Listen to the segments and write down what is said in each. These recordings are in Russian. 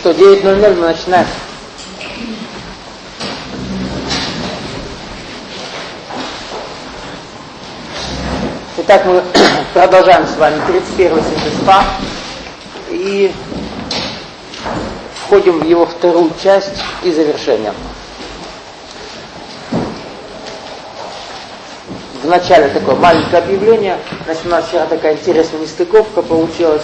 что, 9:00 мы начинаем. Итак, мы продолжаем с вами 31-й синтез Фа и входим в его вторую часть и завершение. В начале такое маленькое объявление. Значит, у нас вчера такая интересная нестыковка получилась,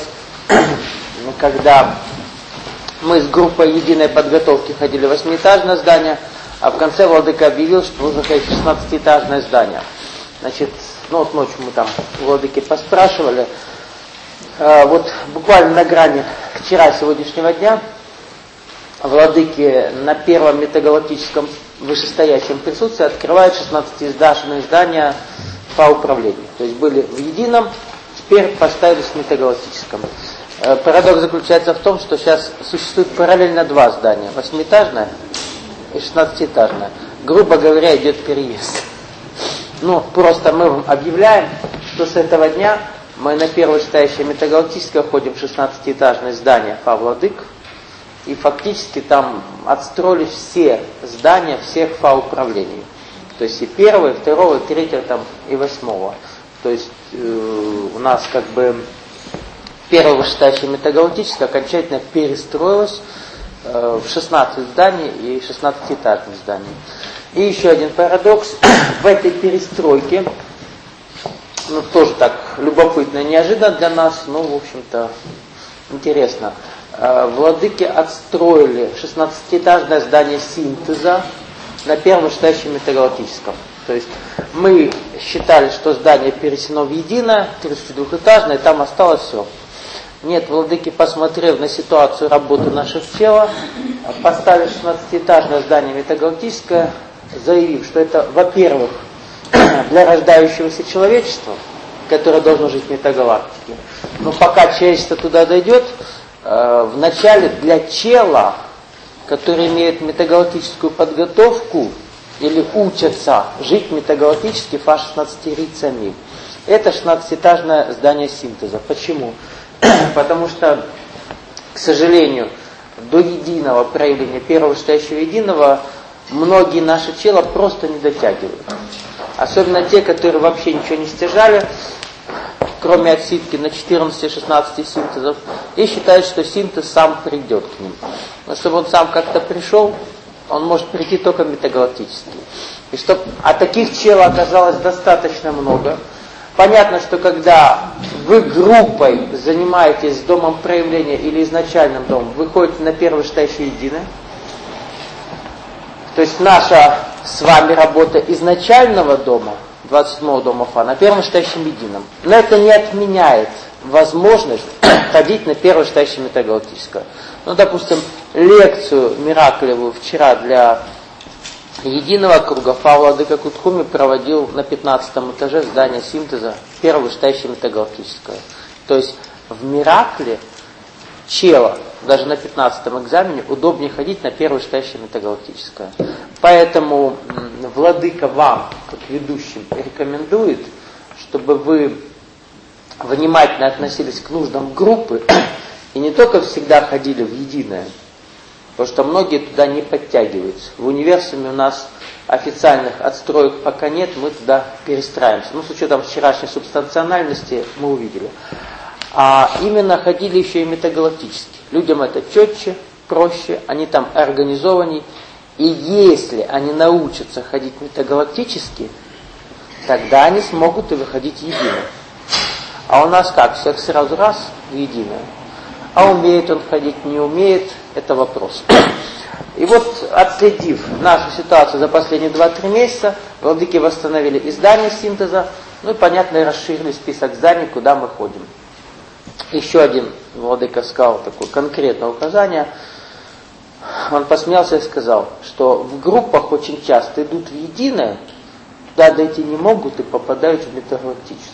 когда мы с группой единой подготовки ходили в 8-этажное здание, а в конце владыка объявил, что нужно ходить в 16-этажное здание. Значит, вот ночью мы там у владыки поспрашивали. Вот буквально на грани вчера сегодняшнего дня владыки на первом метагалактическом вышестоящем присутствии открывают 16-этажное здание по управлению. То есть были в едином, теперь поставились в метагалактическом. Парадокс заключается в том, что сейчас существует параллельно два здания, 8-этажное и 16-этажное. Грубо говоря, идет переезд. Ну, просто мы вам объявляем, что с этого дня мы на первое вышестоящее метагалактическое ходим в 16-этажное здание Фа-Владык, и фактически там отстроились все здания всех Фа-управлений. То есть и первого, и второго, и третьего, там, и восьмого. То есть у нас как бы первое вышестоящее метагалактическое окончательно перестроилось в 16 зданий и 16-этажных зданий. И еще один парадокс. В этой перестройке, ну тоже так любопытно и неожиданно для нас, но в общем-то интересно. Владыки отстроили 16-этажное здание синтеза на первом вышестоящем метагалактическом. То есть мы считали, что здание перенесено в единое, 32-этажное, и там осталось все. Нет, владыки, посмотрев на ситуацию работы нашего тела, поставили 16-этажное здание метагалактическое, заявив, что это, во-первых, для рождающегося человечества, которое должно жить в метагалактике. Но пока человечество туда дойдет, вначале для тела, которые имеют метагалактическую подготовку или учатся жить метагалактически Фа-16-рицами. Это 16-этажное здание синтеза. Почему? Потому что, к сожалению, до единого проявления первого вышестоящего единого многие наши тела просто не дотягивают. Особенно те, которые вообще ничего не стяжали, кроме отсидки на 14-16 синтезов, и считают, что синтез сам придет к ним. Но чтобы он сам как-то пришел, он может прийти только метагалактически. И чтобы таких тел оказалось достаточно много. Понятно, что когда вы группой занимаетесь домом проявления или изначальным домом, вы ходите на первое вышестоящее единое. То есть наша с вами работа изначального дома, 27-го дома Фа, на первом вышестоящем едином. Но это не отменяет возможность ходить на первое вышестоящее метагалактическое. Ну, допустим, лекцию Мираклевую вчера для единого круга Фа-Владыка Кутхуми проводил на 15-м этаже здания синтеза первое вышестоящее метагалактическое. То есть в Миракле чела, даже на 15-м экзамене, удобнее ходить на первое вышестоящее метагалактическое. Поэтому владыка вам, как ведущим, рекомендует, чтобы вы внимательно относились к нуждам группы и не только всегда ходили в единое, потому что многие туда не подтягиваются. В универсуме у нас официальных отстроек пока нет, мы туда перестраиваемся. Ну, с учетом вчерашней субстанциональности мы увидели. А именно ходили еще и метагалактически. Людям это четче, проще, они там организованнее. И если они научатся ходить метагалактически, тогда они смогут и выходить едино. А у нас как? Всех сразу раз в единое. А умеет он ходить, не умеет, это вопрос. И вот, отследив нашу ситуацию за последние 2-3 месяца, владыки восстановили и здание синтеза, ну и, понятно, и расширили список зданий, куда мы ходим. Еще один владыка сказал такое конкретное указание. Он посмеялся и сказал, что в группах очень часто идут в единое, туда дойти не могут и попадают в метагалактическое.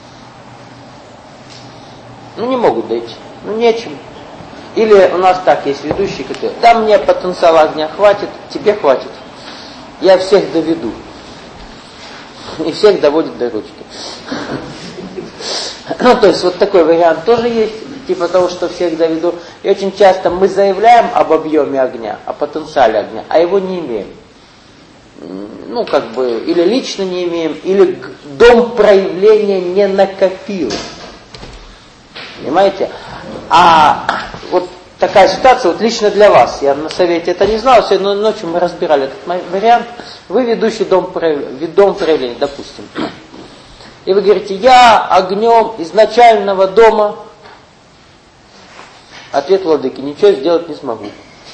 Ну не могут дойти, ну нечем. Или у нас так есть ведущие, которые, да мне потенциала огня хватит, тебе хватит, я всех доведу. И всех доводит до ручки. Ну, то есть вот такой вариант тоже есть. типа того, что всех доведу. И очень часто мы заявляем об объеме огня, о потенциале огня, а его не имеем. Ну, как бы, или лично не имеем, или дом проявления не накопил. Понимаете? А вот такая ситуация, вот лично для вас, я на совете это не знал, сегодня ночью мы разбирали этот вариант. Вы ведущий дом проявления, допустим. И вы говорите, я огнем изначального дома. Ответ владыки, ничего сделать не смогу.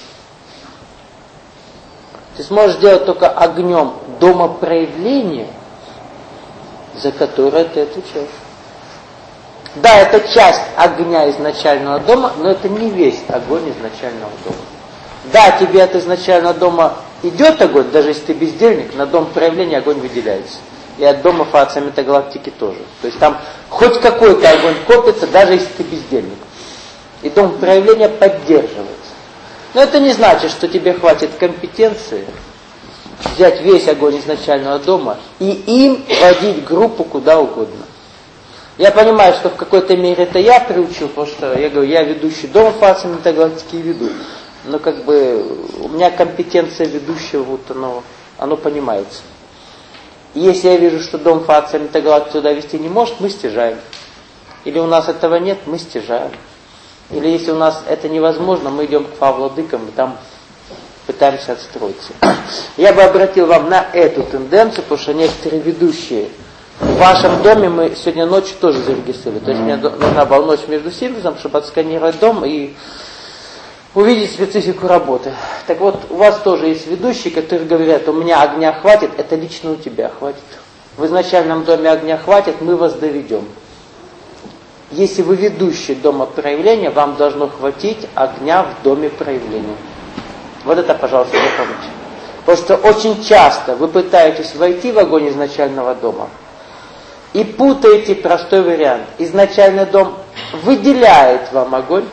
Ты сможешь сделать только огнем дома проявления, за которое ты отвечаешь. Да, это часть огня изначального дома, но это не весь огонь изначального дома. Да, тебе от изначального дома идет огонь, даже если ты бездельник, на дом проявления огонь выделяется. И от дома Фаца Метагалактики тоже. То есть там хоть какой-то огонь копится, даже если ты бездельник. И дом проявления поддерживается. Но это не значит, что тебе хватит компетенции взять весь огонь изначального дома и им водить группу куда угодно. Я понимаю, что в какой-то мере это я приучил, потому что я говорю, я ведущий дома Фаца Метагалактики и веду. Но как бы у меня компетенция ведущего, вот оно понимается. И если я вижу, что дом Фаца Метагалактики туда вести не может, мы стяжаем. Или у нас этого нет, мы стяжаем. Или если у нас это невозможно, мы идем к Фа-владыкам и там пытаемся отстроиться. Я бы обратил вам на эту тенденцию, потому что некоторые ведущие в вашем доме мы сегодня ночью тоже зарегистрировали. То есть мне нужна была ночь между синтезом, чтобы отсканировать дом и увидеть специфику работы. Так вот, у вас тоже есть ведущие, которые говорят, у меня огня хватит, это лично у тебя хватит. В изначальном доме огня хватит, мы вас доведем. Если вы ведущий дома проявления, вам должно хватить огня в доме проявления. Вот это, пожалуйста, запомните. Потому что очень часто вы пытаетесь войти в огонь изначального дома и путаете простой вариант. Изначальный дом выделяет вам огонь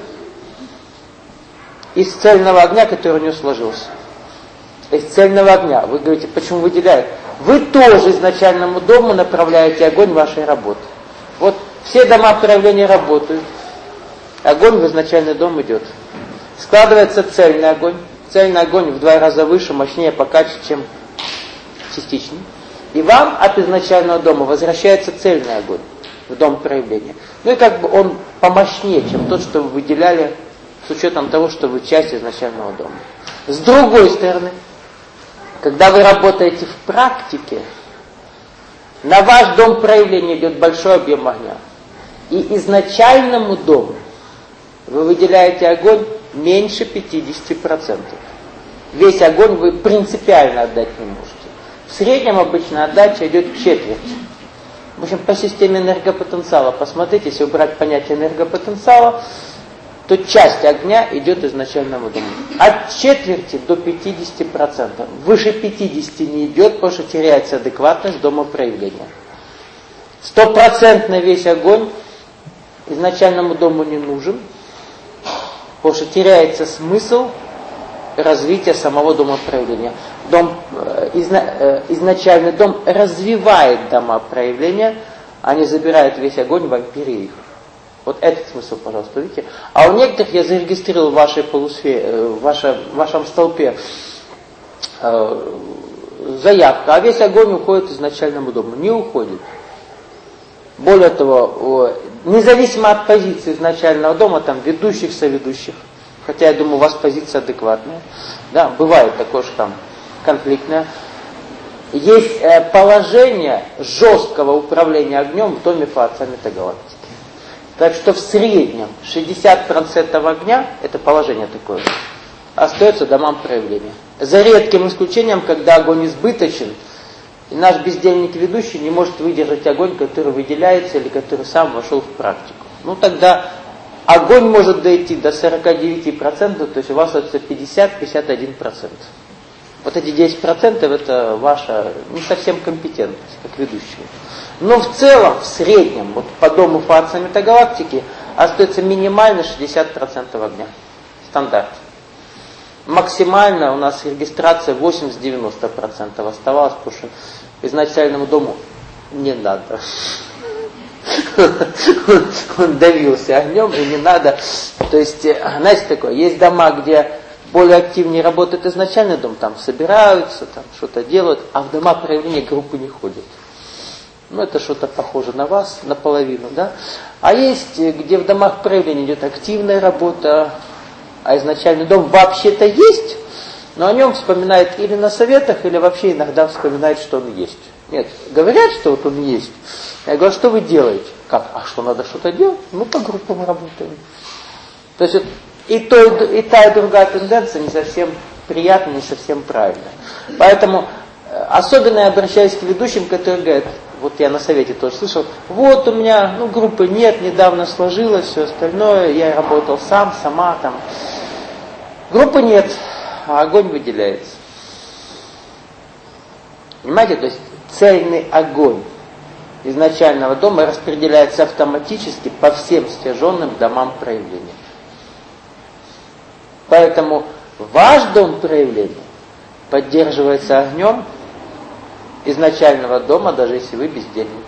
из цельного огня, который у него сложился. Из цельного огня. Вы говорите, почему выделяет? Вы тоже изначальному дому направляете огонь вашей работы. Вот все дома проявления работают. Огонь в изначальный дом идет. Складывается цельный огонь. Цельный огонь в 2 раза выше, мощнее, покаче, чем частичный. И вам от изначального дома возвращается цельный огонь в дом проявления. Ну и как бы он помощнее, чем тот, что вы выделяли, с учетом того, что вы часть изначального дома. С другой стороны, когда вы работаете в практике, на ваш дом проявления идет большой объем огня. И изначальному дому вы выделяете огонь меньше 50%. Весь огонь вы принципиально отдать не можете. В среднем обычно отдача идет четверть. В общем, по системе энергопотенциала, посмотрите, если убрать понятие энергопотенциала, то часть огня идет изначальному дому. От четверти до 50%. Выше 50% не идет, потому что теряется адекватность дома проявления. 100% весь огонь изначальному дому не нужен, потому что теряется смысл развития самого дома проявления. Изначальный дом развивает дома проявления, а не забирает весь огонь в ампире их. Вот этот смысл, пожалуйста, видите. А у некоторых я зарегистрировал в вашей полусфере, в вашем столпе заявка, а весь огонь уходит изначальному дому. Не уходит. Более того, независимо от позиции изначального дома, там ведущих, соведущих, хотя я думаю, у вас позиция адекватная, да, бывает такое, что там конфликтное, есть положение жесткого управления огнем в доме Фаца Метагалактики. Так что в среднем 60% огня, это положение такое, остается домам проявления. За редким исключением, когда огонь избыточен, и наш бездельник ведущий не может выдержать огонь, который выделяется или который сам вошел в практику. Ну тогда огонь может дойти до 49%, то есть у вас остается 50-51%. Вот эти 10% это ваша не совсем компетентность, как ведущего. Но в целом, в среднем, вот по дому Фаца Метагалактики остается минимально 60% огня. Стандарт. Максимально у нас регистрация 80-90% оставалась, потому что изначальному дому не надо. он давился огнем, и не надо. То есть, знаете, такое, есть дома, где более активнее работает изначальный дом, там собираются, там что-то делают, а в дома проявления группы не ходят. Ну, это что-то похоже на вас, наполовину, да? А есть, где в домах проявления идет активная работа, а изначальный дом вообще-то есть, но о нем вспоминает или на советах, или вообще иногда вспоминает, что он есть. Нет, говорят, что вот он есть. Я говорю, что вы делаете? Как? А что, надо что-то делать? Мы по группам работаем. То есть и та, и другая тенденция не совсем приятная, не совсем правильная. Поэтому особенно я обращаюсь к ведущим, которые говорят, вот я на совете тоже слышал, вот у меня, группы нет, недавно сложилось, все остальное, я работал сам, сама там. Группы нет, а огонь выделяется. Понимаете, то есть цельный огонь изначального дома распределяется автоматически по всем стяженным домам проявления. Поэтому ваш дом проявления поддерживается огнем изначального дома, даже если вы бездельник.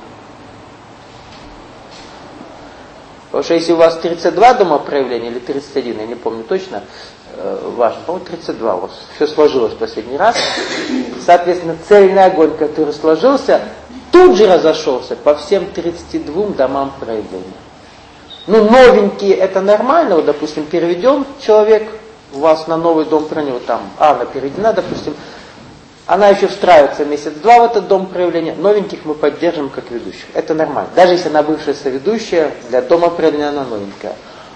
Потому что если у вас 32 дома проявления, или 31, я не помню точно, важно, по-моему, 32 у вас, все сложилось в последний раз, соответственно, цельный огонь, который сложился, тут же разошелся по всем 32 домам проявления. Новенькие, это нормально, вот, допустим, переведен человек, у вас на новый дом про него, там, Анна переведена, допустим, она еще встраивается месяц-два в этот дом проявления, новеньких мы поддержим как ведущих. Это нормально. Даже если она бывшая соведущая, для дома проявления она новенькая.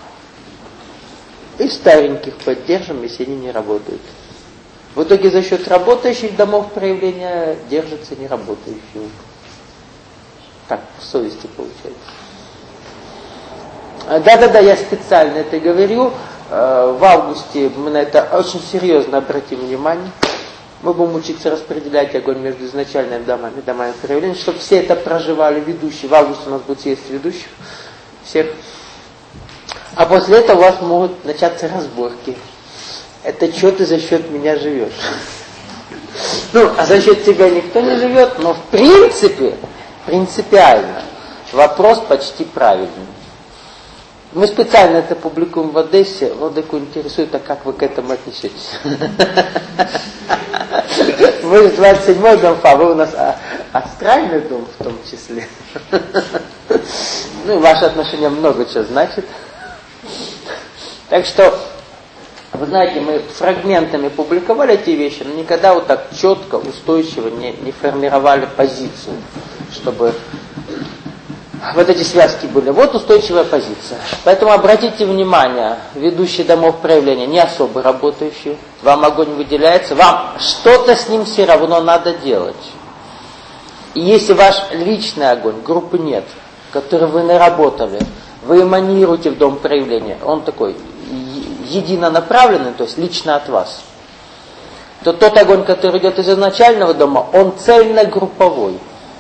И стареньких поддержим, если они не работают. В итоге за счет работающих домов проявления держатся неработающие. Так, в совести получается. Да-да-да, я специально это говорю. В августе мы на это очень серьезно обратим внимание. Мы будем учиться распределять огонь между изначальными домами и домами проявления, чтобы все это проживали ведущие. В августе у нас будет съезд ведущих всех. А после этого у вас могут начаться разборки. Это что ты за счет меня живешь? А за счет тебя никто не живет, но в принципе, принципиально, вопрос почти правильный. Мы специально это публикуем в Одессе. Владыку интересует, а как вы к этому отнесетесь? Вы же 27-й дом ФА, вы у нас астральный дом в том числе. Ваше отношение много чего значит. Так что, вы знаете, мы фрагментами публиковали эти вещи, но никогда вот так четко, устойчиво не формировали позицию, чтобы вот эти связки были. Вот устойчивая позиция. Поэтому обратите внимание, ведущие домов проявления не особо работающие, вам огонь выделяется, вам что-то с ним все равно надо делать. И если ваш личный огонь, группы нет, который вы наработали, вы эманируете в дом проявления, он такой единонаправленный, то есть лично от вас, то тот огонь, который идет из изначального дома, он цельногрупповой.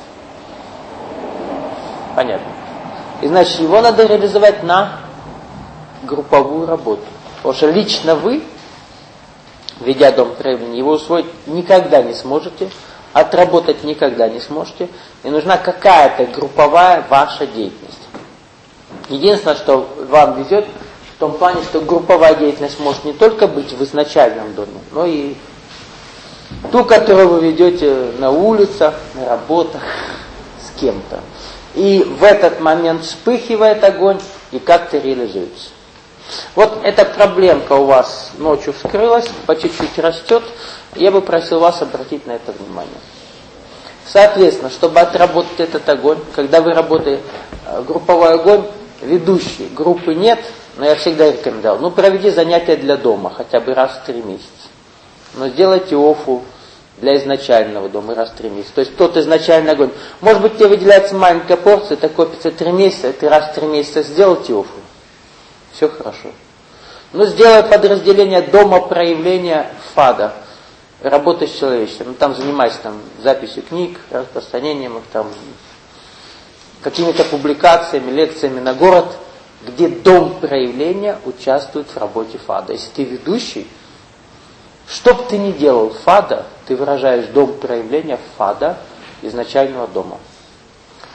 Понятно. И значит, его надо реализовать на групповую работу. Потому что лично вы, ведя дом проявления, его усвоить никогда не сможете, отработать никогда не сможете. И нужна какая-то групповая ваша деятельность. Единственное, что вам везет, в том плане, что групповая деятельность может не только быть в изначальном доме, но и ту, которую вы ведете на улицах, на работах, с кем-то. И в этот момент вспыхивает огонь и как-то реализуется. Вот эта проблемка у вас ночью вскрылась, по чуть-чуть растет. Я бы просил вас обратить на это внимание. Соответственно, чтобы отработать этот огонь, когда вы работаете групповой огонь, ведущий группы нет, но я всегда рекомендовал, проведи занятия для дома, хотя бы раз в 3 месяца. Но сделайте офу для изначального дома раз в 3 месяца. То есть тот изначальный огонь. Может быть, тебе выделяется маленькая порция, это копится 3 месяца, ты раз в 3 месяца сделал тиофу. Все хорошо. Но сделай подразделение дома проявления ФАДа. Работай с человечеством. Там занимайся записью книг, распространением их, какими-то публикациями, лекциями на город, где дом проявления участвует в работе ФАДа. Если ты ведущий, что бы ты ни делал ФАДа, ты выражаешь дом проявления ФАДа изначального дома.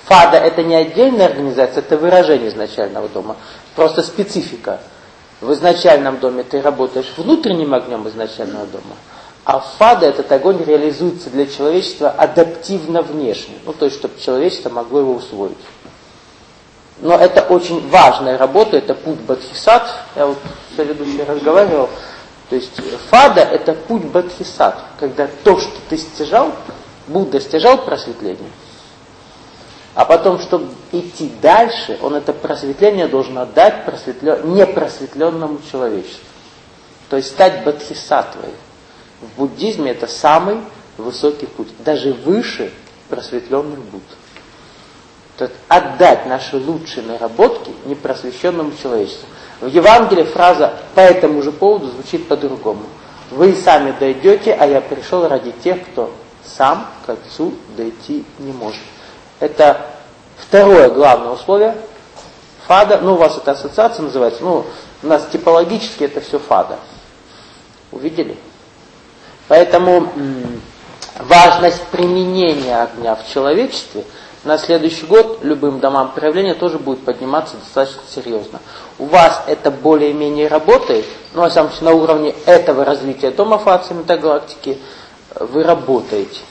Фада это не отдельная организация, это выражение изначального дома. Просто специфика. В изначальном доме ты работаешь внутренним огнем изначального дома, а фада этот огонь реализуется для человечества адаптивно внешне. Ну, то есть, чтобы человечество могло его усвоить. Но это очень важная работа, это путь бодхисаттв. Я вот с предыдущей разговаривал. То есть фада это путь бодхисаттв, когда то, что ты стяжал, Будда стяжал просветление. А потом, чтобы идти дальше, он это просветление должен отдать непросветленному человечеству. То есть стать бодхисаттвой. В буддизме это самый высокий путь, даже выше просветленных Будд. То есть отдать наши лучшие наработки непросвещенному человечеству. В Евангелии фраза по этому же поводу звучит по-другому. Вы сами дойдете, а я пришел ради тех, кто сам к Отцу дойти не может. Это второе главное условие. Фада, у вас это ассоциация называется, у нас типологически это все фада. Увидели? Поэтому важность применения огня в человечестве на следующий год любым домам проявления тоже будет подниматься достаточно серьезно. У вас это более-менее работает, во всяком случае, на уровне этого развития дома Фации Метагалактики вы работаете.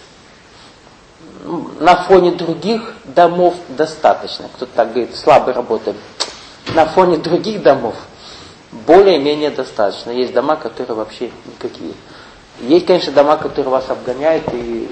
На фоне других домов достаточно. Кто-то так говорит, слабо работаем. На фоне других домов более-менее достаточно. Есть дома, которые вообще никакие. Есть, конечно, дома, которые вас обгоняют и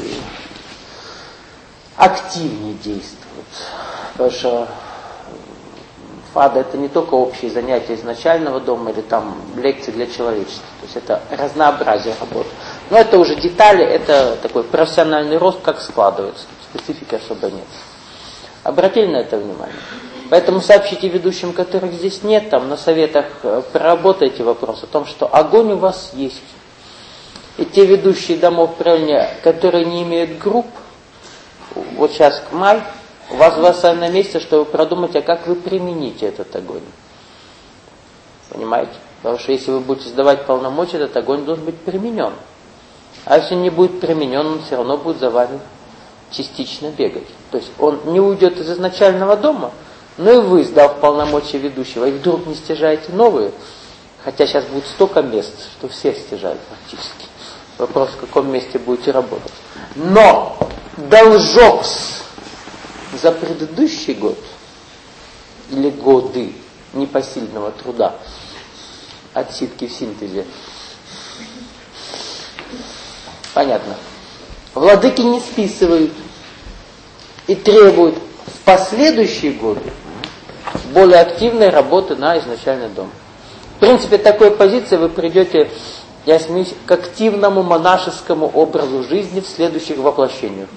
активнее действуют. Потому что фада это не только общие занятия изначального дома или там лекции для человечества. То есть это разнообразие работы. Но это уже детали, это такой профессиональный рост, как складывается. Специфики особо нет. Обратили на это внимание? Поэтому сообщите ведущим, которых здесь нет, там на советах проработайте вопрос о том, что огонь у вас есть. И те ведущие домов правления, которые не имеют групп, вот сейчас май, у вас на месте, чтобы продумать, а как вы примените этот огонь. Понимаете? Потому что если вы будете сдавать полномочия, этот огонь должен быть применен. А если не будет применен, он все равно будет за вами частично бегать. То есть он не уйдет из изначального дома, но и вы, сдав полномочия ведущего, и вдруг не стяжаете новые, хотя сейчас будет столько мест, что все стяжают практически. Вопрос, в каком месте будете работать. Но должок за предыдущий год или годы непосильного труда, отсидки в синтезе. Понятно. Владыки не списывают и требуют в последующие годы более активной работы на изначальный дом. В принципе, такой позиции вы придете, я смеюсь, к активному монашескому образу жизни в следующих воплощениях.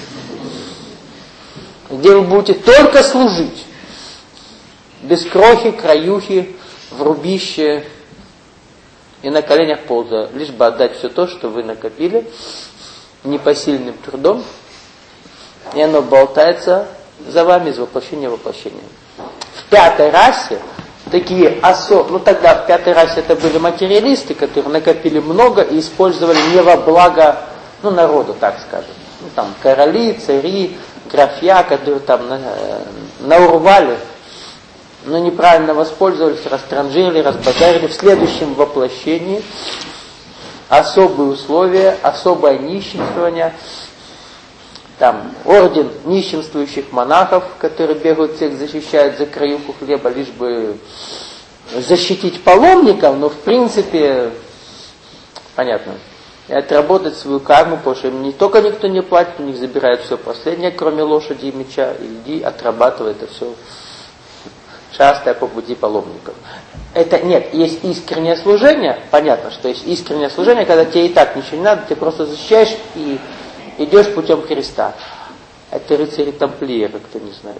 Где вы будете только служить. Без крохи, краюхи, в рубище и на коленях ползая. Лишь бы отдать все то, что вы накопили непосильным трудом. И оно болтается за вами из воплощения в воплощение. В пятой расе такие тогда в пятой расе это были материалисты, которые накопили много и использовали не во благо, народу, так скажем. Там короли, цари, графья, которые там наурвали, но неправильно воспользовались, растранжирили, разбазарили. В следующем воплощении особые условия, особое нищенствование. Там орден нищенствующих монахов, которые бегают всех, защищают за краюху хлеба, лишь бы защитить паломников, но в принципе, понятно, и отработать свою карму, потому что им не только никто не платит, у них забирают все последнее, кроме лошади и меча, и иди отрабатывай это все, шастая по пути паломников. Есть искреннее служение, понятно, что есть искреннее служение, когда тебе и так ничего не надо, ты просто защищаешь и идешь путем Христа. Это рыцари-тамплиеры, кто не знает.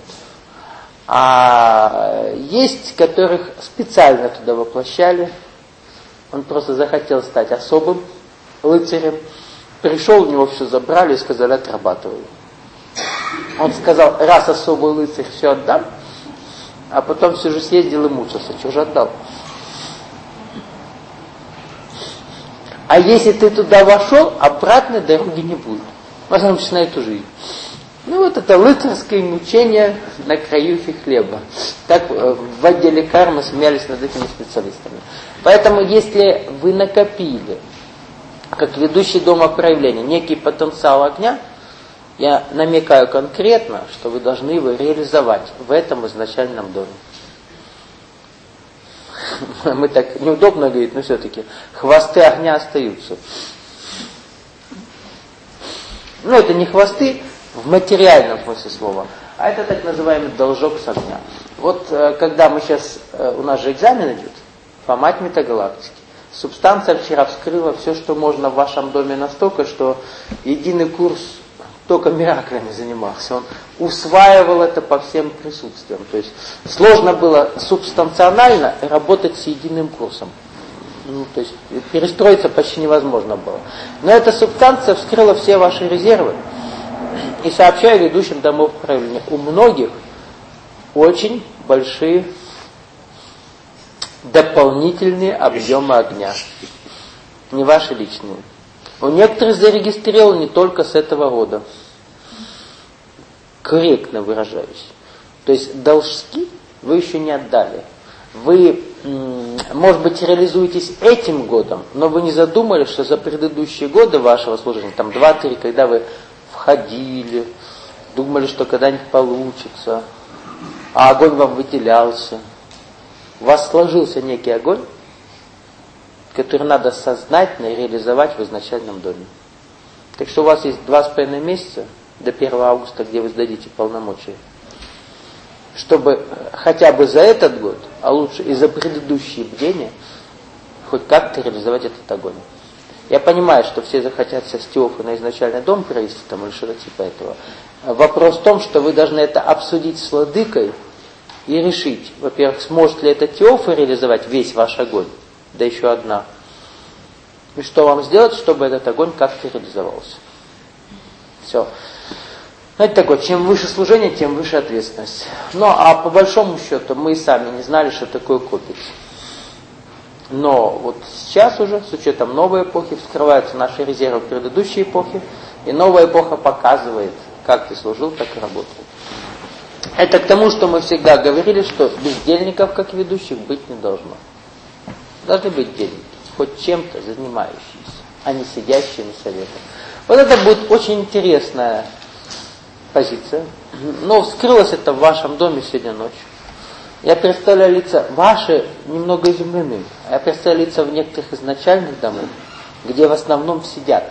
А есть, которых специально туда воплощали. Он просто захотел стать особым рыцарем. Пришел, у него все забрали и сказали, отрабатывай. Он сказал, раз особый рыцарь, все отдам. А потом все же съездил и мучился. Чего же отдал? А если ты туда вошел, обратной дороги не будет. В основном, на эту жизнь. Ну вот это рыцарское мучение на краюхе хлеба. Так в отделе кармы смеялись над этими специалистами. Поэтому если вы накопили, как ведущий дома проявления, некий потенциал огня, я намекаю конкретно, что вы должны его реализовать в этом изначальном доме. Мы так неудобно говорить, но все-таки хвосты огня остаются. Ну, это не хвосты в материальном смысле слова, а это так называемый должок с огня. Вот когда мы сейчас, у нас же экзамен идет по мать метагалактики, субстанция вчера вскрыла все, что можно в вашем доме настолько, что единый курс только мираклями занимался. Он усваивал это по всем присутствиям. То есть сложно было субстанционально работать с единым курсом. Ну, то есть перестроиться почти невозможно было. Но эта субстанция вскрыла все ваши резервы. И сообщаю ведущим домов проявления, у многих очень большие дополнительные объемы огня. Не ваши личные. У некоторых зарегистрировано не только с этого года. Корректно выражаюсь. То есть должки вы еще не отдали. Вы, может быть, реализуетесь этим годом, но вы не задумались, что за предыдущие годы вашего служения, там 2-3, когда вы входили, думали, что когда-нибудь получится, а огонь вам выделялся. У вас сложился некий огонь, который надо сознательно реализовать в изначальном доме. Так что у вас есть 2,5 месяца до 1 августа, где вы сдадите полномочия, чтобы хотя бы за этот год, а лучше и за предыдущие бдения, хоть как-то реализовать этот огонь. Я понимаю, что все захотят со Стеофа на изначальный дом провести там или что-то типа этого. Вопрос в том, что вы должны это обсудить с владыкой и решить, во-первых, сможет ли это Теофа реализовать весь ваш огонь, да еще одна. И что вам сделать, чтобы этот огонь как-то реализовался. Все. Знаете, такое, чем выше служение, тем выше ответственность. Ну, а по большому счету, мы и сами не знали, что такое копить. Но вот сейчас уже, с учетом новой эпохи, вскрываются наши резервы предыдущей эпохи, и новая эпоха показывает, как ты служил, так и работал. Это к тому, что мы всегда говорили, что бездельников, как ведущих, быть не должно. Должны быть дельники, хоть чем-то занимающиеся, а не сидящие на советах. Вот это будет очень интересная позиция. Но вскрылось это в вашем доме сегодня ночью. Я представляю лица, ваши немного изумлены, а я представляю лица в некоторых изначальных домах, где в основном сидят.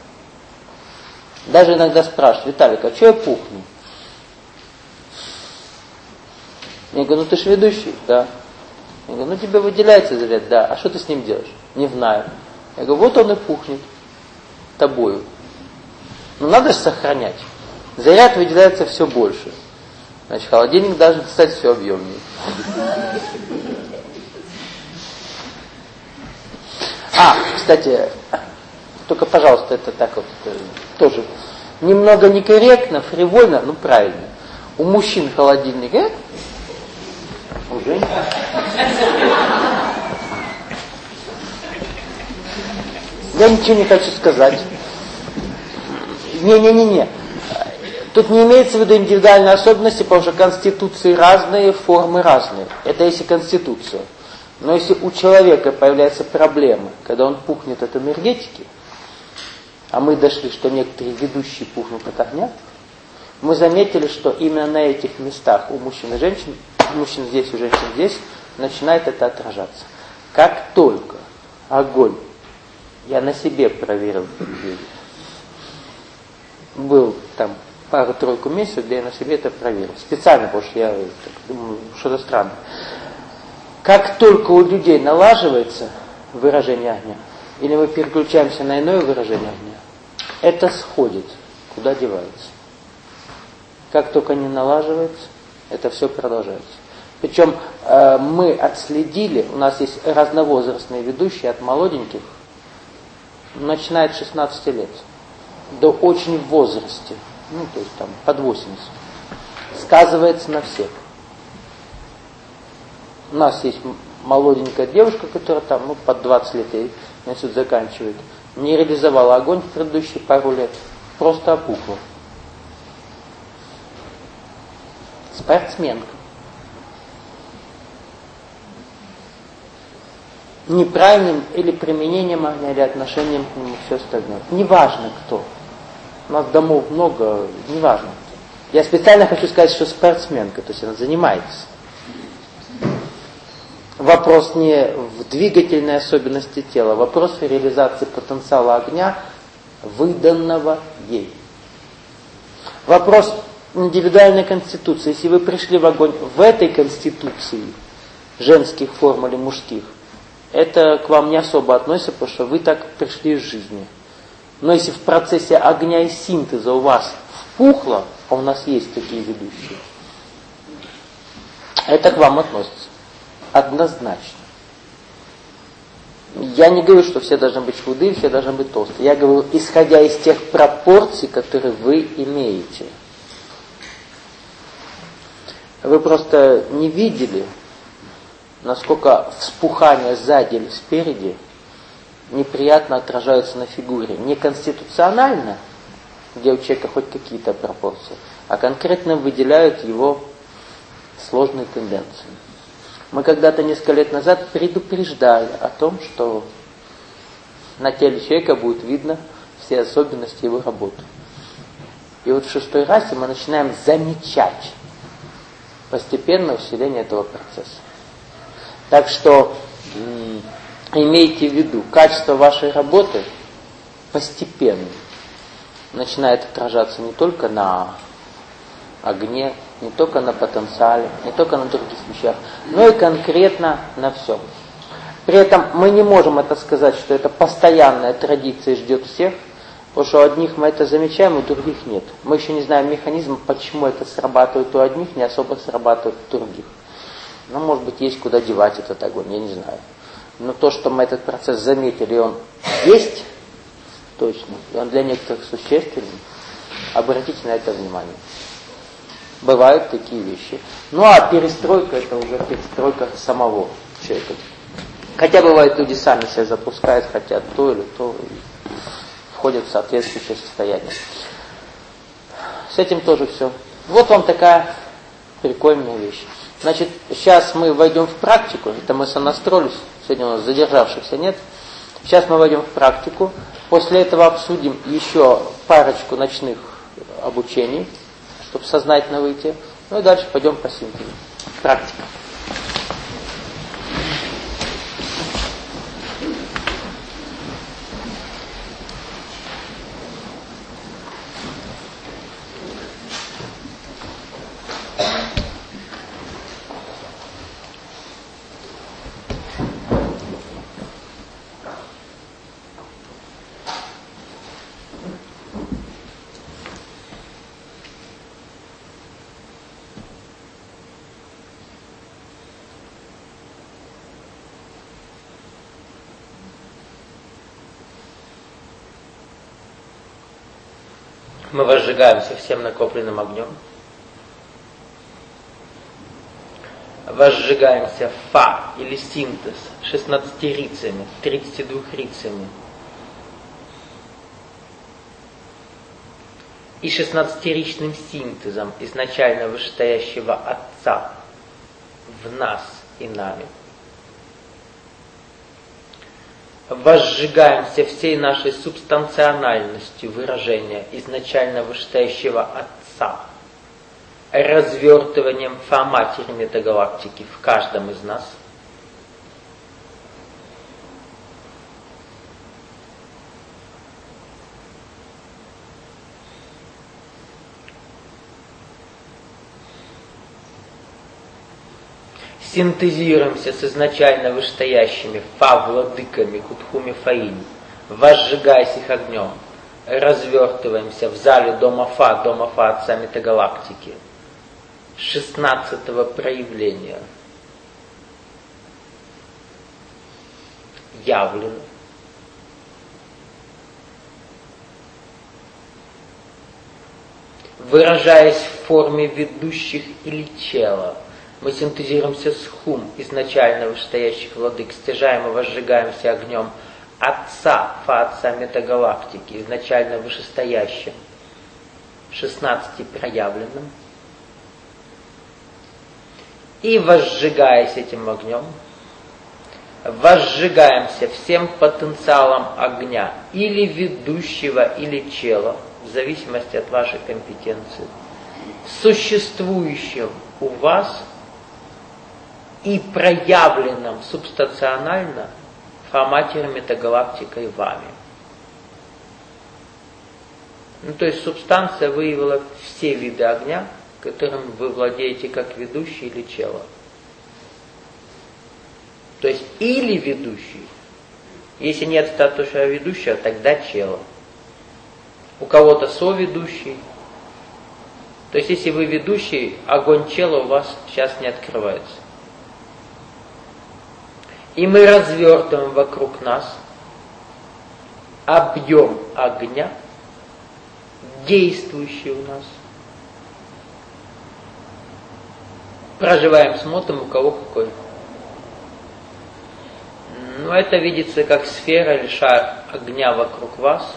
Даже иногда спрашивают: Виталик, а что я пухну? Я говорю: ну ты ж ведущий, да. Я говорю: ну тебе выделяется заряд, да. А что ты с ним делаешь? Не знаю. Я говорю: вот он и пухнет тобою. Но надо же сохранять. Заряд выделяется все больше. Значит, холодильник должен стать все объемнее. Кстати, только, пожалуйста, это так вот тоже немного некорректно, фривольно, но правильно. У мужчин холодильник, у женщин. Я ничего не хочу сказать. Не. Тут не имеется в виду индивидуальные особенности, потому что конституции разные, формы разные. Это если конституция. Но если у человека появляются проблемы, когда он пухнет от энергетики, а мы дошли, что некоторые ведущие пухнут от огня, мы заметили, что именно на этих местах у мужчин и женщин, у мужчин здесь, у женщин здесь, начинает это отражаться. Как только огонь, я на себе проверил, был там пару-тройку месяцев, где я на себе это проверил. Специально, потому что я думаю, что-то странное. Как только у людей налаживается выражение огня, или мы переключаемся на иное выражение огня, это сходит, куда девается. Как только не налаживается, это все продолжается. Причем мы отследили, у нас есть разновозрастные ведущие от молоденьких, начиная от 16 лет, до очень в возрасте, то есть там под 80, сказывается на всех. У нас есть молоденькая девушка, которая там, под 20 лет, и институт заканчивает, не реализовала огонь в предыдущие пару лет, просто опухла. Спортсменка. Неправильным или применением огня, или отношением к нему, все остальное. Неважно кто. У нас домов много, неважно кто. Я специально хочу сказать, что спортсменка, то есть она занимается. Вопрос не в двигательной особенности тела, вопрос в реализации потенциала огня, выданного ей. Вопрос индивидуальной конституции. Если вы пришли в огонь в этой конституции, женских форм или мужских, это к вам не особо относится, потому что вы так пришли из жизни. Но если в процессе огня и синтеза у вас впухло, а у нас есть такие ведущие, это к вам относится. Однозначно. Я не говорю, что все должны быть худые, все должны быть толстые. Я говорю, исходя из тех пропорций, которые вы имеете. Вы просто не видели, насколько вспухание сзади или спереди неприятно отражаются на фигуре. Не конституционально, где у человека хоть какие-то пропорции, а конкретно выделяют его сложные тенденции. Мы когда-то несколько лет назад предупреждали о том, что на теле человека будет видно все особенности его работы. И вот в 6-й расе мы начинаем замечать постепенное усиление этого процесса. Так что имейте в виду, качество вашей работы постепенно начинает отражаться не только на огне, не только на потенциале, не только на других вещах, но и конкретно на всем. При этом мы не можем это сказать, что это постоянная традиция ждет всех, потому что у одних мы это замечаем, у других нет. Мы еще не знаем механизм, почему это срабатывает у одних, не особо срабатывает у других. Ну, может быть, есть куда девать этот огонь, я не знаю. Но то, что мы этот процесс заметили, он есть, точно, и он для некоторых существенен, обратите на это внимание. Бывают такие вещи. Ну, а перестройка, это уже перестройка самого человека. Хотя бывает, люди сами себя запускают, хотят то или то, и входят в соответствующее состояние. С этим тоже все. Вот вам такая прикольная вещь. Значит, сейчас мы войдем в практику. Это мы сонастроились. Сегодня у нас задержавшихся нет. Сейчас мы войдем в практику. После этого обсудим еще парочку ночных обучений, чтобы сознательно выйти. Ну и дальше пойдем по синтезу. Практика. Мы возжигаемся всем накопленным огнем. Возжигаемся фа или синтез 16 рицами, 32 рицами. И 16-ричным синтезом изначально вышестоящего Отца в нас и нами. Возжигаемся всей нашей субстанциональностью выражения изначально вышестоящего Отца, развертыванием Фа-матери метагалактики в каждом из нас. Синтезируемся с изначально вышестоящими Фа-владыками Кутхуми Фаинь, возжигаясь их огнем, развертываемся в зале Дома Фа Отца Метагалактики, 16-го проявления, явлено. Выражаясь в форме ведущих или тела, мы синтезируемся с Хум, изначально вышестоящих владык, стяжаем и возжигаемся огнем Отца Метагалактики, изначально вышестоящим, 16 проявленным. И возжигаясь этим огнем, возжигаемся всем потенциалом огня, или ведущего, или чела, в зависимости от вашей компетенции, существующим у вас и проявленным субстанционально форматером метагалактикой вами. То есть субстанция выявила все виды огня, которым вы владеете как ведущий или чело. То есть или ведущий. Если нет статуса ведущего, тогда чело. У кого-то соведущий. То есть если вы ведущий, огонь чела у вас сейчас не открывается. И мы развертываем вокруг нас объем огня, действующий у нас. Проживаем, смотрим, у кого какой. Но это видится как сфера или шар огня вокруг вас.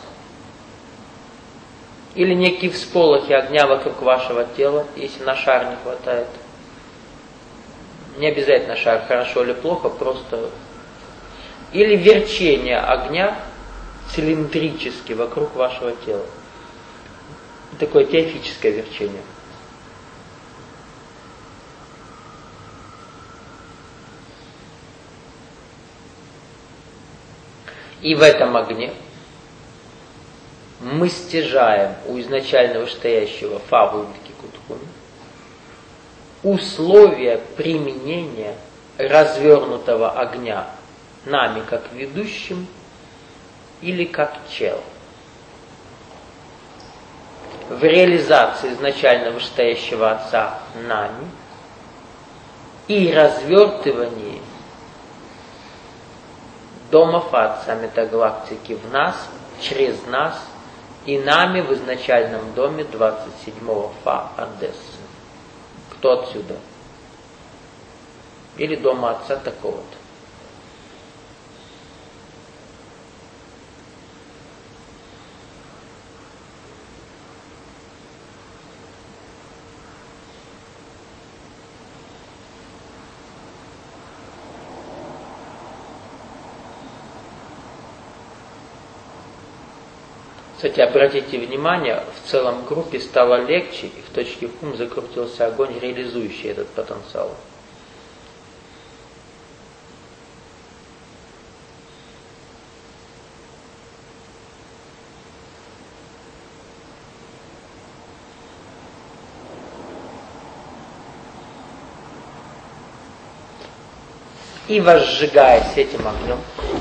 Или некие всполохи огня вокруг вашего тела, если на шар не хватает. Не обязательно шар, хорошо или плохо, просто... Или верчение огня цилиндрически вокруг вашего тела. Такое теоретическое верчение. И в этом огне мы стяжаем у изначально вышестоящего фабулки Куткуми условия применения развернутого огня нами как ведущим или как чел. В реализации изначально вышестоящего Отца нами и развертывании домов Отца метагалактики в нас, через нас и нами в изначальном доме 27-го Фа Одессы. Кто отсюда? Или дома Отца такого-то. Кстати, обратите внимание, в целом группе стало легче, и в точке Хум закрутился огонь, реализующий этот потенциал. И возжигаясь этим огнем,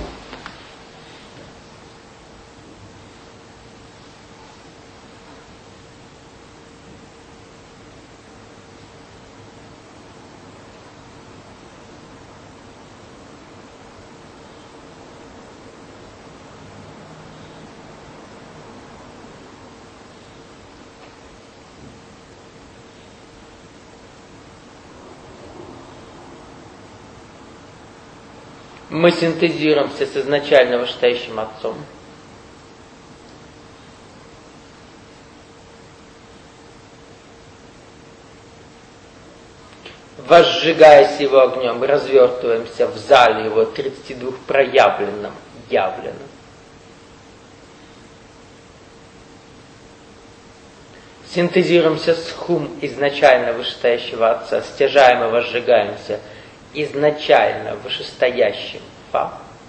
мы синтезируемся с изначально вышестоящим Отцом. Возжигаясь его огнем, развертываемся в зале его 32 проявленном, явленном. Синтезируемся с Хум изначально вышестоящего Отца, стяжаем и возжигаемся изначально вышестоящим Фа.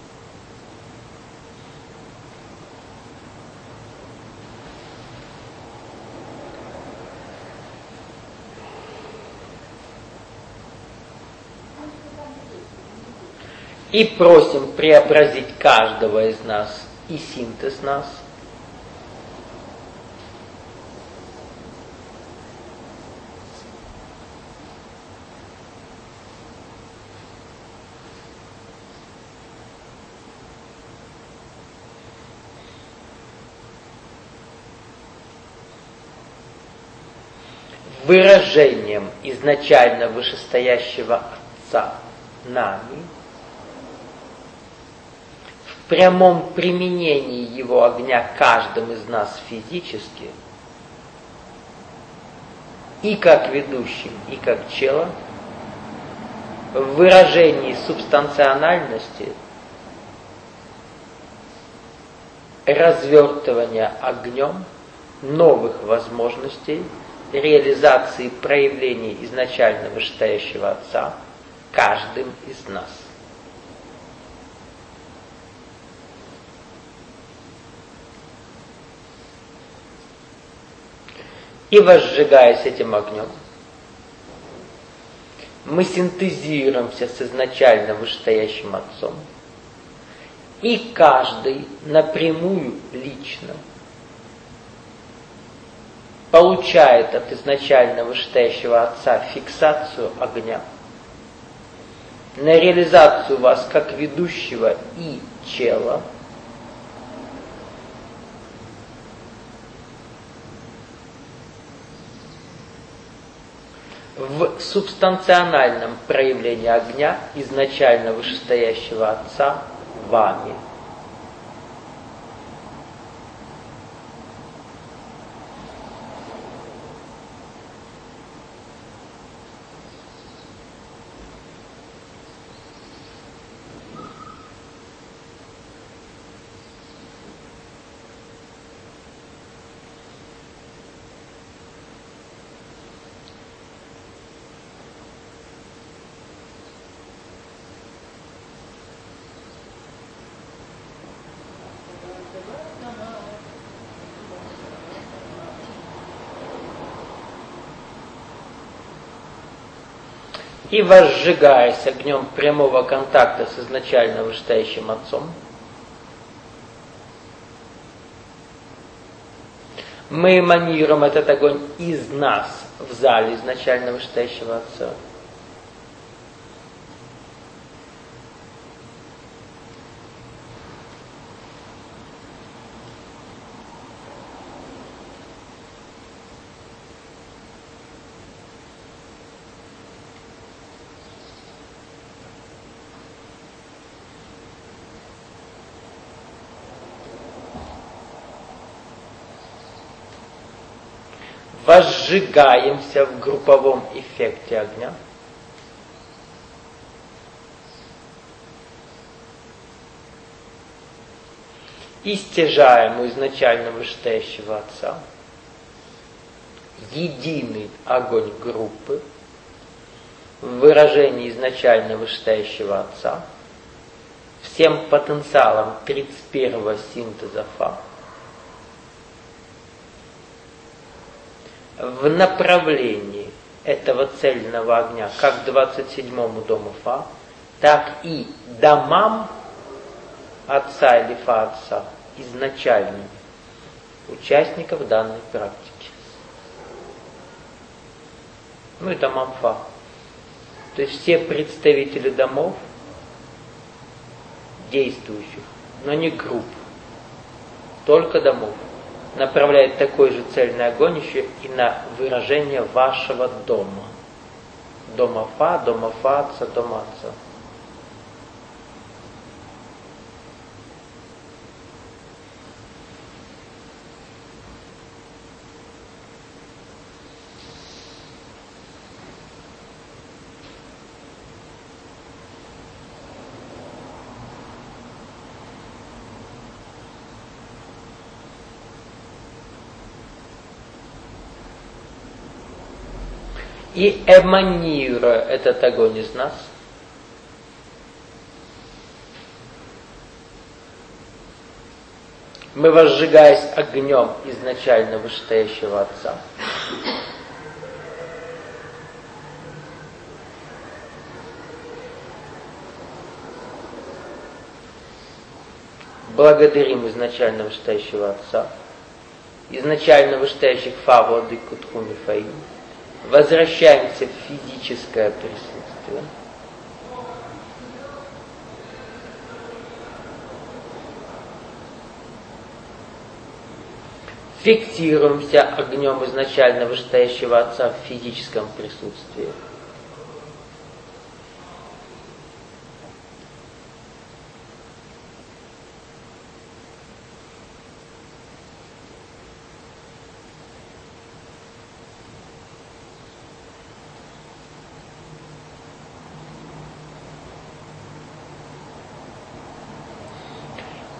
И просим преобразить каждого из нас и синтез нас выражением изначально вышестоящего Отца нами, в прямом применении его огня каждым из нас физически, и как ведущим, и как челом, в выражении субстанциональности развертывания огнем новых возможностей реализации проявлений изначально вышестоящего Отца каждым из нас. И возжигаясь этим огнем, мы синтезируемся с изначально вышестоящим Отцом, и каждый напрямую лично получает от изначально вышестоящего Отца фиксацию огня, на реализацию вас как ведущего и чела, в субстанциональном проявлении огня изначально вышестоящего Отца вами. И возжигаясь огнем прямого контакта с изначально вышестоящим Отцом, мы эманируем этот огонь из нас в зале изначально вышестоящего Отца. Возжигаемся в групповом эффекте огня. И стяжаем у изначально вышестоящего Отца единый огонь группы в выражении изначально вышестоящего Отца всем потенциалом 31-го синтеза Фа в направлении этого цельного огня как 27-му дому Фа, так и домам Отца или Фа Отца, изначальным участников данной практики. Ну и домам Фа. То есть все представители домов, действующих, но не групп, только домов, направляет такой же цельный огонь еще и на выражение вашего дома. Дома Фа, Отца, дома Отца. И эманируя этот огонь из нас, мы, возжигаясь огнем изначально вышестоящего Отца, благодарим изначально вышестоящего Отца, изначально вышестоящих Фа, Владыку Тхуми Фаим, возвращаемся в физическое присутствие. Фиксируемся огнем изначально вышестоящего Отца в физическом присутствии.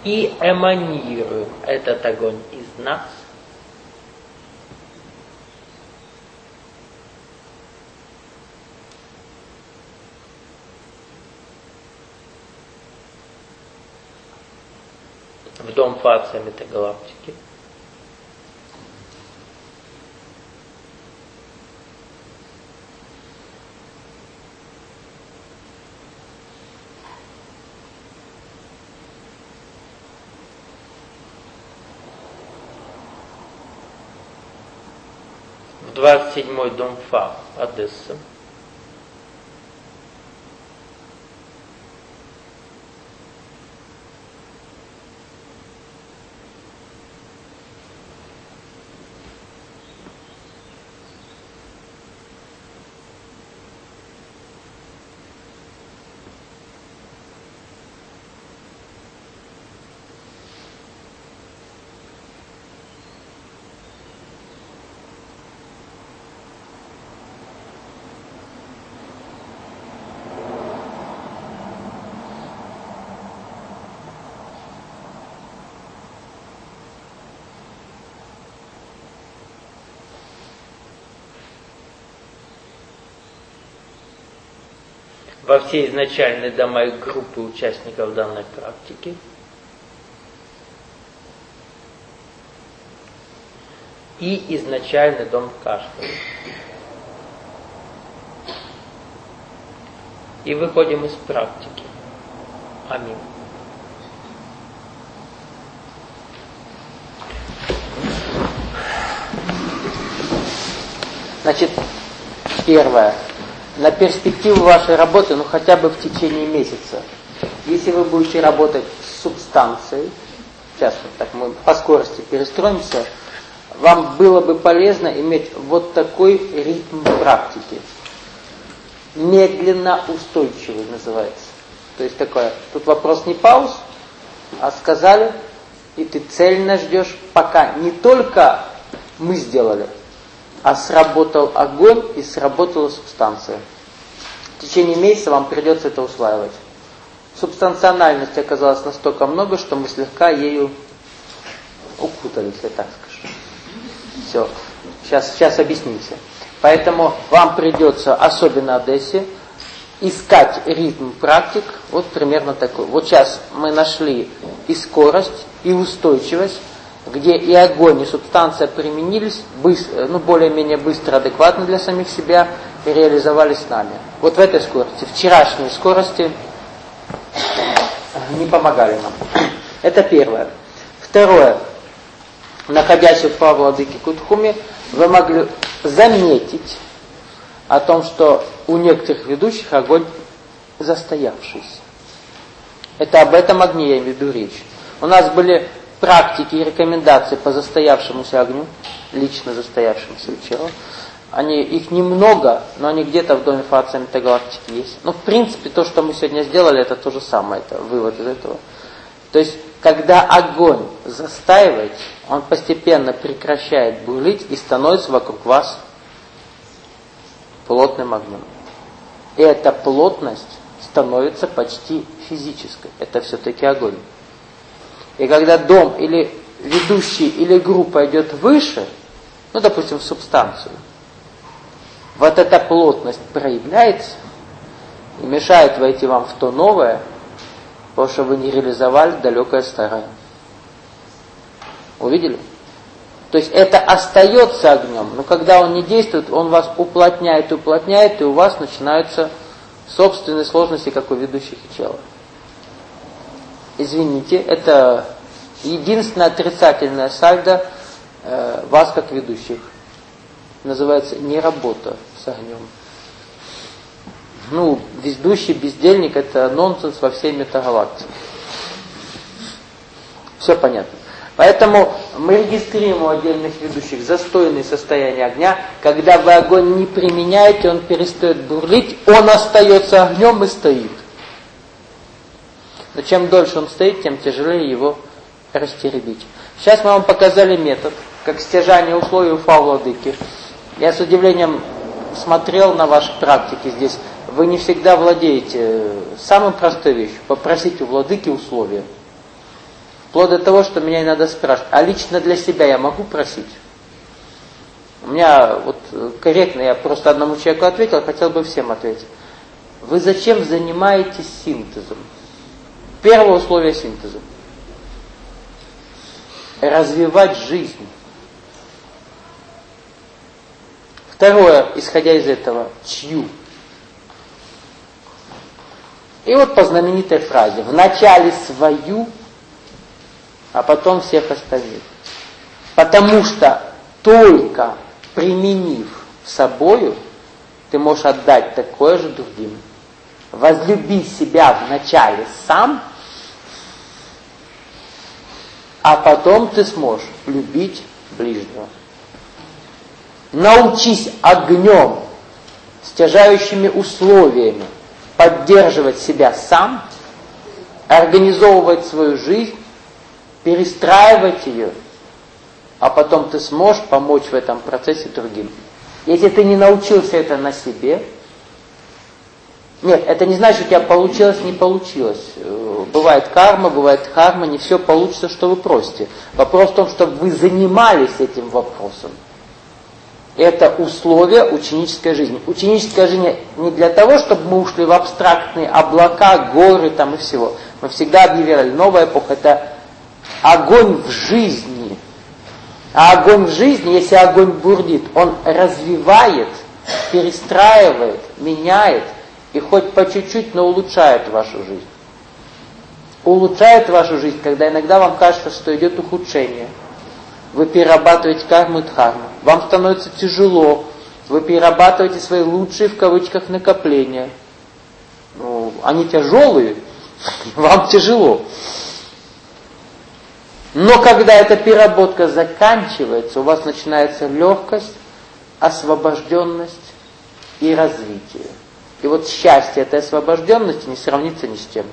и эманируем этот огонь из нас. В дом Фация метагалактики. В 27-й дом Фа, Одесса. Во все изначальные дома и группы участников данной практики. И изначальный дом каждого. И выходим из практики. Аминь. Значит, первое. На перспективу вашей работы, ну хотя бы в течение месяца. Если вы будете работать с субстанцией, сейчас вот так мы по скорости перестроимся, вам было бы полезно иметь вот такой ритм практики. Медленно устойчивый называется. То есть такое, тут вопрос не пауз, а сказали, и ты цельно ждешь, пока не только мы сделали, а сработал огонь и сработала субстанция. В течение месяца вам придется это усваивать. Субстанциональности оказалось настолько много, что мы слегка ею укутались, я так скажу. Все, сейчас объяснимся. Поэтому вам придется, особенно Одессе, искать ритм практик, вот примерно такой. Вот сейчас мы нашли и скорость, и устойчивость, где и огонь, и субстанция применились, быстро, более-менее быстро, адекватно для самих себя, и реализовались с нами. Вот в этой скорости, вчерашние скорости не помогали нам. Это первое. Второе. Находясь в Владыке Кутхуме, вы могли заметить о том, что у некоторых ведущих огонь застоявшийся. Это об этом огне я имею в виду речь. У нас были практики и рекомендации по застоявшемуся огню, лично застоявшемуся вечеру. Их немного, но они где-то в доме Фация метагалактики есть. В принципе, то, что мы сегодня сделали, это то же самое, это вывод из этого. То есть, когда огонь застаивается, он постепенно прекращает бурлить и становится вокруг вас плотным огнем. И эта плотность становится почти физической. Это все-таки огонь. И когда дом или ведущий, или группа идет выше, допустим, в субстанцию, вот эта плотность проявляется и мешает войти вам в то новое, потому что вы не реализовали далекое старое. Увидели? То есть это остается огнем, но когда он не действует, он вас уплотняет, и у вас начинаются собственные сложности, как у ведущих и тела. Извините, это единственное отрицательное сальдо вас как ведущих. Называется не работа с огнем. Ведущий бездельник — это нонсенс во всей метагалактике. Все понятно. Поэтому мы регистрируем у отдельных ведущих застойные состояния огня. Когда вы огонь не применяете, он перестает бурлить, он остается огнем и стоит. Но чем дольше он стоит, тем тяжелее его растеребить. Сейчас мы вам показали метод, как стяжание условий у Владыки. Я с удивлением смотрел на ваши практики здесь. Вы не всегда владеете самой простой вещью. Попросите у Владыки условия. Вплоть до того, что меня иногда спрашивают, а лично для себя я могу просить? У меня вот корректно, я просто одному человеку ответил, хотел бы всем ответить. Вы зачем занимаетесь синтезом? Первое условие синтеза. Развивать жизнь. Второе, исходя из этого, чью? И вот по знаменитой фразе, вначале свою, а потом всех остальных. Потому что только применив собою, ты можешь отдать такое же другим. Возлюби себя вначале сам, а потом ты сможешь любить ближнего. Научись огнем, стяжающими условиями, поддерживать себя сам, организовывать свою жизнь, перестраивать ее, а потом ты сможешь помочь в этом процессе другим. Если ты не научился это на себе, нет, это не значит, что у тебя получилось, не получилось. Бывает карма, бывает харма, не все получится, что вы просите. Вопрос в том, чтобы вы занимались этим вопросом. Это условие ученической жизни. Ученическая жизнь не для того, чтобы мы ушли в абстрактные облака, горы там и всего. Мы всегда объявляли, новая эпоха, это огонь в жизни. А огонь в жизни, если огонь бурлит, он развивает, перестраивает, меняет и хоть по чуть-чуть, но улучшает вашу жизнь. Улучшает вашу жизнь, когда иногда вам кажется, что идет ухудшение. Вы перерабатываете карму и дхарму. Вам становится тяжело. Вы перерабатываете свои лучшие, в кавычках, накопления. Ну, они тяжелые, вам тяжело. Но когда эта переработка заканчивается, у вас начинается легкость, освобожденность и развитие. И вот счастье этой освобожденности не сравнится ни с чем.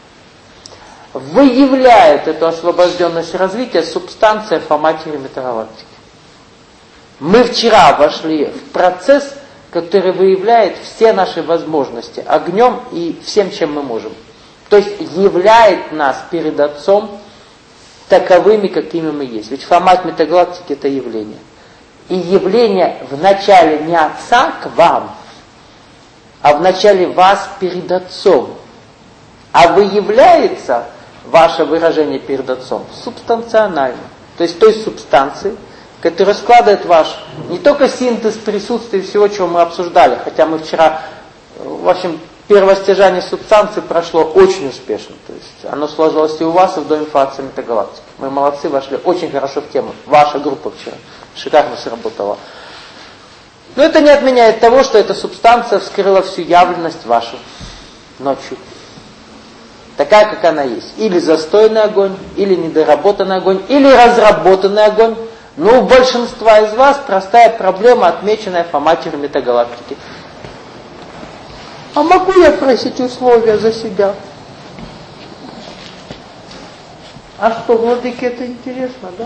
Выявляет эту освобожденность и развитие субстанция Фоматери Метагалактики. Мы вчера вошли в процесс, который выявляет все наши возможности огнем и всем, чем мы можем. То есть являет нас перед Отцом таковыми, какими мы есть. Ведь формат метагалактики это явление. И явление в начале не Отца к вам, а в начале вас перед Отцом. А выявляется ваше выражение перед Отцом субстанционально. То есть той субстанции, которая складывает ваш не только синтез присутствия всего, чего мы обсуждали, хотя мы вчера, в общем, первое стяжание субстанции прошло очень успешно. То есть оно сложилось и у вас, и в Доме Факции Метагалактики. Мы молодцы, вошли очень хорошо в тему. Ваша группа вчера шикарно сработала. Но это не отменяет того, что эта субстанция вскрыла всю явленность вашу ночью. Такая, как она есть. Или застойный огонь, или недоработанный огонь, или разработанный огонь. Но у большинства из вас простая проблема, отмеченная Фоматерью Метагалактики. А могу я просить условия за себя? А что, владыке это интересно, да?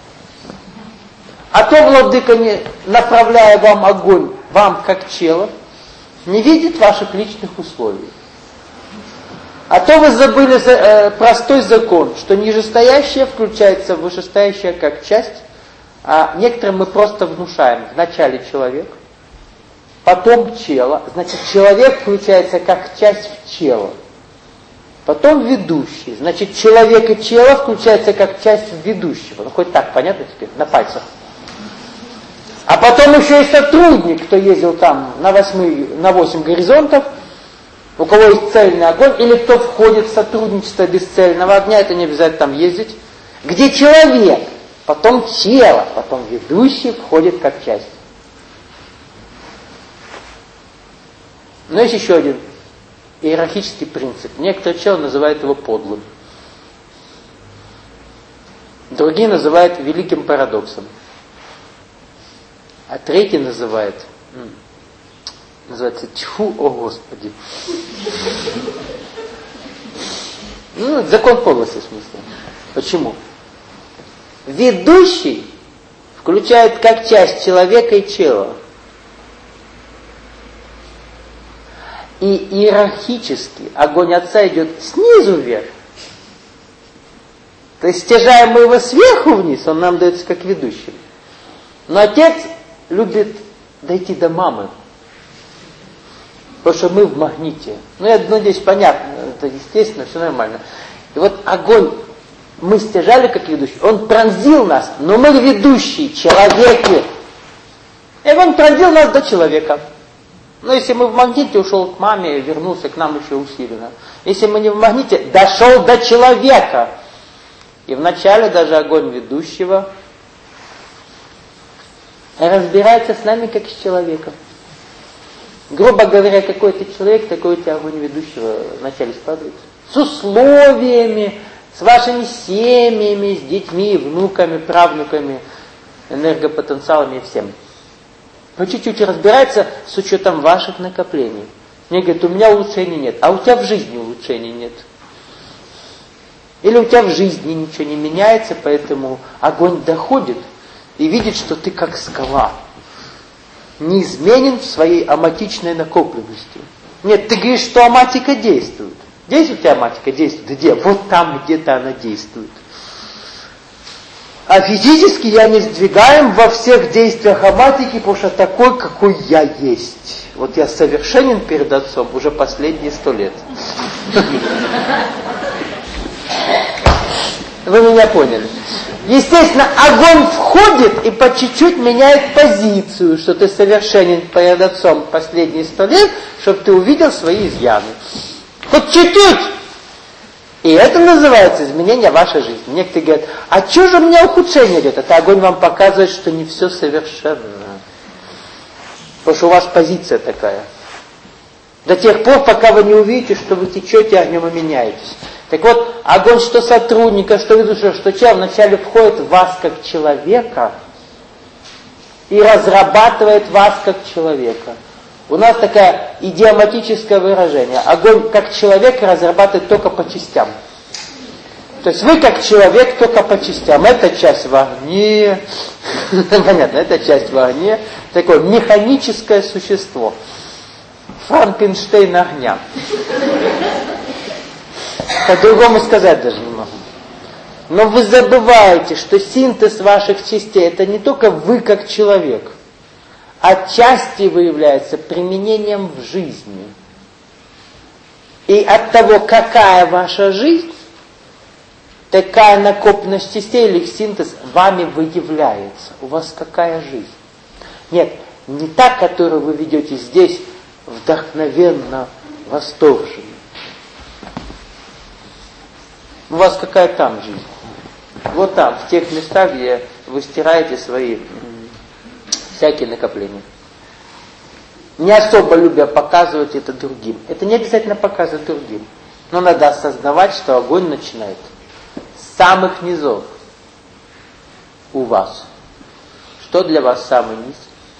А то владыка, не направляя вам огонь, вам как чело, не видит ваших личных условий. А то вы забыли простой закон, что нижестоящее включается в вышестоящее как часть, а некоторым мы просто внушаем. Вначале человек, потом чело. Значит, человек включается как часть в чело. Потом ведущий. Значит, человек и чело включаются как часть в ведущего. Ну, хоть так, понятно теперь? На пальцах. А потом еще и сотрудник, кто ездил там на 8 горизонтов, у кого есть цельный огонь, или кто входит в сотрудничество бесцельного огня, это не обязательно там ездить, где человек, потом тело, потом ведущий входит как часть. Но есть еще один иерархический принцип. Некоторые челы называют его подлым. Другие называют великим парадоксом. А третий называется тьфу, о Господи. Ну, закон подлости в смысле. Почему? Ведущий включает как часть человека и чела. И иерархически огонь Отца идет снизу вверх. То есть стяжаем мы его сверху вниз, он нам дается как ведущий. Но отец любит дойти до мамы. Потому что мы в магните. Здесь понятно, это естественно, все нормально. И вот огонь мы стяжали как ведущий, он пронзил нас, но мы ведущие, человеки. И он пронзил нас до человека. Но если мы в магните, ушел к маме, вернулся к нам еще усиленно. Если мы не в магните, дошел до человека. И вначале даже огонь ведущего разбирается с нами как с человеком. Грубо говоря, какой ты человек, такой у тебя огонь ведущего вначале складывается. С условиями, с вашими семьями, с детьми, внуками, правнуками, энергопотенциалами и всем. По чуть-чуть разбирается с учетом ваших накоплений. Мне говорят, у меня улучшений нет, а у тебя в жизни улучшений нет. Или у тебя в жизни ничего не меняется, поэтому огонь доходит и видит, что ты как скала. Неизменен в своей аматичной накопленности. Нет, ты говоришь, что аматика действует. Действует у тебя аматика? Действует. Где? Вот там где-то она действует. А физически я не сдвигаем во всех действиях аматики, потому что такой, какой я есть. Вот я совершенен перед Отцом уже последние 100 лет. Вы меня поняли. Естественно, огонь входит и по чуть-чуть меняет позицию, что ты совершенен перед Отцом последние 100 лет, чтобы ты увидел свои изъяны. Хоть чуть-чуть. И это называется изменение вашей жизни. Некоторые говорят, а что же у меня ухудшение идет? Это огонь вам показывает, что не все совершенно. Потому что у вас позиция такая. До тех пор, пока вы не увидите, что вы течете огнем и меняетесь. Так вот, огонь что сотрудника, что ведущего, что человек вначале входит в вас как человека и разрабатывает вас как человека. У нас такое идиоматическое выражение. Огонь как человек разрабатывает только по частям. То есть вы как человек только по частям. Эта часть в огне. Понятно, эта часть в огне. Такое механическое существо. Франкенштейн огня. По-другому сказать даже не могу. Но вы забываете, что синтез ваших частей это не только вы как человек. Отчасти выявляется применением в жизни. И от того, какая ваша жизнь, такая накопленность частей или их синтез вами выявляется. У вас какая жизнь? Нет, не та, которую вы ведете здесь, вдохновенно, восторженно. У вас какая там жизнь? Вот там, в тех местах, где вы стираете свои всякие накопления. Не особо любя показывать это другим. Это не обязательно показывать другим. Но надо осознавать, что огонь начинает с самых низов у вас. Что для вас самый низ?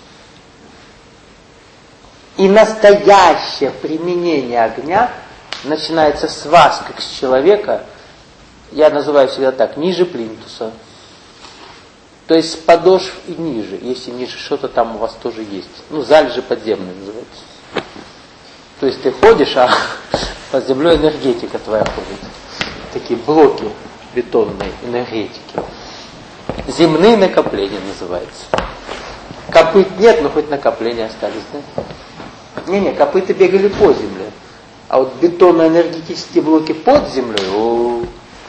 И настоящее применение огня начинается с вас, как с человека, я называю всегда так, ниже плинтуса. То есть с подошв и ниже, если ниже что-то там у вас тоже есть. Залежи подземные называются. То есть ты ходишь, а под землей энергетика твоя ходит. Такие блоки бетонной энергетики. Земные накопления называется. Копыт нет, но хоть накопления остались, да? Не, копыта бегали по земле. А вот бетонно-энергетические блоки под землей,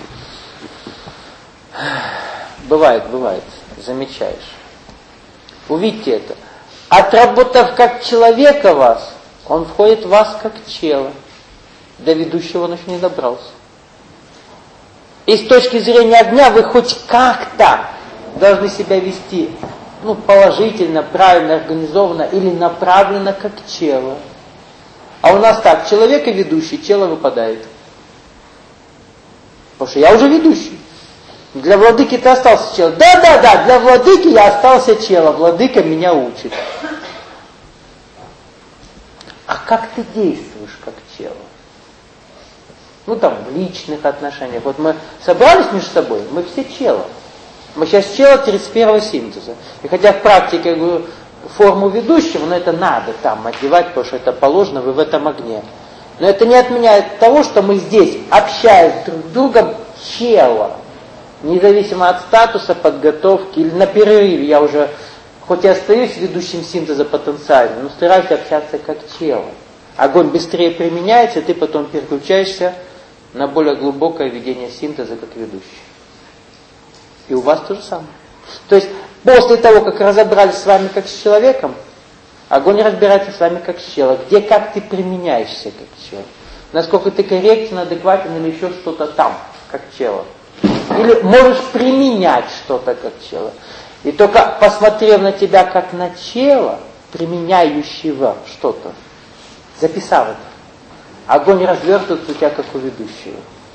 бывает, замечаешь. Увидьте это. Отработав как человека вас, он входит в вас как тело. До ведущего он еще не добрался. И с точки зрения огня вы хоть как-то должны себя вести положительно, правильно, организованно или направленно как тело. А у нас так, человек и ведущий, тело выпадает. Потому что я уже ведущий. Для владыки ты остался челом. Да, для владыки я остался челом. Владыка меня учит. А как ты действуешь как чело? В личных отношениях. Вот мы собрались между собой, мы все чело. Мы сейчас чело 31-го синтеза. И хотя в практике, я говорю, форму ведущего, но это надо там одевать, потому что это положено, вы в этом огне. Но это не отменяет того, что мы здесь, общаясь друг с другом, чело. Независимо от статуса, подготовки или на перерыве я уже, хоть и остаюсь ведущим синтеза потенциально, но стараюсь общаться как тело. Огонь быстрее применяется, ты потом переключаешься на более глубокое ведение синтеза как ведущий. И у вас то же самое. То есть после того, как разобрались с вами как с человеком, огонь разбирается с вами как с телом. Где, как ты применяешься как тело. Насколько ты корректен, адекватен или еще что-то там, как тело. Или можешь применять что-то как тело. И только посмотрев на тебя как на тело, применяющего что-то, записав это, огонь развертывается у тебя как у ведущего.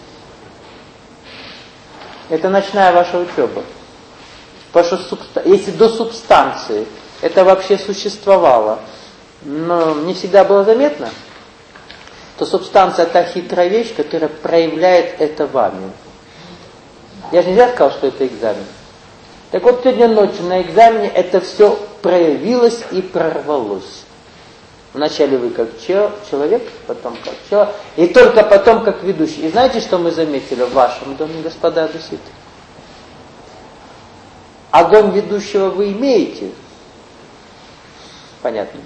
Это ночная ваша учеба. Потому что если до субстанции это вообще существовало, но не всегда было заметно, то субстанция та хитрая вещь, которая проявляет это вами. Я же нельзя сказал, что это экзамен. Так вот, сегодня ночью на экзамене это все проявилось и прорвалось. Вначале вы как человек, потом как человек, и только потом как ведущий. И знаете, что мы заметили в вашем доме, господа дуситы? Огонь ведущего вы имеете. Понятно.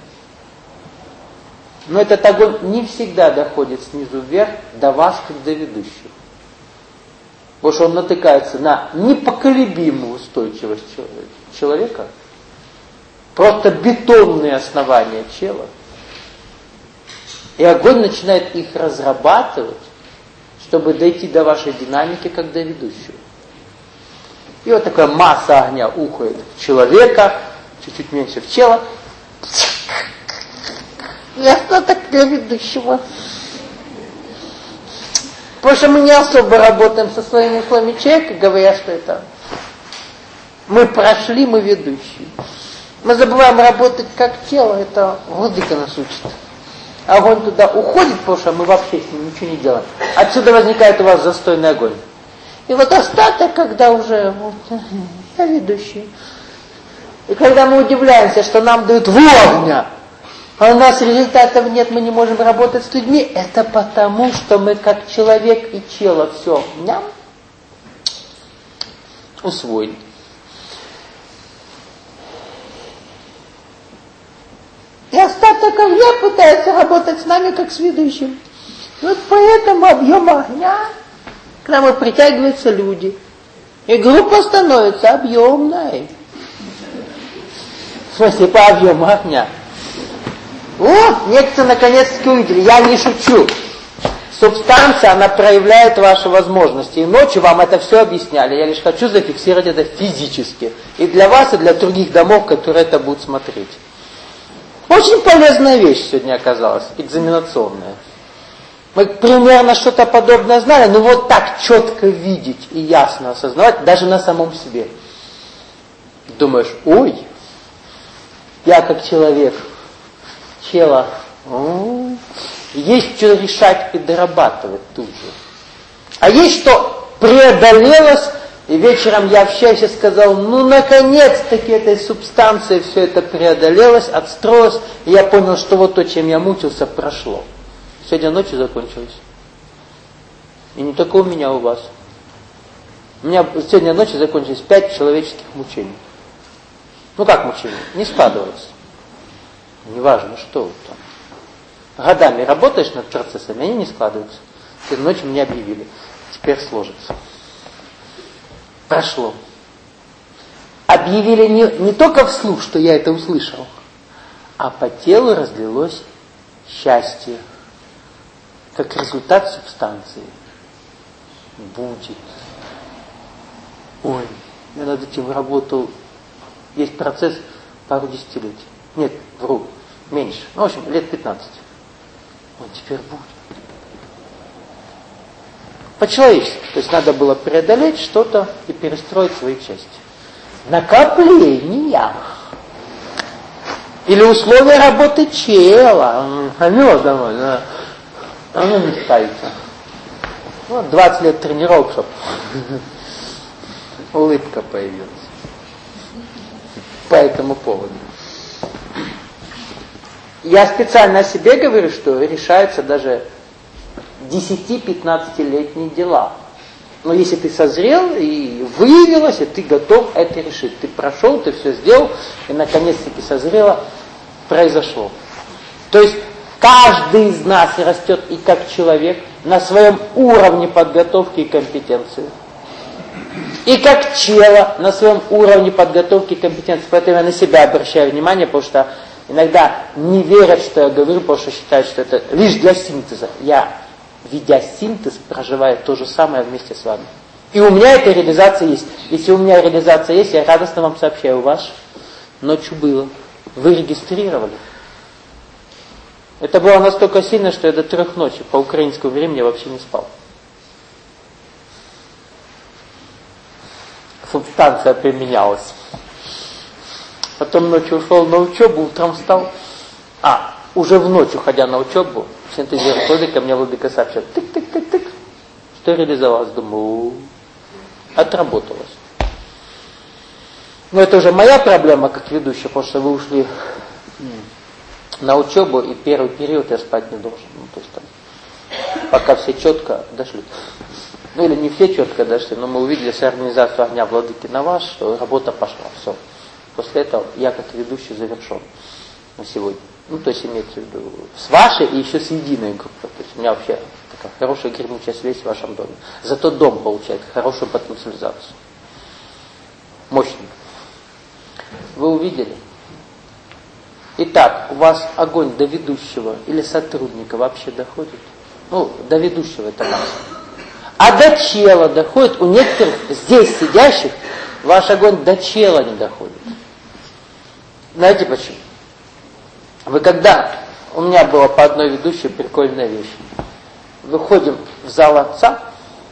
Но этот огонь не всегда доходит снизу вверх до вас, как до ведущего. Потому что он натыкается на непоколебимую устойчивость человека, просто бетонные основания тела. И огонь начинает их разрабатывать, чтобы дойти до вашей динамики, как до ведущего. И вот такая масса огня уходит в человека, чуть-чуть меньше в тело. И остаток для ведущего. Потому что мы не особо работаем со своими условиями человека, говоря, что это мы прошли, мы ведущие. Мы забываем работать как тело, это владыка нас учит. Огонь туда уходит, потому что мы вообще с ним ничего не делаем. Отсюда возникает у вас застойный огонь. И вот остаток, когда уже я ведущий. И когда мы удивляемся, что нам дают вогня, а у нас результатов нет, мы не можем работать с людьми, это потому, что мы как человек и тело все усвоили. И остаток огня пытается работать с нами, как с ведущим. Вот поэтому объем огня, к нам и притягиваются люди. И группа становится объемной. В смысле, по объему огня. О, некоторые наконец-таки увидели, я не шучу. Субстанция, она проявляет ваши возможности. И ночью вам это все объясняли. Я лишь хочу зафиксировать это физически. И для вас, и для других домов, которые это будут смотреть. Очень полезная вещь сегодня оказалась, экзаменационная. Мы примерно что-то подобное знали, но вот так четко видеть и ясно осознавать, даже на самом себе. Думаешь, ой, я как человек, тело, есть что решать и дорабатывать тут же. А есть что преодолелось, и вечером я общаюсь и сказал, ну наконец-таки этой субстанцией все это преодолелось, отстроилось, и я понял, что вот то, чем я мучился, прошло. Сегодня ночью закончилось. И не только у меня, у вас. У меня сегодня ночью закончились 5 человеческих мучений. Ну как мучений? Не складывалось. Неважно, что там. Годами работаешь над процессами, они не складываются. Сегодня ночью мне объявили. Теперь сложится. Прошло. Объявили не только вслух, что я это услышал, а по телу разлилось счастье. Как результат субстанции. Будет. Ой, я над этим работал. Есть процесс пару десятилетий. Нет, вру, меньше. Ну, в общем, лет 15. Он теперь будет. По-человечески. То есть надо было преодолеть что-то и перестроить свои части. Накопления. Или условия работы тела. Домой, да. Оно не ставится. Вот 20 лет тренировок, чтобы улыбка появилась. По этому поводу. Я специально о себе говорю, что решаются даже 10-15-летние дела. Но если ты созрел и выявилось, и ты готов это решить. Ты прошел, ты все сделал, и наконец-таки созрело, произошло. То есть каждый из нас растет и как человек на своем уровне подготовки и компетенции. И как чело на своем уровне подготовки и компетенции. Поэтому я на себя обращаю внимание, потому что иногда не верят, что я говорю, потому что считают, что это лишь для синтеза. Я, ведя синтез, проживаю то же самое вместе с вами. И у меня эта реализация есть. Если у меня реализация есть, я радостно вам сообщаю, у вас ночью было. Вы регистрировали. Это было настолько сильно, что я до 3 ночи по украинскому времени вообще не спал. Субстанция применялась. Потом ночью ушел на учебу, утром встал. Уже в ночь, уходя на учебу, синтезируя владыка, мне владыка сообщил, тык-тык-тык-тык, что реализовалось. Думаю, отработалось. Но это уже моя проблема как ведущая, потому что вы ушли на учебу, и первый период я спать не должен. То есть там, пока все четко дошли. Или не все четко дошли, но мы увидели с организацией огня владыки на вас, что работа пошла. Все. После этого я как ведущий завершен на сегодня. То есть имеется в виду с вашей и еще с единой группой. То есть у меня вообще такая хорошая гремучая связь в вашем доме. Зато дом получает хорошую потенциализацию. Мощный. Вы увидели? Итак, у вас огонь до ведущего или сотрудника вообще доходит? До ведущего это раз. А до чела доходит, у некоторых здесь сидящих ваш огонь до чела не доходит. Знаете почему? У меня была по одной ведущей прикольная вещь. Выходим в зал отца,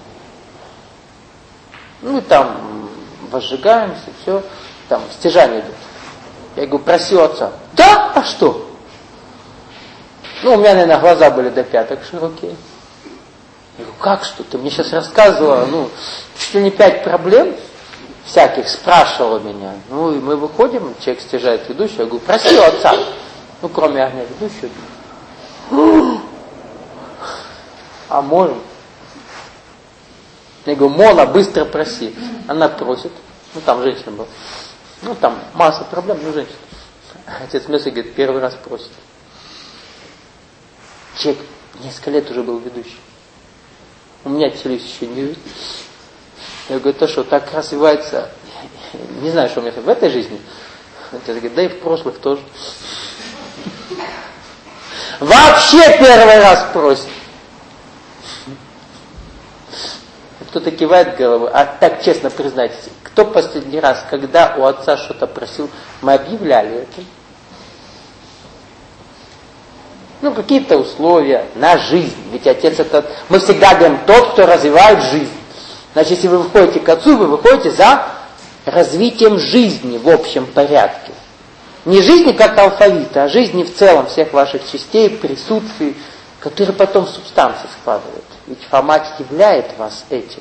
там возжигаемся, все, там стяжание идет. Я говорю, проси у отца. Да? А что? У меня, наверное, глаза были до пяток широкие. Я говорю, как что? Ты мне сейчас рассказывала, чуть ли не 5 проблем всяких, спрашивала меня. И мы выходим, человек стяжает ведущего, я говорю, проси у отца. Кроме огня ведущего. А можем? Я говорю, Мона, быстро проси. Она просит. Там женщина была. Там масса проблем, женщина. Отец Месса говорит, первый раз просит. Человек несколько лет уже был ведущим. У меня телевизор еще не видит. Я говорю, то что, так развивается, не знаю, что у меня в этой жизни. Отец говорит, да и в прошлых тоже. Вообще первый раз просит. Кто-то кивает головой, а так честно признайтесь, кто последний раз, когда у отца что-то просил, мы объявляли это? Какие-то условия на жизнь. Ведь отец это... Мы всегда говорим, тот, кто развивает жизнь. Значит, если вы выходите к отцу, вы выходите за развитием жизни в общем порядке. Не жизни как алфавита, а жизни в целом всех ваших частей, присутствий, которые потом в субстанции складывают. Ведь Фомач являет вас этим.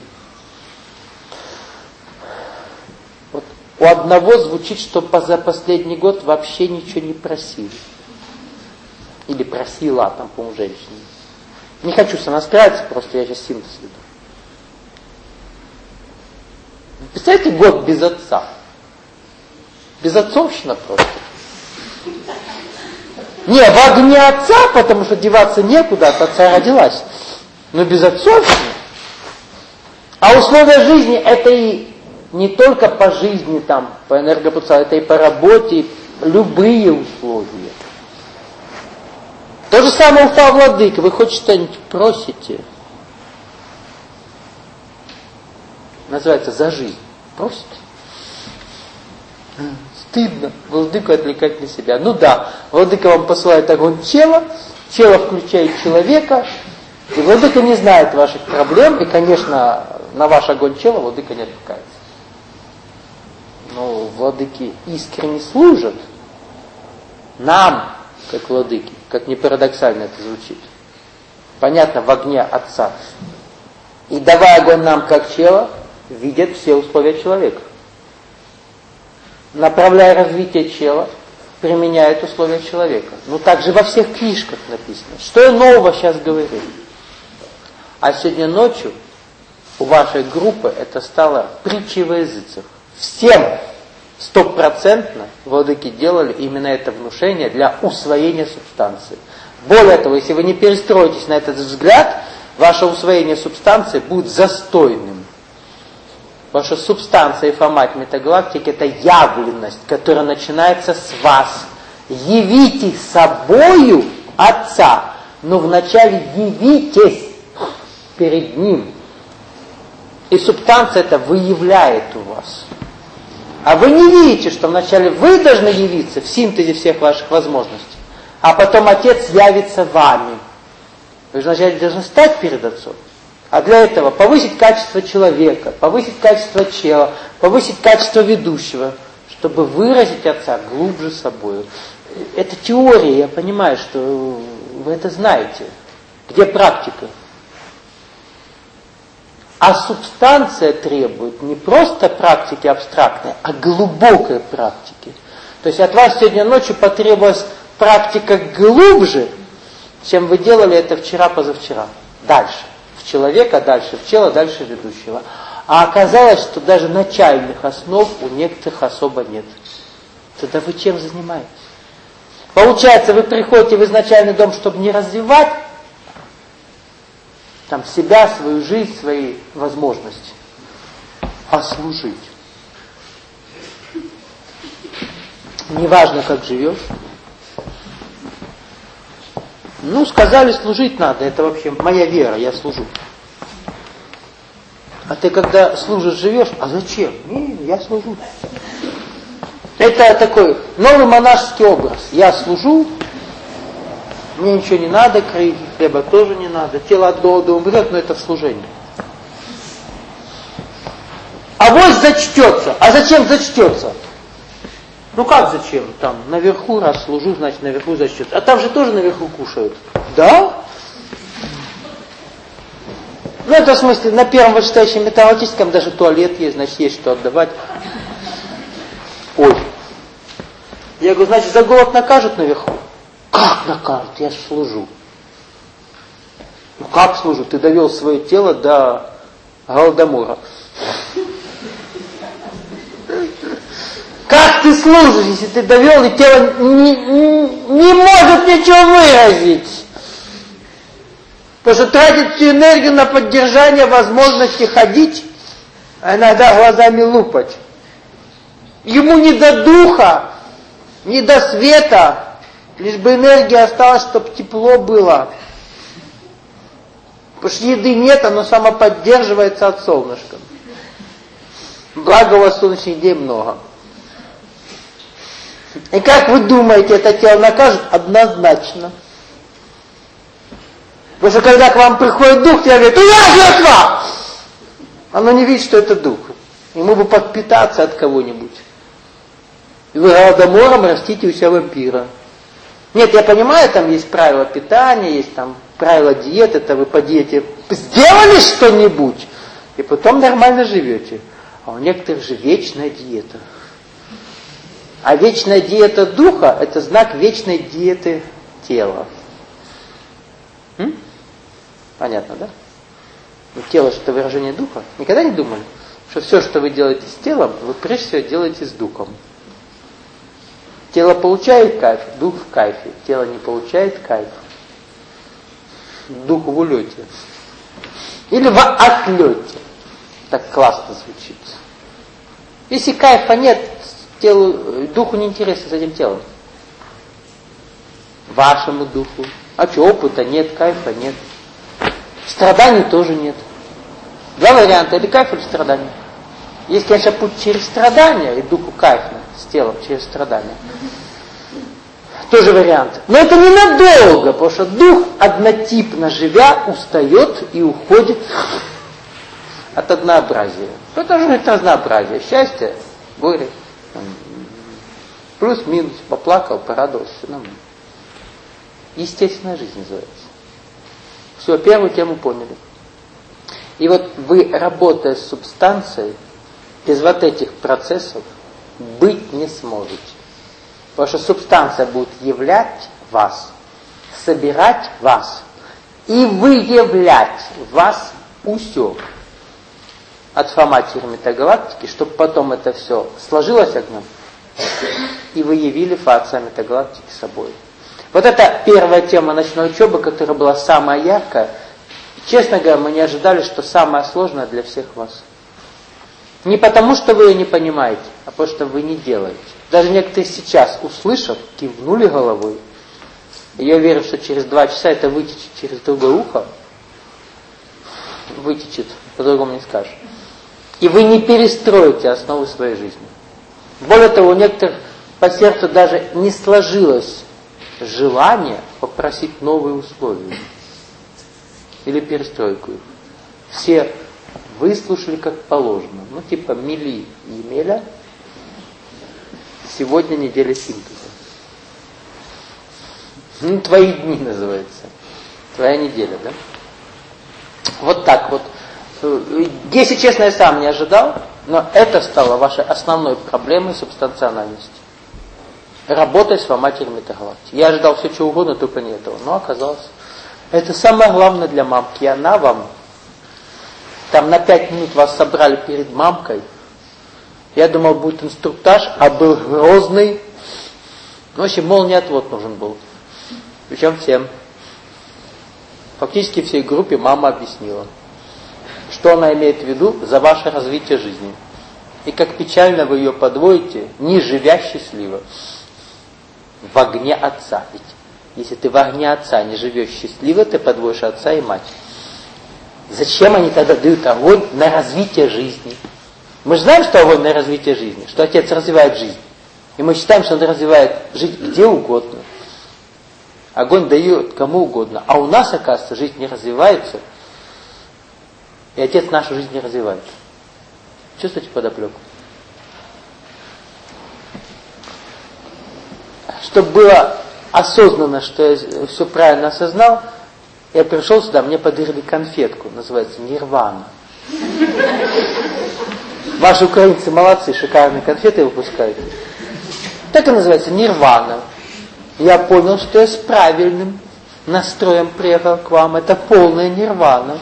У одного звучит, что за последний год вообще ничего не просили. Или просила, по-моему, женщина. Не хочу сонастраиваться, просто я сейчас синтез веду. Представляете, год без отца. Безотцовщина просто. Не, в огне отца, потому что деваться некуда, от отца родилась. Но безотцовщина. А условия жизни это и не только по жизни, по энергопотенциалу, это и по работе, любые условия. То же самое Уфа Владыка. Вы хоть что-нибудь просите. Называется за жизнь. Просите. Стыдно Владыку отвлекать на себя. Владыка вам посылает огонь чела включает человека, и Владыка не знает ваших проблем, и, конечно, на ваш огонь чела Владыка не отвлекается. Но Владыки искренне служат нам, как Владыки, как ни парадоксально это звучит. Понятно, в огне Отца. И давая огонь нам, как чела, видят все условия человека. Направляя развитие чела, применяет условия человека. Так же во всех книжках написано. Что я нового сейчас говорю? А сегодня ночью у вашей группы это стало притчей во языцах. Всем 100% владыки делали именно это внушение для усвоения субстанции. Более того, если вы не перестроитесь на этот взгляд, ваше усвоение субстанции будет застойным. Ваша субстанция и формат метагалактики — это явленность, которая начинается с вас. Явите собою Отца, но вначале явитесь перед Ним. И субстанция это выявляет у вас. А вы не видите, что вначале вы должны явиться в синтезе всех ваших возможностей, а потом Отец явится вами. Вы же вначале должны стать перед Отцом. А для этого повысить качество человека, повысить качество тела, повысить качество ведущего, чтобы выразить Отца глубже собою. Это теория, я понимаю, что вы это знаете. Где практика? А субстанция требует не просто практики абстрактной, а глубокой практики. То есть от вас сегодня ночью потребовалась практика глубже, чем вы делали это вчера-позавчера. Дальше. В человека, дальше в тело, дальше в ведущего. А оказалось, что даже начальных основ у некоторых особо нет. Тогда вы чем занимаетесь? Получается, вы приходите в изначальный дом, чтобы не развивать там себя, свою жизнь, свои возможности, а служить. Неважно, как живешь. Ну, сказали, служить надо, это вообще моя вера, я служу. А ты когда служишь, живешь, а зачем? Не, я служу. Это такой новый монашеский образ. Я служу, мне ничего не надо, краюхи хлеба тоже не надо, тело от голода умрет, но это в служении. Авось зачтется. А зачем зачтется? Ну как зачем? Там наверху раз служу, значит наверху зачтется. А там же тоже наверху кушают. Да? Ну это в смысле, на первом вышестоящем металлическом даже туалет есть, значит есть что отдавать. Ой. Я говорю, значит за голод накажут наверху? Как накажут? Я же служу. Ну как служу? Ты довел свое тело до голодомора. Как ты служишь, если ты довел, и тело не может ничего выразить? Потому что тратит всю энергию на поддержание возможности ходить, а иногда глазами лупать. Ему не до духа, не до света, лишь бы энергия осталась, чтобы тепло было. Потому что еды нет, оно самоподдерживается от солнышка. Благо у вас солнечных дней много. И как вы думаете, это тело накажут? Однозначно. Потому что когда к вам приходит дух, я говорю, я жертва! Оно не видит, что это дух. Ему бы подпитаться от кого-нибудь. И вы голодомором растите у себя вампира. Нет, я понимаю, там есть правила питания, есть там правила диеты, это вы по диете сделали что-нибудь, и потом нормально живете. А у некоторых же вечная диета. А вечная диета духа – это знак вечной диеты тела. Понятно, да? Но тело – что выражение духа. Никогда не думали, что все, что вы делаете с телом, вы прежде всего делаете с духом. Тело получает кайф, дух в кайфе. Тело не получает кайф. Дух в улете. Или в отлете. Так классно звучит. Если кайфа нет, духу не интересно с этим телом. Вашему духу. А что, опыта нет, кайфа нет. Страданий тоже нет. Два варианта, или кайф, или страдание. Есть, конечно, путь через страдания, и духу кайфно, с телом через страдания. Тоже вариант. Но это ненадолго, потому что дух, однотипно живя, устает и уходит от однообразия. Что должно быть разнообразие? Счастье, горе. Плюс-минус, поплакал, порадовался, все нормально. Естественная жизнь называется. Все, первую тему поняли. И вот вы, работая с субстанцией, без вот этих процессов быть не сможете. Потому что субстанция будет являть вас, собирать вас и выявлять в вас усё. от матери метагалактики, чтобы потом это все сложилось огнем, и вы явили фа-отца метагалактики собой. Вот это первая тема ночной учебы, которая была самая яркая. Честно говоря, мы не ожидали, что самое сложное для всех вас. Не потому, что вы ее не понимаете, а потому, что вы не делаете. Даже некоторые сейчас, услышав, кивнули головой. И я верю, что через 2 часа это вытечет через другое ухо. Вытечет, по-другому не скажешь. И вы не перестроите основы своей жизни. Более того, у некоторых по сердцу даже не сложилось желание попросить новые условия. Или перестройку их. Все выслушали как положено. Ну, типа Мили и Емеля. Сегодня неделя синтеза. Ну, твои дни называется. Твоя неделя, да? Вот так вот. Если честно, я сам не ожидал, но это стало вашей основной проблемой субстанциональности. Работай с матерью метагалактики. Я ожидал все чего угодно, только не этого. Но оказалось, это самое главное для мамки. И она вам, там на 5 минут вас собрали перед мамкой. Я думал, будет инструктаж, а был грозный. Ну, в общем, молниеотвод нужен был. Причем всем. Фактически всей группе мама объяснила, что она имеет в виду за ваше развитие жизни. И как печально вы ее подводите, не живя счастливо. В огне отца. Ведь если ты в огне отца не живешь счастливо, ты подводишь отца и мать. Зачем они тогда дают огонь на развитие жизни? Мы же знаем, что огонь на развитие жизни, что отец развивает жизнь. И мы считаем, что он развивает жить где угодно. Огонь дает кому угодно. А у нас, оказывается, жизнь не развивается. И отец нашу жизнь не развивает. Чувствуете подоплеку? Чтобы было осознанно, что я все правильно осознал, я пришел сюда, мне подарили конфетку, называется Нирвана. Ваши украинцы молодцы, шикарные конфеты выпускают. Так и называется Нирвана. Я понял, что я с правильным настроем приехал к вам. Это полная нирвана.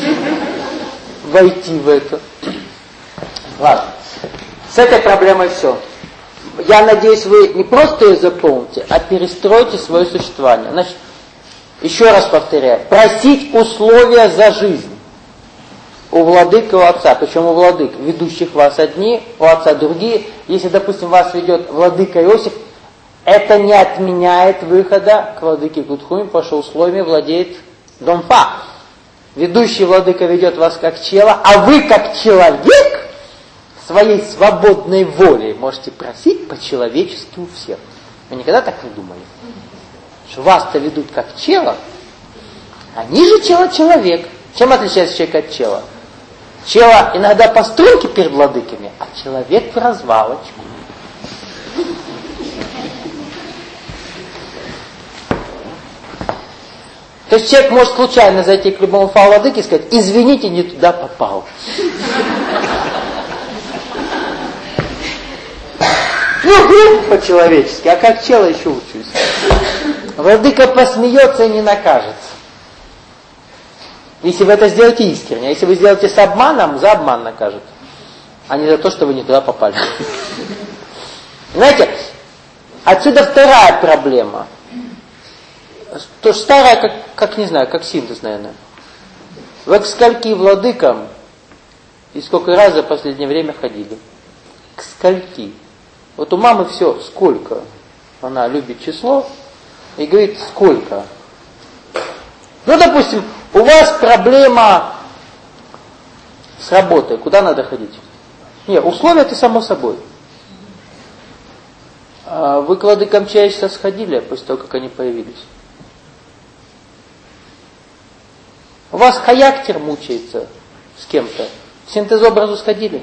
Войти в это. Ладно. С этой проблемой все. Я надеюсь, вы не просто ее заполните, а перестройте свое существование. Значит, еще раз повторяю. Просить условия за жизнь. У владык и у отца. Причем у владык, ведущих вас одни, у отца другие. Если, допустим, вас ведет владыка Иосиф, это не отменяет выхода к владыке Кудхуми, потому что условиями владеет Донфа. Ведущий владыка ведет вас как чела, а вы как человек своей свободной волей можете просить по-человечески у всех. Вы никогда так не думали? Что вас-то ведут как чела, они же чела-человек. Чем отличается человек от чела? Чела иногда по струнке перед владыками, а человек в развалочку. То есть человек может случайно зайти к любому фа-владыке и сказать: извините, не туда попал. Ну, по-человечески, а как чела еще учусь. Владыка посмеется и не накажется. Если вы это сделаете искренне. А если вы сделаете с обманом, за обман накажет. А не за то, что вы не туда попали. Знаете, отсюда вторая проблема. То старая, как не знаю, как синтез, наверное. Вы к скольки владыкам и сколько раз за последнее время ходили? К скольки? Вот у мамы все, сколько? Она любит число и говорит, сколько? Ну, допустим, у вас проблема с работой. Куда надо ходить? Нет, условия это само собой. Вы к владыкам чаще сходили после того, как они появились? У вас хаяктер мучается с кем-то. В синтезобразу сходили?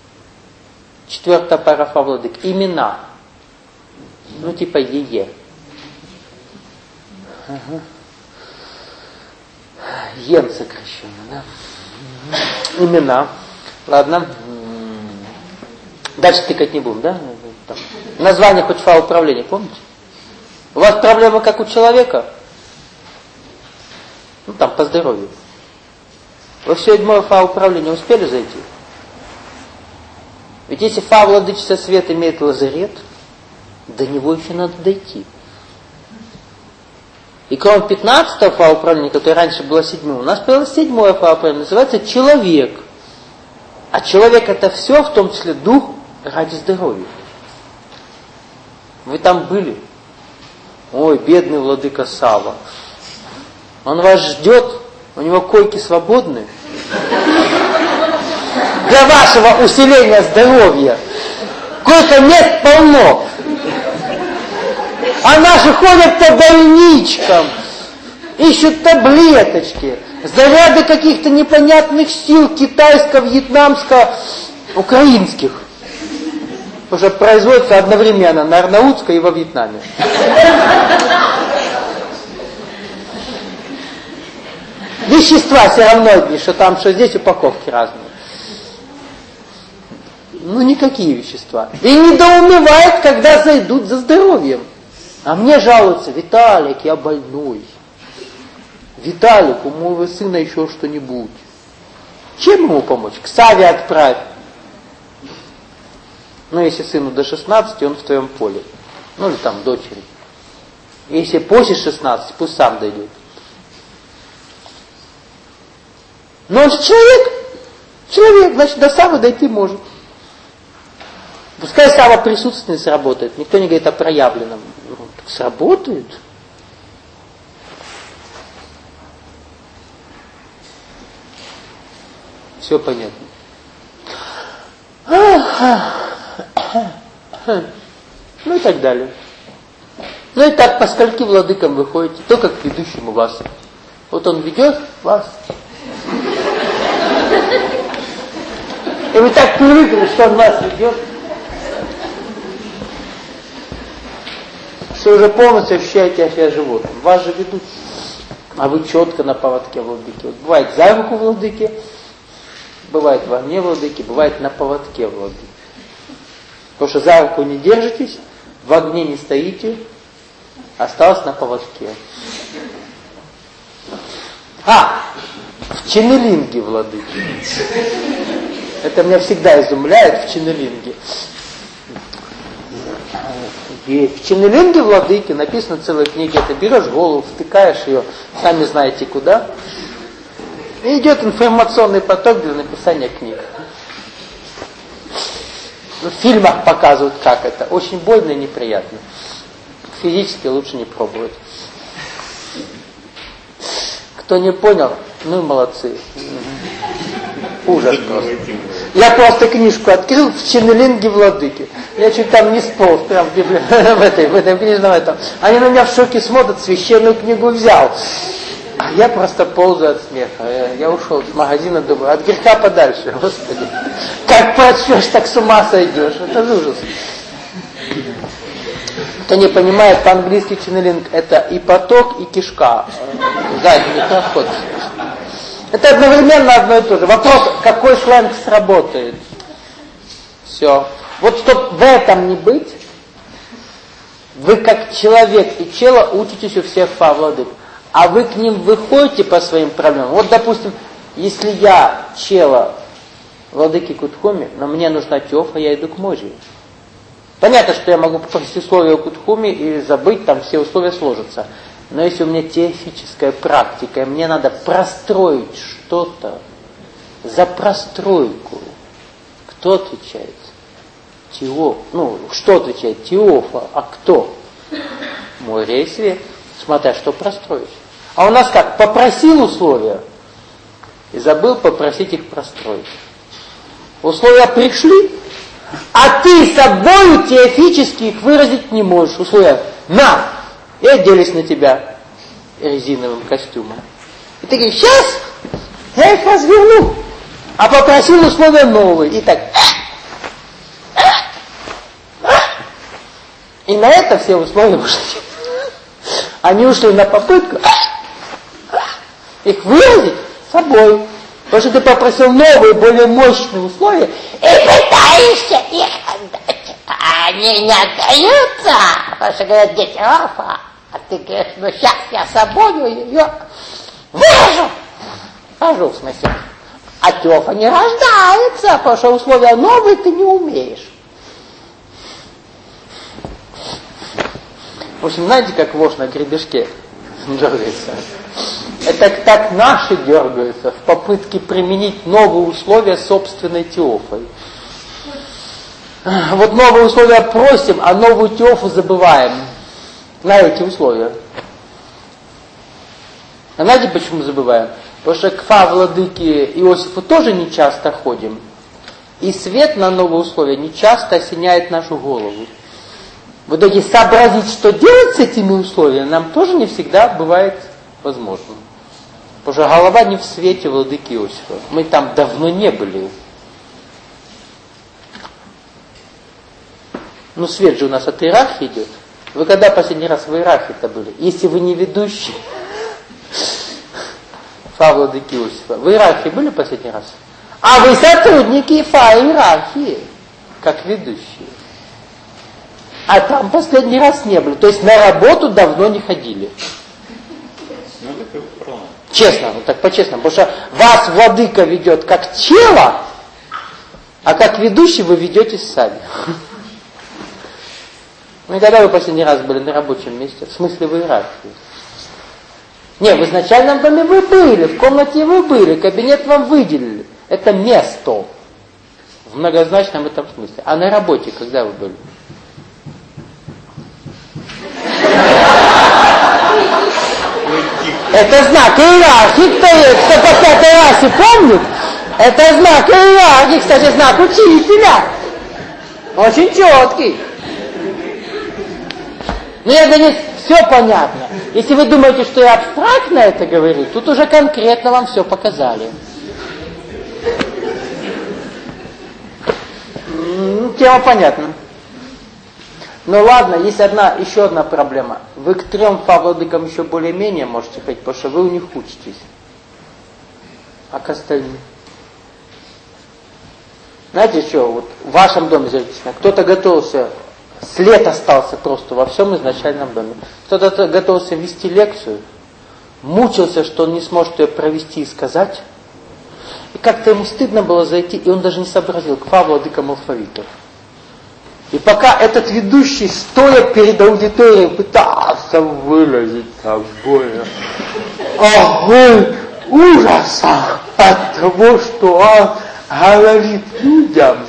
4-я пара фа-владык. Имена. Ну, типа Е-Е. Ага. Ен сокращенно, да? Имена. Ладно. Дальше тыкать не будем, да? Там. Название хоть фа-управления, помните? У вас проблема как у человека? Ну, там, по здоровью. Вы в 7-е фа-управление успели зайти? Ведь если Фа владычица света имеет лазарет, до него еще надо дойти. И кроме 15-го Фа управления, которое раньше было 7-м, у нас появилось 7-е Фа управление, называется человек. А человек это все, в том числе дух, ради здоровья. Вы там были? Ой, бедный владыка Сава. Он вас ждет, у него койки свободны. Для вашего усиления здоровья. Койко-мест полно. А наши ходят по больничкам, ищут таблеточки, заряды каких-то непонятных сил китайско-вьетнамско-украинских. Уже производится одновременно на Арнаутской и во Вьетнаме. Вещества все равно одни, что там, что здесь, упаковки разные. Ну, никакие вещества. И недоумевают, когда зайдут за здоровьем. А мне жалуются: Виталик, я больной. Виталик, у моего сына еще что-нибудь. Чем ему помочь? К Саве отправь. Ну, если сыну до 16, он в твоем поле. Ну, или там дочери. Если после 16, пусть сам дойдет. Но он же человек. Человек, значит, до Савы дойти может. Пускай Сава присутственный сработает. Никто не говорит о проявленном. Так сработает. Все понятно. Ну и так далее. Ну и так, по скольки владыкам вы ходите? Только к ведущему вас. Вот он ведет вас. И вы так привыкли, что он вас ведет, что уже полностью ощущаете себя животным. Вас же ведут, а вы четко на поводке владыки. Вот бывает за руку владыки, бывает во мне владыки, бывает на поводке владыки. Потому что за руку не держитесь, в огне не стоите, осталось на поводке. В ченнелинге владыки. Это меня всегда изумляет в ченнелинге. В ченнелинге владыки написано целая книга. Это берешь голову, втыкаешь ее, сами знаете куда. И идет информационный поток для написания книг. В фильмах показывают, как это. Очень больно и неприятно. Физически лучше не пробовать. Кто не понял, ну и молодцы. Ужас просто. Я просто книжку открыл в ченнелинге владыки. Я чуть там не сполз, прям в этой книжном этом. Они на меня в шоке смотрят, священную книгу взял. А я просто ползаю от смеха. Я ушел с магазина, думаю, от греха подальше, Господи. Как прочтешь, так с ума сойдешь. Это ужас. Кто не понимает, по-английски ченнелинг это и поток, и кишка. Задний проход. Это одновременно одно и то же. Вопрос, какой сленг сработает. Все. Вот чтобы в этом не быть, вы как человек и чело учитесь у всех Фа владык. А вы к ним выходите по своим проблемам. Вот, допустим, если я чело владыки Кутхуми, но мне нужна тёфа, я иду к Моджи. Понятно, что я могу попросить условия у Кутхуми и забыть, там все условия сложатся. Но если у меня теофическая практика, и мне надо простроить что-то, за простройку, кто отвечает? Что отвечает? Теофа. А кто? Море и свет. Смотря, что простроить. А у нас как? Попросил условия и забыл попросить их простроить. Условия пришли, а ты собою теофически их выразить не можешь. Условия на! И оделись на тебя резиновым костюмом. И ты говоришь, сейчас я их разверну. А попросил условия новые. И так. И на это все условия ушли. Они ушли на попытку их выразить собой. Потому что ты попросил новые, более мощные условия, и пытаешься их отдать. А они не отдаются. Потому что говорят, дети Орфа. А ты говоришь, ну сейчас я собою ее выражу. Хожу, в смысле. А Тёфа не рождается, потому что условия новые ты не умеешь. В общем, знаете, как вошь на гребешке дергается? Это так наши дергаются в попытке применить новые условия собственной Теофой. Вот новые условия просим, а новую Теофу забываем. На эти условия. А знаете, почему забываем? Потому что к Фа владыке Иосифу тоже не часто ходим. И свет на новые условия не часто осеняет нашу голову. В итоге сообразить, что делать с этими условиями, нам тоже не всегда бывает возможно. Потому что голова не в свете владыки Иосифа. Мы там давно не были. Ну, свет же у нас от иерархии идет. Вы когда последний раз в иерархии-то были? Если вы не ведущий Фа владыки Иосифа, в иерархии были последний раз? А вы сотрудники Фа иерархии, как ведущие. А там последний раз не были. То есть на работу давно не ходили. Честно, ну так по-честному. Потому что вас владыка ведет как тело, а как ведущий вы ведетесь сами. Ну и когда вы последний раз были на рабочем месте? В смысле в иерархии? Не, в изначальном доме вы были, в комнате вы были, кабинет вам выделили. Это место. В многозначном этом смысле. А на работе когда вы были? Это знак иерархии, кто по пятой расе помнит? Это знак иерархии, кстати, знак учителя. Очень четкий. Но я говорю, все понятно. Если вы думаете, что я абстрактно это говорю, тут уже конкретно вам все показали. Тема понятна. Ну ладно, есть еще одна проблема. Вы к 3 Фа владыкам еще более-менее можете ходить, потому что вы у них учитесь. А к остальным? Знаете что, вот в вашем доме, кто-то готовился, след остался просто во всем изначальном доме. Кто-то готовился вести лекцию, мучился, что он не сможет ее провести и сказать. И как-то ему стыдно было зайти, и он даже не сообразил к Фа владыкам алфавита. И пока этот ведущий, стоя перед аудиторией, пытался выразить собой огонь ужаса от того, что он говорит людям.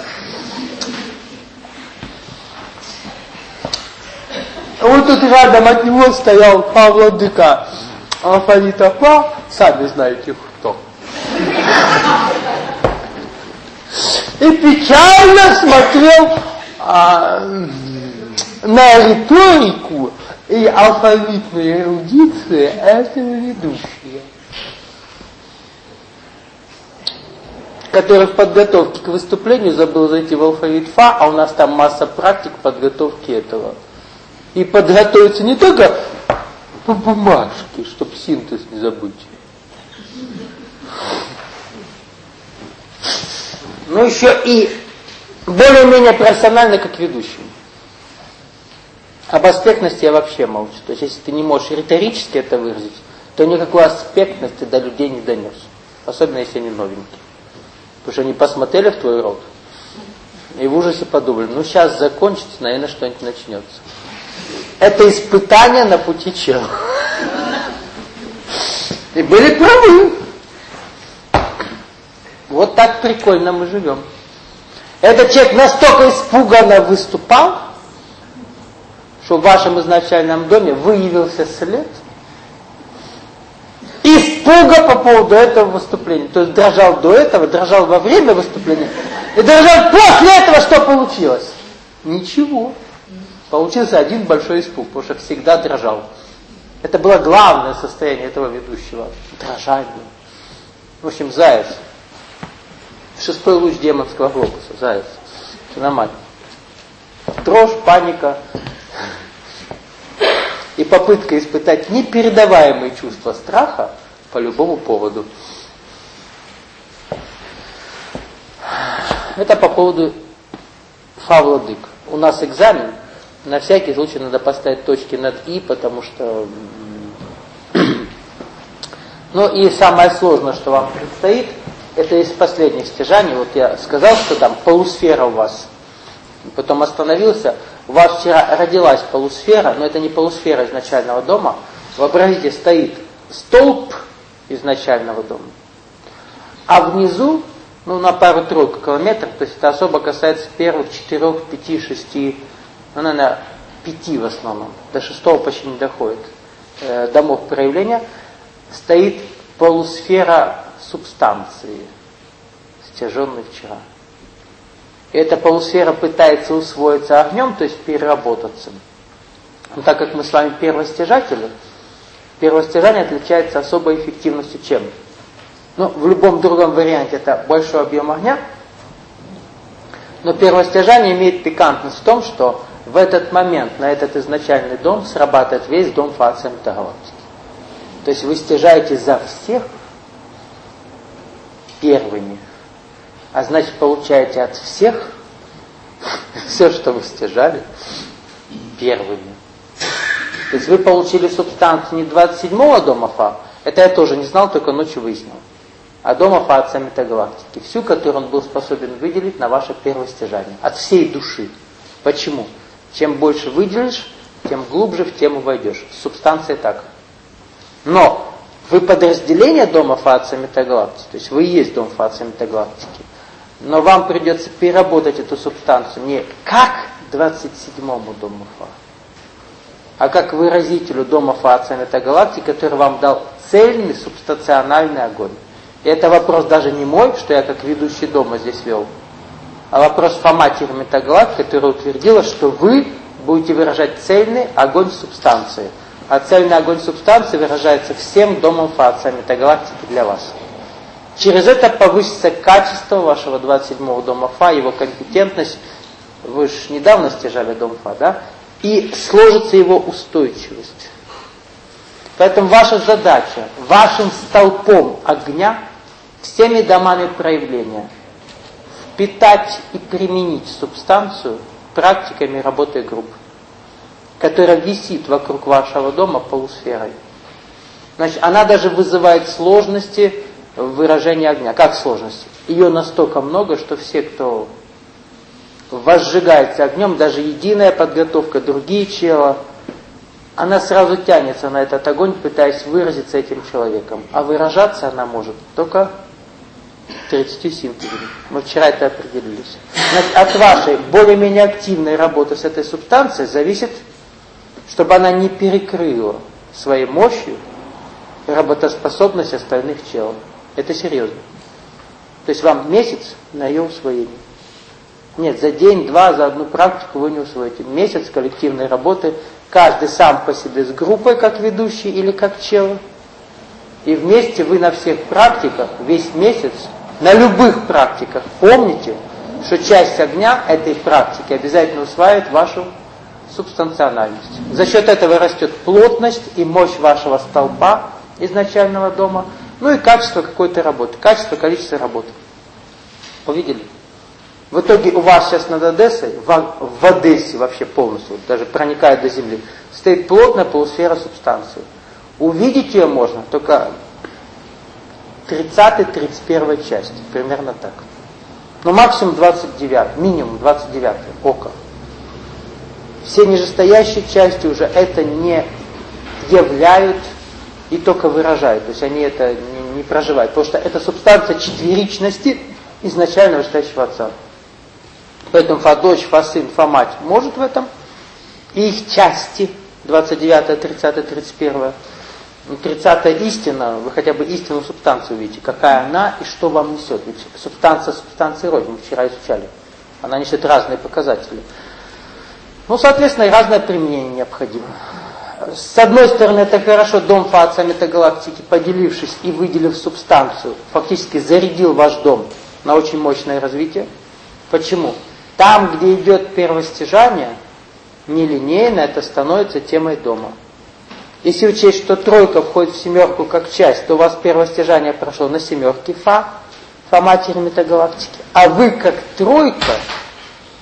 Вот тут рядом от него стоял Фа владыка алфавита Фа, сами знаете кто. И печально смотрел на риторику и алфавитные эрудиции этого ведущего, который в подготовке к выступлению забыл зайти в алфавит Фа, а у нас там масса практик подготовки этого. И подготовиться не только по бумажке, чтобы синтез не забыть, но еще и более-менее профессионально, как ведущий. Об аспектности я вообще молчу. То есть, если ты не можешь риторически это выразить, то никакой аспектности до людей не донес. Особенно, если они новенькие. Потому что они посмотрели в твой рот и в ужасе подумали, ну сейчас закончится, наверное, что-нибудь начнется. Это испытание на пути чела. И были правы. Вот так прикольно мы живем. Этот человек настолько испуганно выступал, что в вашем изначальном доме выявился след испуга по поводу этого выступления. То есть дрожал до этого, дрожал во время выступления, и дрожал после этого, что получилось. Ничего. Получился один большой испуг, потому что всегда дрожал. Это было главное состояние этого ведущего. Дрожание. В общем, заяц. 6-й луч демонского глобуса, заяц. Все нормально. Дрожь, паника и попытка испытать непередаваемые чувства страха по любому поводу. Это по поводу Фа владык. У нас экзамен. На всякий случай надо поставить точки над «и», потому что... Ну и самое сложное, что вам предстоит, Это из последних стяжаний. Вот я сказал, что там полусфера у вас. Потом остановился. У вас вчера родилась полусфера, но это не полусфера изначального дома. Вообразите, стоит столб изначального дома. А внизу, на пару-тройку километров, то есть это особо касается первых 4, 5, 6, наверное, 5 в основном, до 6 почти не доходит, домов проявления, стоит полусфера субстанции, стяженной вчера. И эта полусфера пытается усвоиться огнем, то есть переработаться. Но так как мы с вами первостяжатели, первостяжание отличается особой эффективностью чем? В любом другом варианте это большой объем огня, но первостяжание имеет пикантность в том, что в этот момент на этот изначальный дом срабатывает весь дом фации метагалактики. То есть вы стяжаете за всех первыми, а значит получаете от всех все, что вы стяжали, первыми. То есть вы получили субстанцию не 27-го дома Фа, это я тоже не знал, только ночью выяснил, а дома Фа метагалактики, всю, которую он был способен выделить на ваше первое стяжание, от всей души. Почему? Чем больше выделишь, тем глубже в тему войдешь. Субстанция так. Но вы подразделение дома Фа метагалактики, то есть вы и есть дом Фа метагалактики, но вам придется переработать эту субстанцию не как 27-му дому Фа, а как выразителю дома Фа метагалактики, который вам дал цельный субстанциональный огонь. И это вопрос даже не мой, что я как ведущий дома здесь вел, а вопрос Фа-матери метагалактики, которая утвердила, что вы будете выражать цельный огонь субстанции. А цельный огонь субстанции выражается всем домом Фа метагалактики для вас. Через это повысится качество вашего 27-го дома Фа, его компетентность. Вы же недавно стяжали дом Фа, да? И сложится его устойчивость. Поэтому ваша задача, вашим столпом огня, всеми домами проявления, впитать и применить субстанцию практиками работы групп, которая висит вокруг вашего дома полусферой. Значит, она даже вызывает сложности в выражении огня. Как сложности? Ее настолько много, что все, кто возжигается огнем, даже единая подготовка, другие чела, она сразу тянется на этот огонь, пытаясь выразиться этим человеком. А выражаться она может только 30 синтезами. Мы вчера это определились. Значит, от вашей более-менее активной работы с этой субстанцией зависит, чтобы она не перекрыла своей мощью работоспособность остальных чел. Это серьезно. То есть вам месяц на ее усвоение. Нет, за день, два, за одну практику вы не усвоите. Месяц коллективной работы, каждый сам по себе с группой, как ведущий или как чел. И вместе вы на всех практиках, весь месяц, на любых практиках, помните, что часть огня этой практики обязательно усваивает вашу субстанциональность. За счет этого растет плотность и мощь вашего столпа изначального дома, и качество какой-то работы, количество работы. Увидели? В итоге у вас сейчас над Одессой, в Одессе вообще полностью, даже проникает до земли, стоит плотная полусфера субстанции. Увидеть ее можно только 30-31 часть, примерно так. Максимум 29, минимум 29 око. Все нижестоящие части уже это не являют и только выражают. То есть они это не проживают. Потому что это субстанция четверичности изначально вышестоящего отца. Поэтому Фа-дочь, Фа-сын, Фа-мать может в этом. И их части, 29, 30, 31, 30 истина, вы хотя бы истинную субстанцию увидите, какая она и что вам несет. Ведь субстанция субстанции рознь, мы вчера изучали. Она несет разные показатели. Соответственно, и разное применение необходимо. С одной стороны, это хорошо, дом Фа метагалактики, поделившись и выделив субстанцию, фактически зарядил ваш дом на очень мощное развитие. Почему? Там, где идет первостяжание, нелинейно это становится темой дома. Если учесть, что тройка входит в семерку как часть, то у вас первостяжание прошло на семерке Фа-матери метагалактики. А вы, как тройка,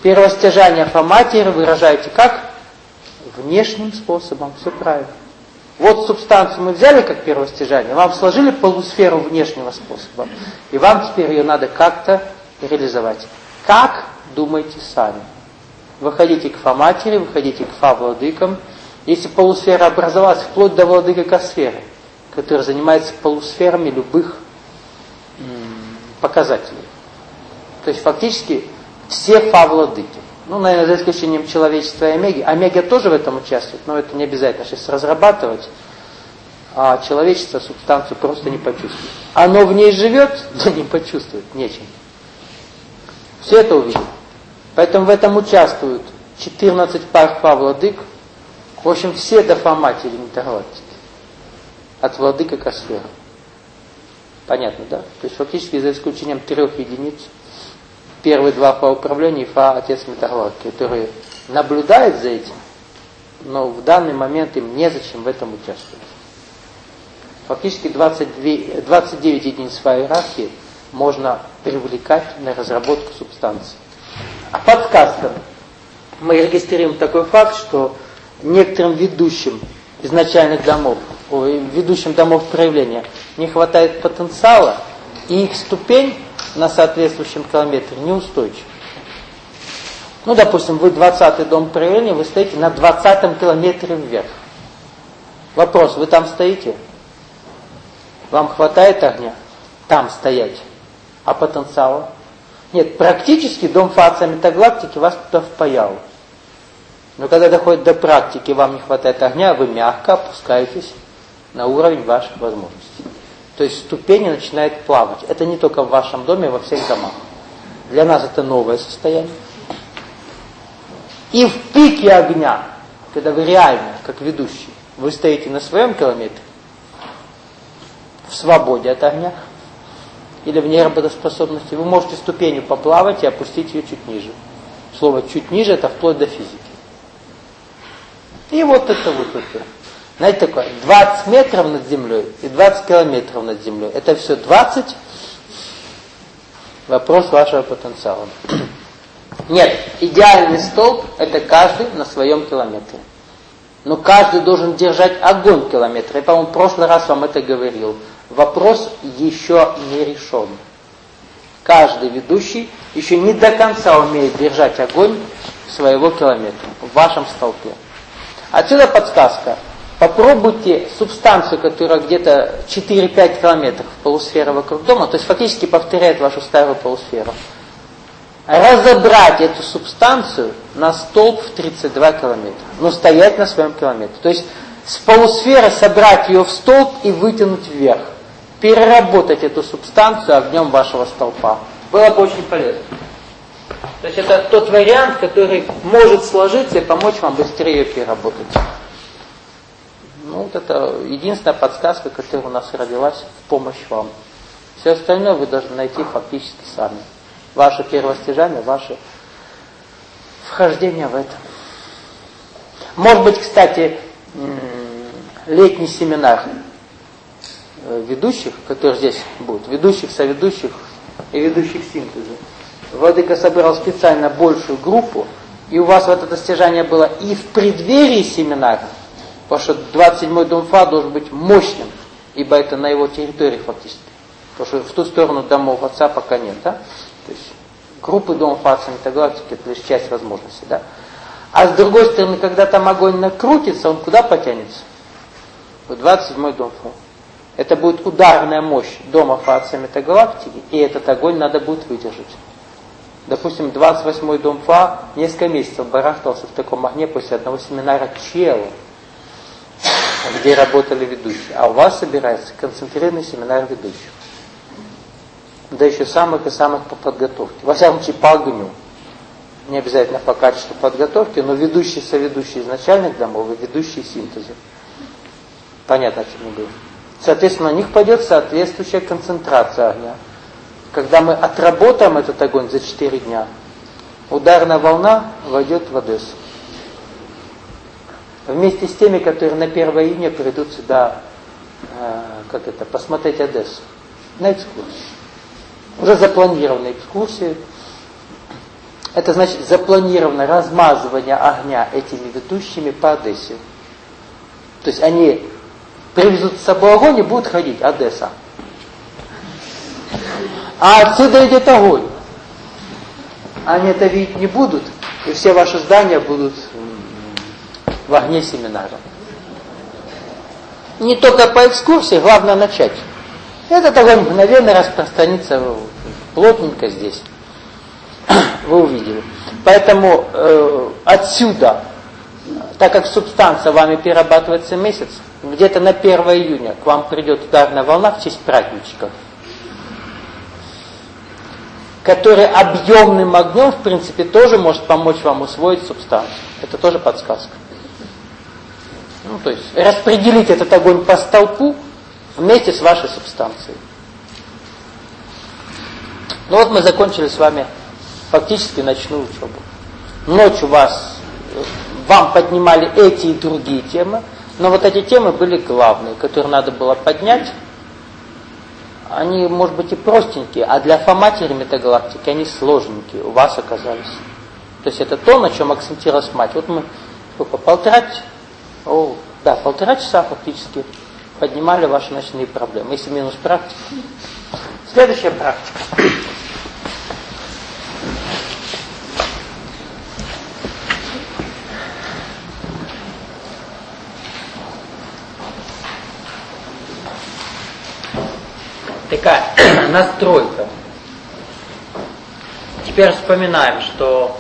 первостяжание Фа-матери выражаете как? Внешним способом, все правильно. Вот субстанцию мы взяли как первостяжание, вам сложили полусферу внешнего способа, и вам теперь ее надо как-то реализовать. Как? Думайте сами. Выходите к Фа-матери, выходите к Фа-владыкам. Если полусфера образовалась вплоть до владыка Косферы, который занимается полусферами любых показателей. То есть фактически все Фа-владыки. Ну, наверное, за исключением человечества и Омеги. Омега тоже в этом участвует, но это не обязательно сейчас разрабатывать. А человечество субстанцию просто не почувствует. Оно в ней живет, но не почувствует, нечем. Все это увидит. Поэтому в этом участвуют 14 пар Фа-владык. В общем, все до Фа-матери метагалактики. От владыка Косферы. Понятно, да? То есть фактически за исключением 3 единиц. Первые 2 Фа-управления и Фа-отец метагалактики, которые наблюдают за этим, но в данный момент им незачем в этом участвовать. Фактически 29 единиц Фа-иерархии можно привлекать на разработку субстанции. А подсказка. Мы регистрируем такой факт, что некоторым ведущим изначальных домов, ведущим домов проявления не хватает потенциала, и их ступень на соответствующем километре неустойчив. Ну, допустим, вы 20-й дом проявления, вы стоите на 20-м километре вверх. Вопрос, вы там стоите? Вам хватает огня? Там стоять. А потенциала? Нет, практически дом Фа-отца метагалактики вас туда впаял. Но когда доходит до практики, вам не хватает огня, вы мягко опускаетесь на уровень ваших возможностей. То есть ступени начинают плавать. Это не только в вашем доме, во всех домах. Для нас это новое состояние. И в пике огня, когда вы реально, как ведущий, вы стоите на своем километре, в свободе от огня, или в неработоспособности, вы можете ступенью поплавать и опустить ее чуть ниже. Слово «чуть ниже» это вплоть до физики. И вот это вот это. Знаете, такое, 20 метров над землей и 20 километров над землей. Это все 20. Вопрос вашего потенциала. Нет, идеальный столб это каждый на своем километре. Но каждый должен держать огонь километра. Я, по-моему, в прошлый раз вам это говорил. Вопрос еще не решен. Каждый ведущий еще не до конца умеет держать огонь своего километра в вашем столпе. Отсюда подсказка. Попробуйте субстанцию, которая где-то 4-5 километров полусферы вокруг дома, то есть фактически повторяет вашу старую полусферу, разобрать эту субстанцию на столб в 32 километра. Но стоять на своем километре. То есть с полусферы собрать ее в столб и вытянуть вверх. Переработать эту субстанцию огнем вашего столпа. Было бы очень полезно. То есть это тот вариант, который может сложиться и помочь вам быстрее ее переработать. Ну, вот это единственная подсказка, которая у нас родилась в помощь вам. Все остальное вы должны найти фактически сами. Ваше первостяжание, ваше вхождение в это. Может быть, кстати, летний семинар ведущих, который здесь будет, ведущих, соведущих и ведущих синтеза. Владыка собрал специально большую группу, и у вас вот это достижение было и в преддверии семинара, потому что 27-й дом Фа должен быть мощным, ибо это на его территории фактически. Потому что в ту сторону домов Отца пока нет, да? То есть группы домов Отца метагалактики это лишь часть возможностей, да? А с другой стороны, когда там огонь накрутится, он куда потянется? В 27-й дом Фа. Это будет ударная мощь дома Фа Отца метагалактики, и этот огонь надо будет выдержать. Допустим, 28-й дом Фа несколько месяцев барахтался в таком огне после одного семинара Чела, где работали ведущие. А у вас собирается концентрированный семинар ведущих. Да еще самых и самых по подготовке. Во всяком случае, по огню. Не обязательно по качеству подготовки, но ведущие, соведущие изначальных домов и ведущие синтеза. Понятно, о чем я говорю. Соответственно, на них пойдет соответствующая концентрация огня. Когда мы отработаем этот огонь за 4 дня, ударная волна войдет в Одессу. Вместе с теми, которые на 1 июня придут сюда, посмотреть Одессу. На экскурсию. Уже запланированы экскурсии. Это значит запланировано размазывание огня этими ведущими по Одессе. То есть они привезут с собой огонь и будут ходить, Одесса. А отсюда идет огонь. Они это видеть не будут, и все ваши здания будут в огне семинара. Не только по экскурсии, главное начать. Этот огонь мгновенно распространится плотненько здесь. Вы увидели. Поэтому отсюда, так как субстанция вами перерабатывается месяц, где-то на 1 июня к вам придет ударная волна в честь праздничков, который объемным огнем, в принципе, тоже может помочь вам усвоить субстанцию. Это тоже подсказка. Ну, то есть распределить этот огонь по столпу вместе с вашей субстанцией. Ну вот мы закончили с вами фактически ночную учебу. Ночью вам поднимали эти и другие темы, но вот эти темы были главные, которые надо было поднять. Они, может быть, и простенькие, а для Фоматери метагалактики они сложненькие, у вас оказались. То есть это то, на чем акцентировалась мать. Вот мы полтора часа фактически поднимали ваши ночные проблемы, если минус практика. Следующая практика. Такая настройка. Теперь вспоминаем, что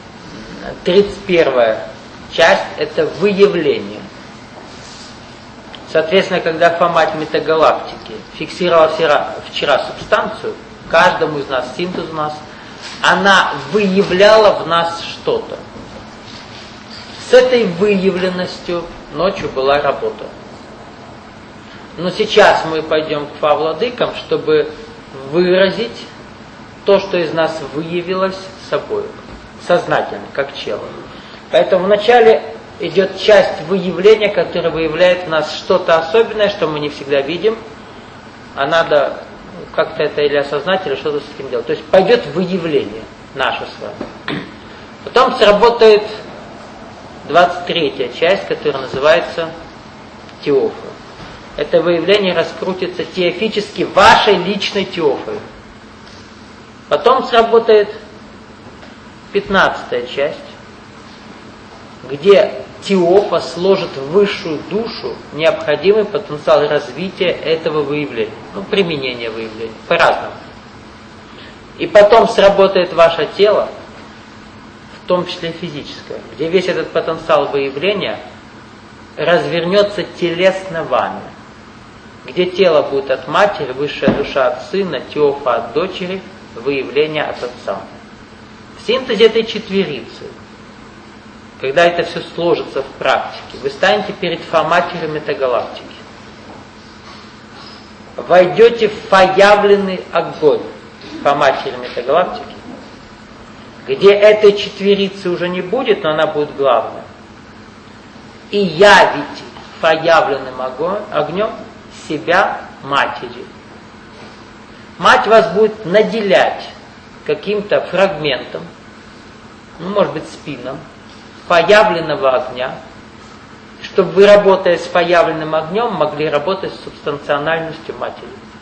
31-я часть – это выявление. Соответственно, когда Фомать метагалактики фиксировала вчера субстанцию, каждому из нас, синтез у нас, она выявляла в нас что-то. С этой выявленностью ночью была работа. Но сейчас мы пойдем к Фа-владыкам, чтобы выразить то, что из нас выявилось собой, сознательно, как чело. Поэтому вначале идет часть выявления, которая выявляет в нас что-то особенное, что мы не всегда видим, а надо как-то это или осознать, или что-то с этим делать. То есть пойдет выявление наше с вами. Потом сработает 23-я часть, которая называется теофа. Это выявление раскрутится теофически вашей личной теофой. Потом сработает 15-я часть, где теофа сложит в высшую душу необходимый потенциал развития этого выявления. Применения выявления. По-разному. И потом сработает ваше тело, в том числе физическое, где весь этот потенциал выявления развернется телесно вами. Где тело будет от матери, высшая душа от сына, теофа от дочери, выявление от отца. В синтезе этой четверицы, когда это все сложится в практике, вы станете перед Фоматерью метагалактики. Войдете в фаявленный огонь Фоматерью метагалактики, где этой четверицы уже не будет, но она будет главной. И явите фаявленным огнем себя матери. Мать вас будет наделять каким-то фрагментом, может быть спином, фаявленного огня, чтобы вы, работая с фаявленным огнем, могли работать с субстанциональностью матери.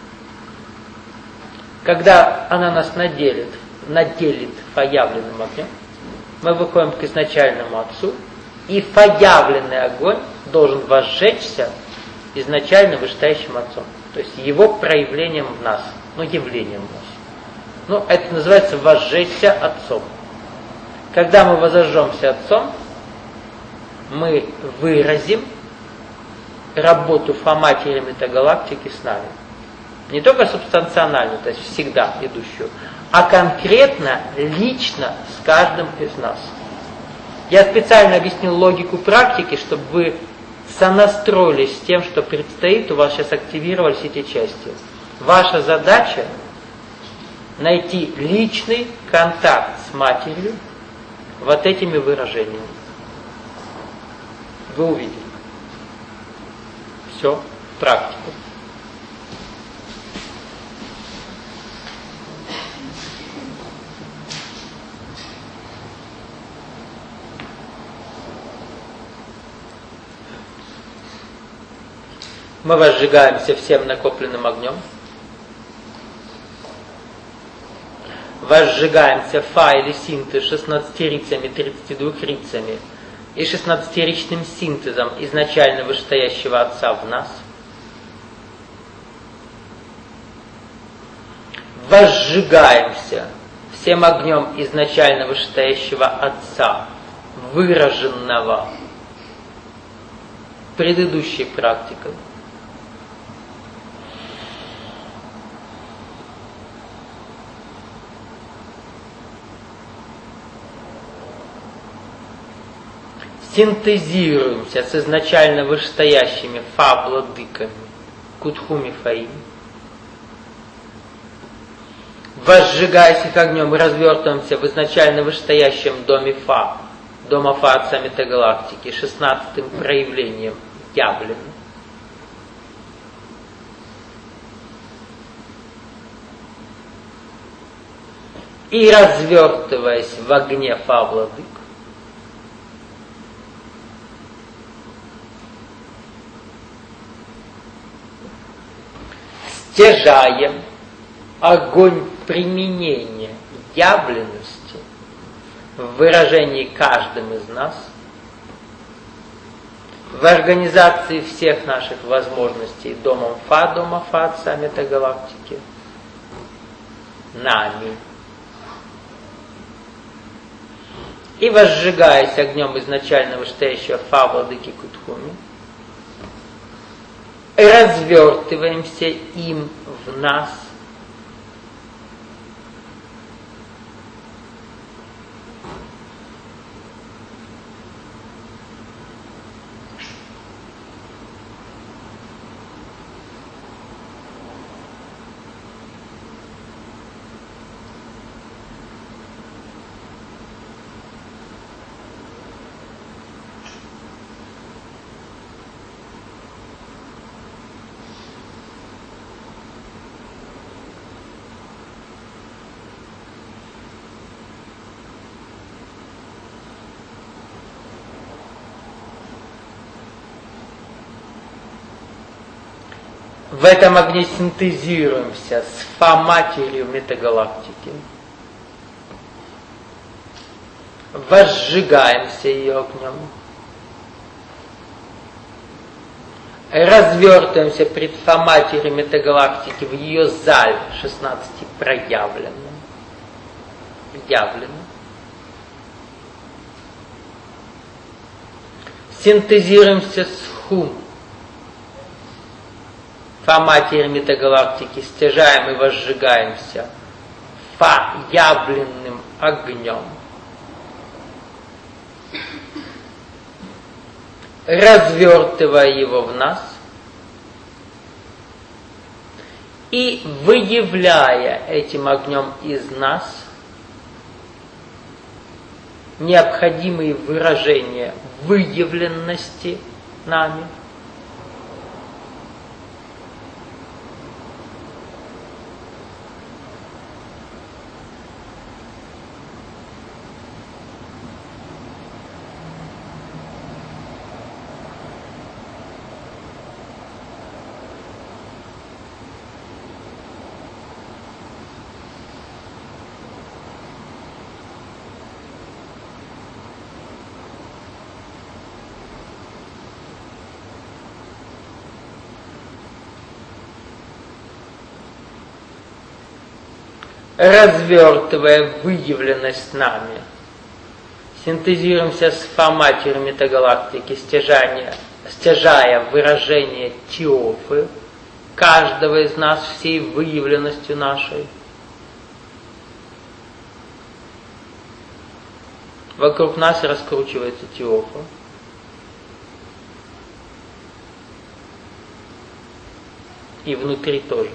Когда она нас наделит фаявленным огнем, мы выходим к изначальному Отцу, и фаявленный огонь должен возжечься изначально вышестоящим Отцом. То есть его проявлением в нас, явлением в нас. Это называется возжечься Отцом. Когда мы возожжемся Отцом, мы выразим работу Фоматери метагалактики с нами. Не только субстанциональную, то есть всегда идущую, а конкретно, лично с каждым из нас. Я специально объяснил логику практики, чтобы вы сонастроились с тем, что предстоит, у вас сейчас активировались эти части. Ваша задача найти личный контакт с матерью вот этими выражениями. Вы увидели. Все, практика. Мы возжигаемся всем накопленным огнем. Возжигаемся фа или синтез 16 рицами, 32 рицами и 16-ричным синтезом изначально вышестоящего Отца в нас. Возжигаемся всем огнем изначально вышестоящего Отца, выраженного предыдущей практикой. Синтезируемся с изначально вышестоящими фа-владыками, кутхуми фаим. Возжигаясь их огнем, развертываемся в изначально вышестоящем доме фа, дома фа Отца Метагалактики, 16-м проявлением явлено. И развертываясь в огне фа-владык, стяжаем огонь применения явленности в выражении каждым из нас, в организации всех наших возможностей дома Фа Отца Метагалактики, нами. И возжигаясь огнем изначально вышестоящего Фа Владыки Кутхуми, развертываемся им в нас. В этом огне синтезируемся с Фа-матерью Метагалактики. Возжигаемся ее огнем. Развертываемся пред Фа-матерью Метагалактики в ее зале 16 проявленном. Явлено. Синтезируемся с Хум. Фа-матерь Метагалактики, стяжаем и возжигаемся Фа-явленным огнем. Развертывая его в нас и выявляя этим огнем из нас необходимые выражения выявленности нами. Развертывая выявленность нами, синтезируемся с Фа-матерью Метагалактики, стяжая выражение Теофы, каждого из нас всей выявленностью нашей. Вокруг нас раскручивается Теофа. И внутри тоже.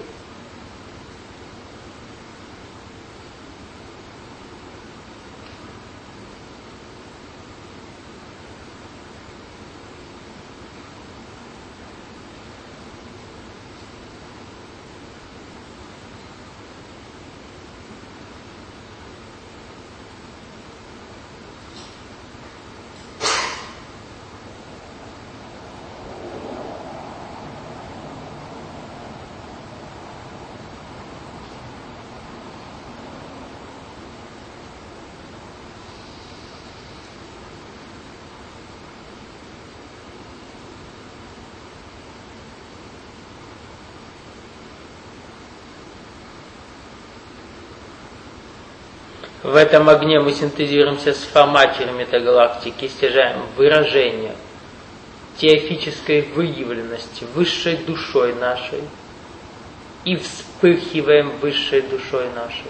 В этом огне мы синтезируемся с Фоматерью метагалактики, стяжаем выражение теофической выявленности высшей душой нашей и вспыхиваем высшей душой нашей.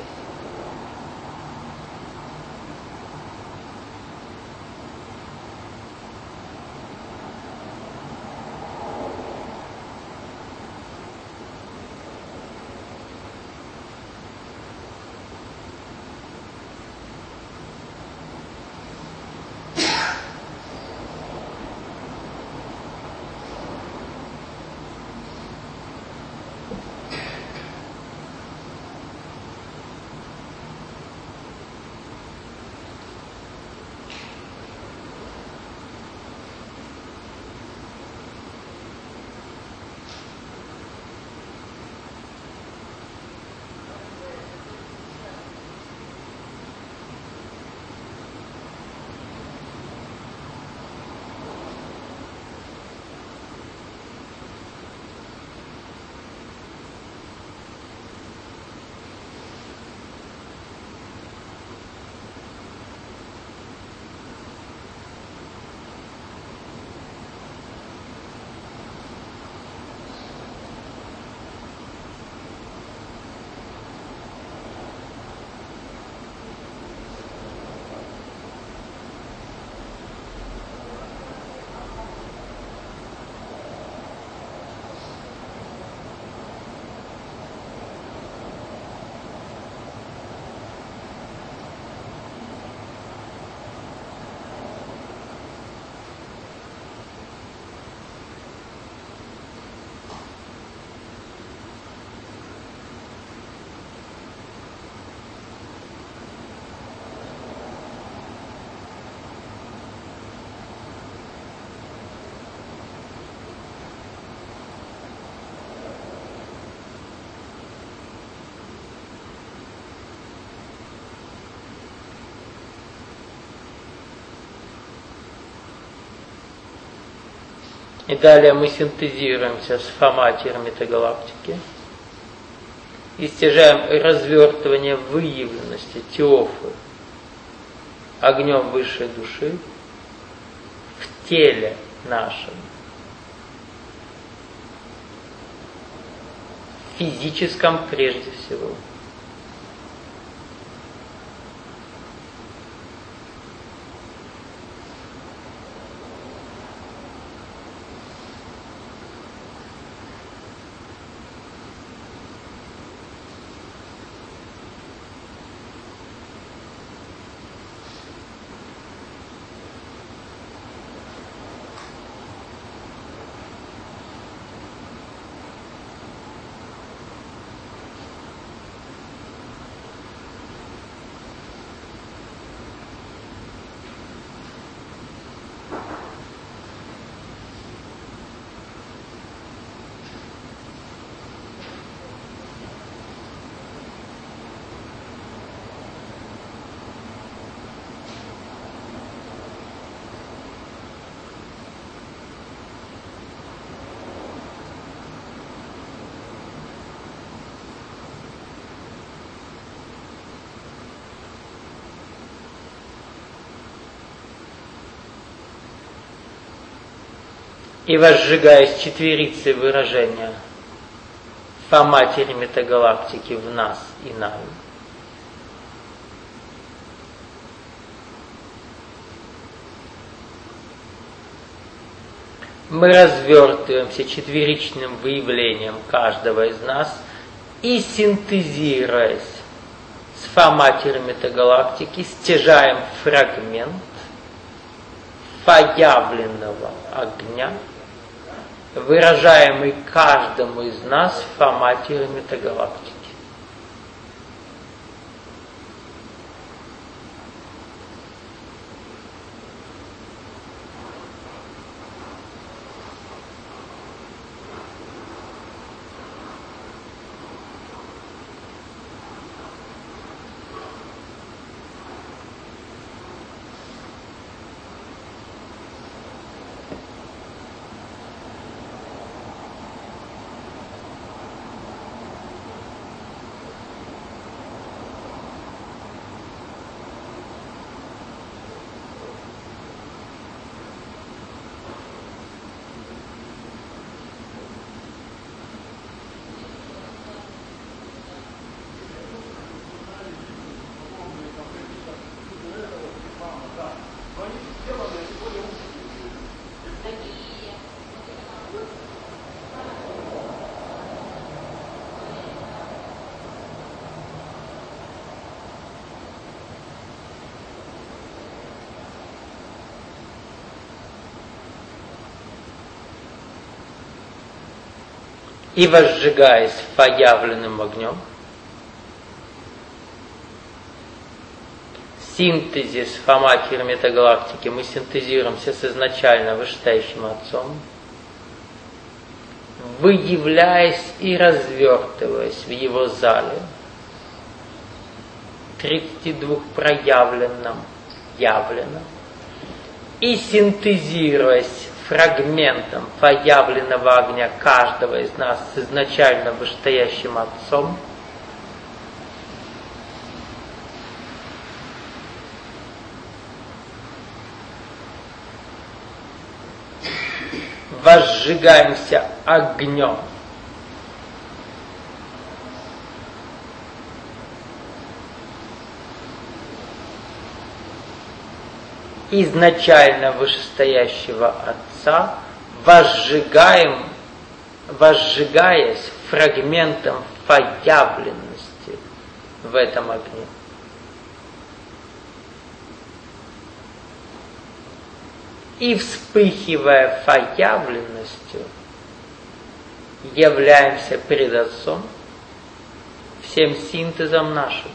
И далее мы синтезируемся с Фоматерью метагалактики и стяжаем развертывание выявленности теофы огнем высшей души в теле нашем, физическом прежде всего. И возжигаясь четверицей выражения Фоматери метагалактики в нас и нами, мы развертываемся четверичным выявлением каждого из нас и, синтезируясь с Фоматерью метагалактики, стяжаем фрагмент появленного огня, выражаемый каждому из нас в Фоматерью метагалактики. и возжигаясь появленным огнем. Синтезис Фомакер метагалактики мы синтезируемся с изначально вышестоящим Отцом, выявляясь и развертываясь в Его зале, 32 проявленном, явленном, и синтезируясь фрагментом появленного огня каждого из нас с изначально вышестоящим Отцом, возжигаемся огнем. Изначально вышестоящего Отца, возжигаясь фрагментом появленности в этом огне. И вспыхивая появленностью, являемся пред Отцом всем синтезом нашим.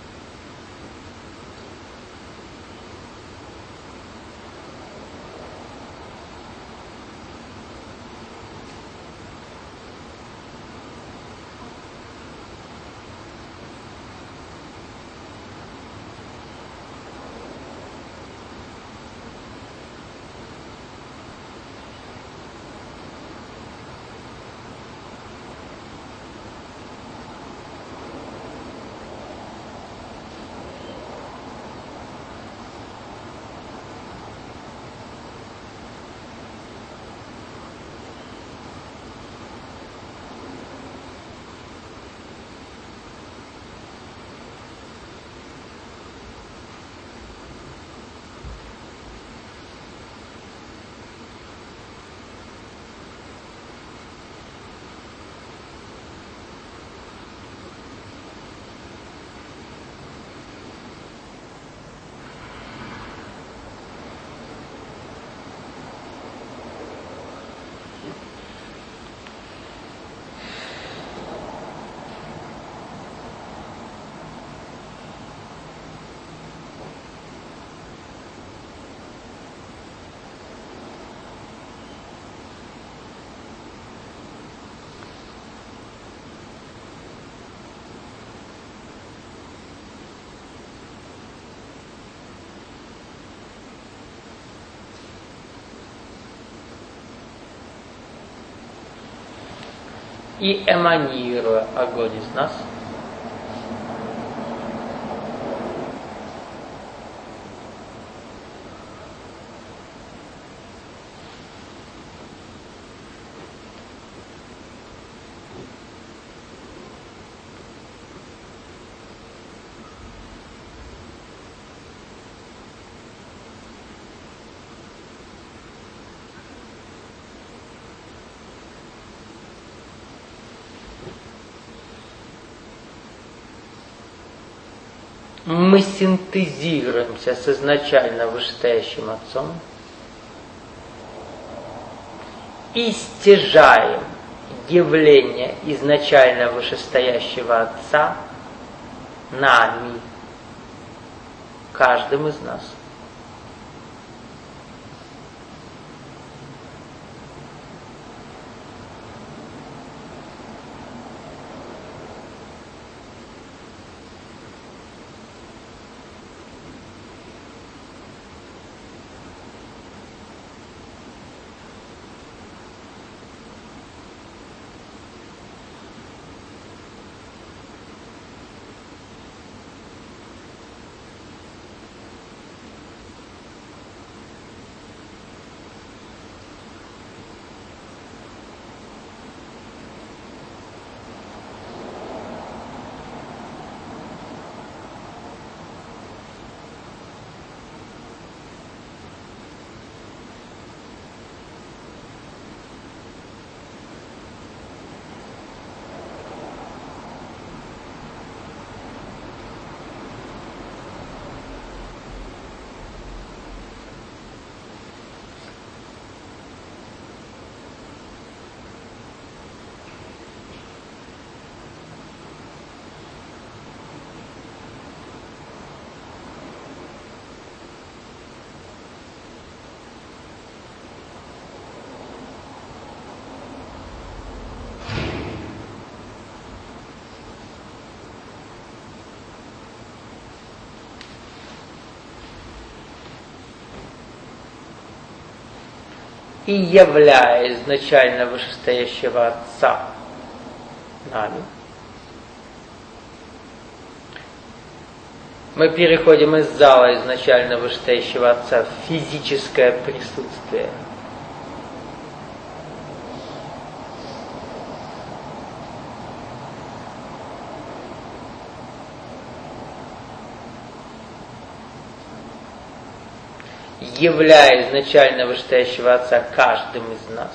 И эманируя огонь из нас, мы синтезируемся с изначально вышестоящим Отцом и стяжаем явление изначально вышестоящего Отца нами, каждым из нас. и являя изначально вышестоящего Отца нами. Мы переходим из зала изначально вышестоящего Отца в физическое присутствие. Являя изначально вышестоящего Отца каждым из нас.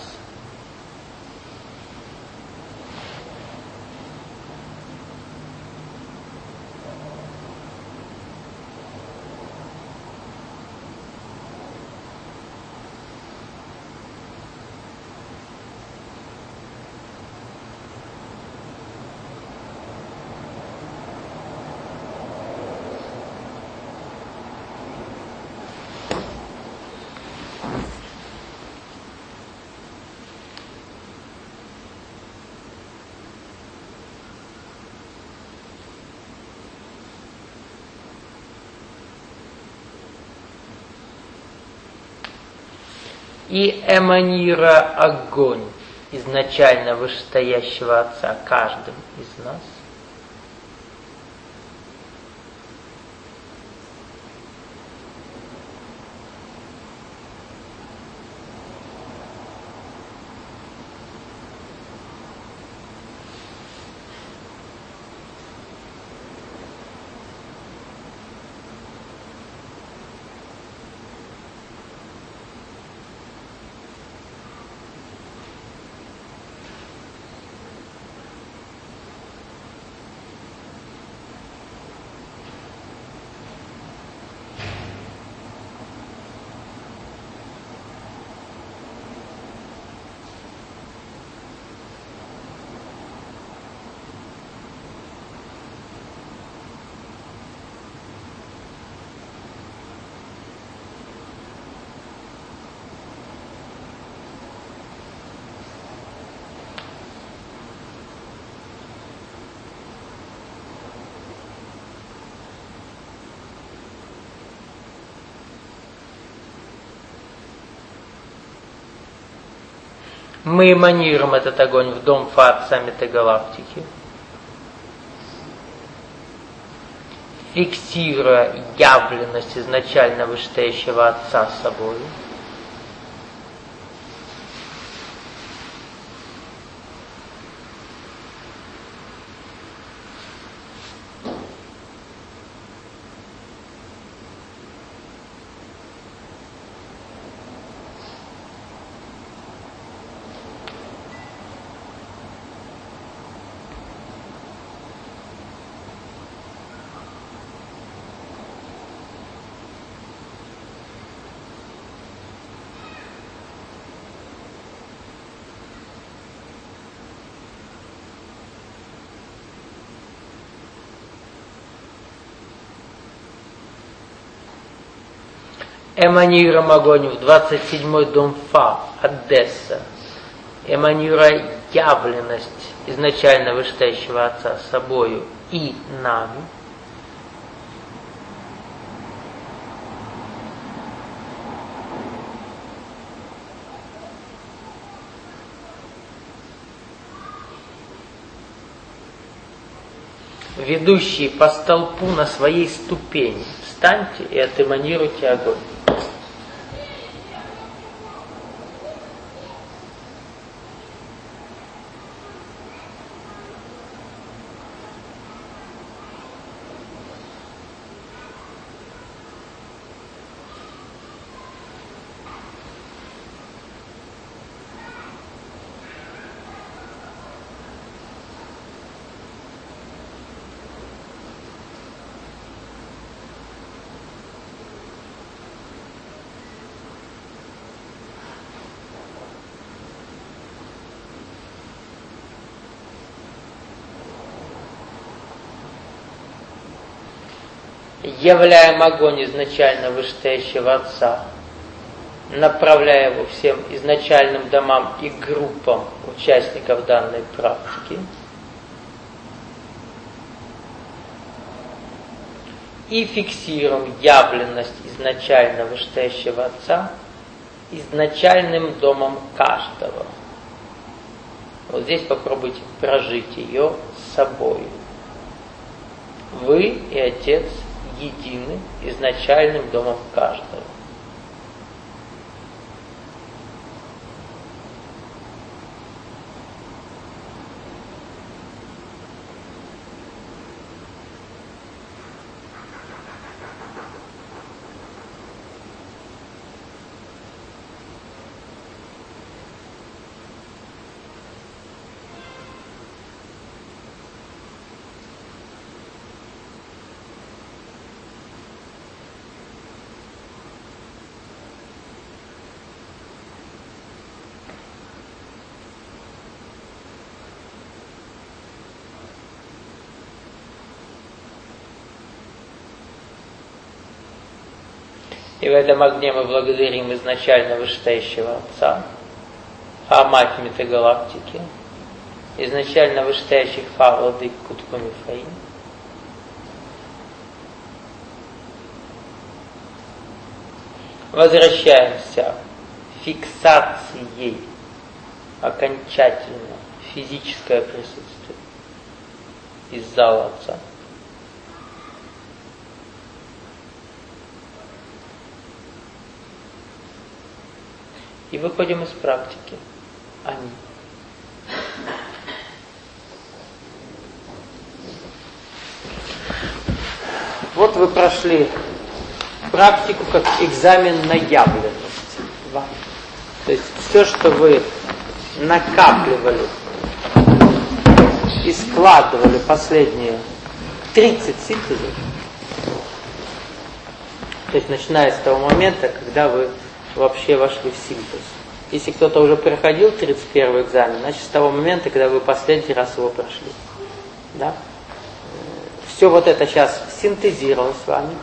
И эманируя огонь изначально вышестоящего Отца каждым из нас, мы эманируем этот огонь в дом Отца метагалактики, фиксируя явленность изначально вышестоящего Отца собой. Эманируем огонь в 27-й дом Фа, Одесса, эманируя явленность изначально вышестоящего Отца собою и нами. Ведущие по столпу на своей ступени, встаньте и отэманируйте огонь. Являем огонь изначально вышестоящего Отца, направляя его всем изначальным домам и группам участников данной практики. И фиксируем явленность изначально вышестоящего Отца изначальным домом каждого. Вот здесь попробуйте прожить ее с собой. Вы и Отец едины изначальным домом каждого. И в этом огне мы благодарим изначально вышестоящего Отца, Фа-Мать Метагалактики, изначально вышестоящих Фа-Владык Кутбу Мифраим, возвращаемся фиксацией окончательно физическое присутствие из зала Отца. И выходим из практики. Они. Вот вы прошли практику как экзамен на явленность. То есть все, что вы накапливали и складывали последние 30 синтезов, то есть начиная с того момента, когда вы вообще вошли в синтез. Если кто-то уже проходил 31-й экзамен, значит с того момента, когда вы последний раз его прошли. Да? Все вот это сейчас синтезировалось с вами.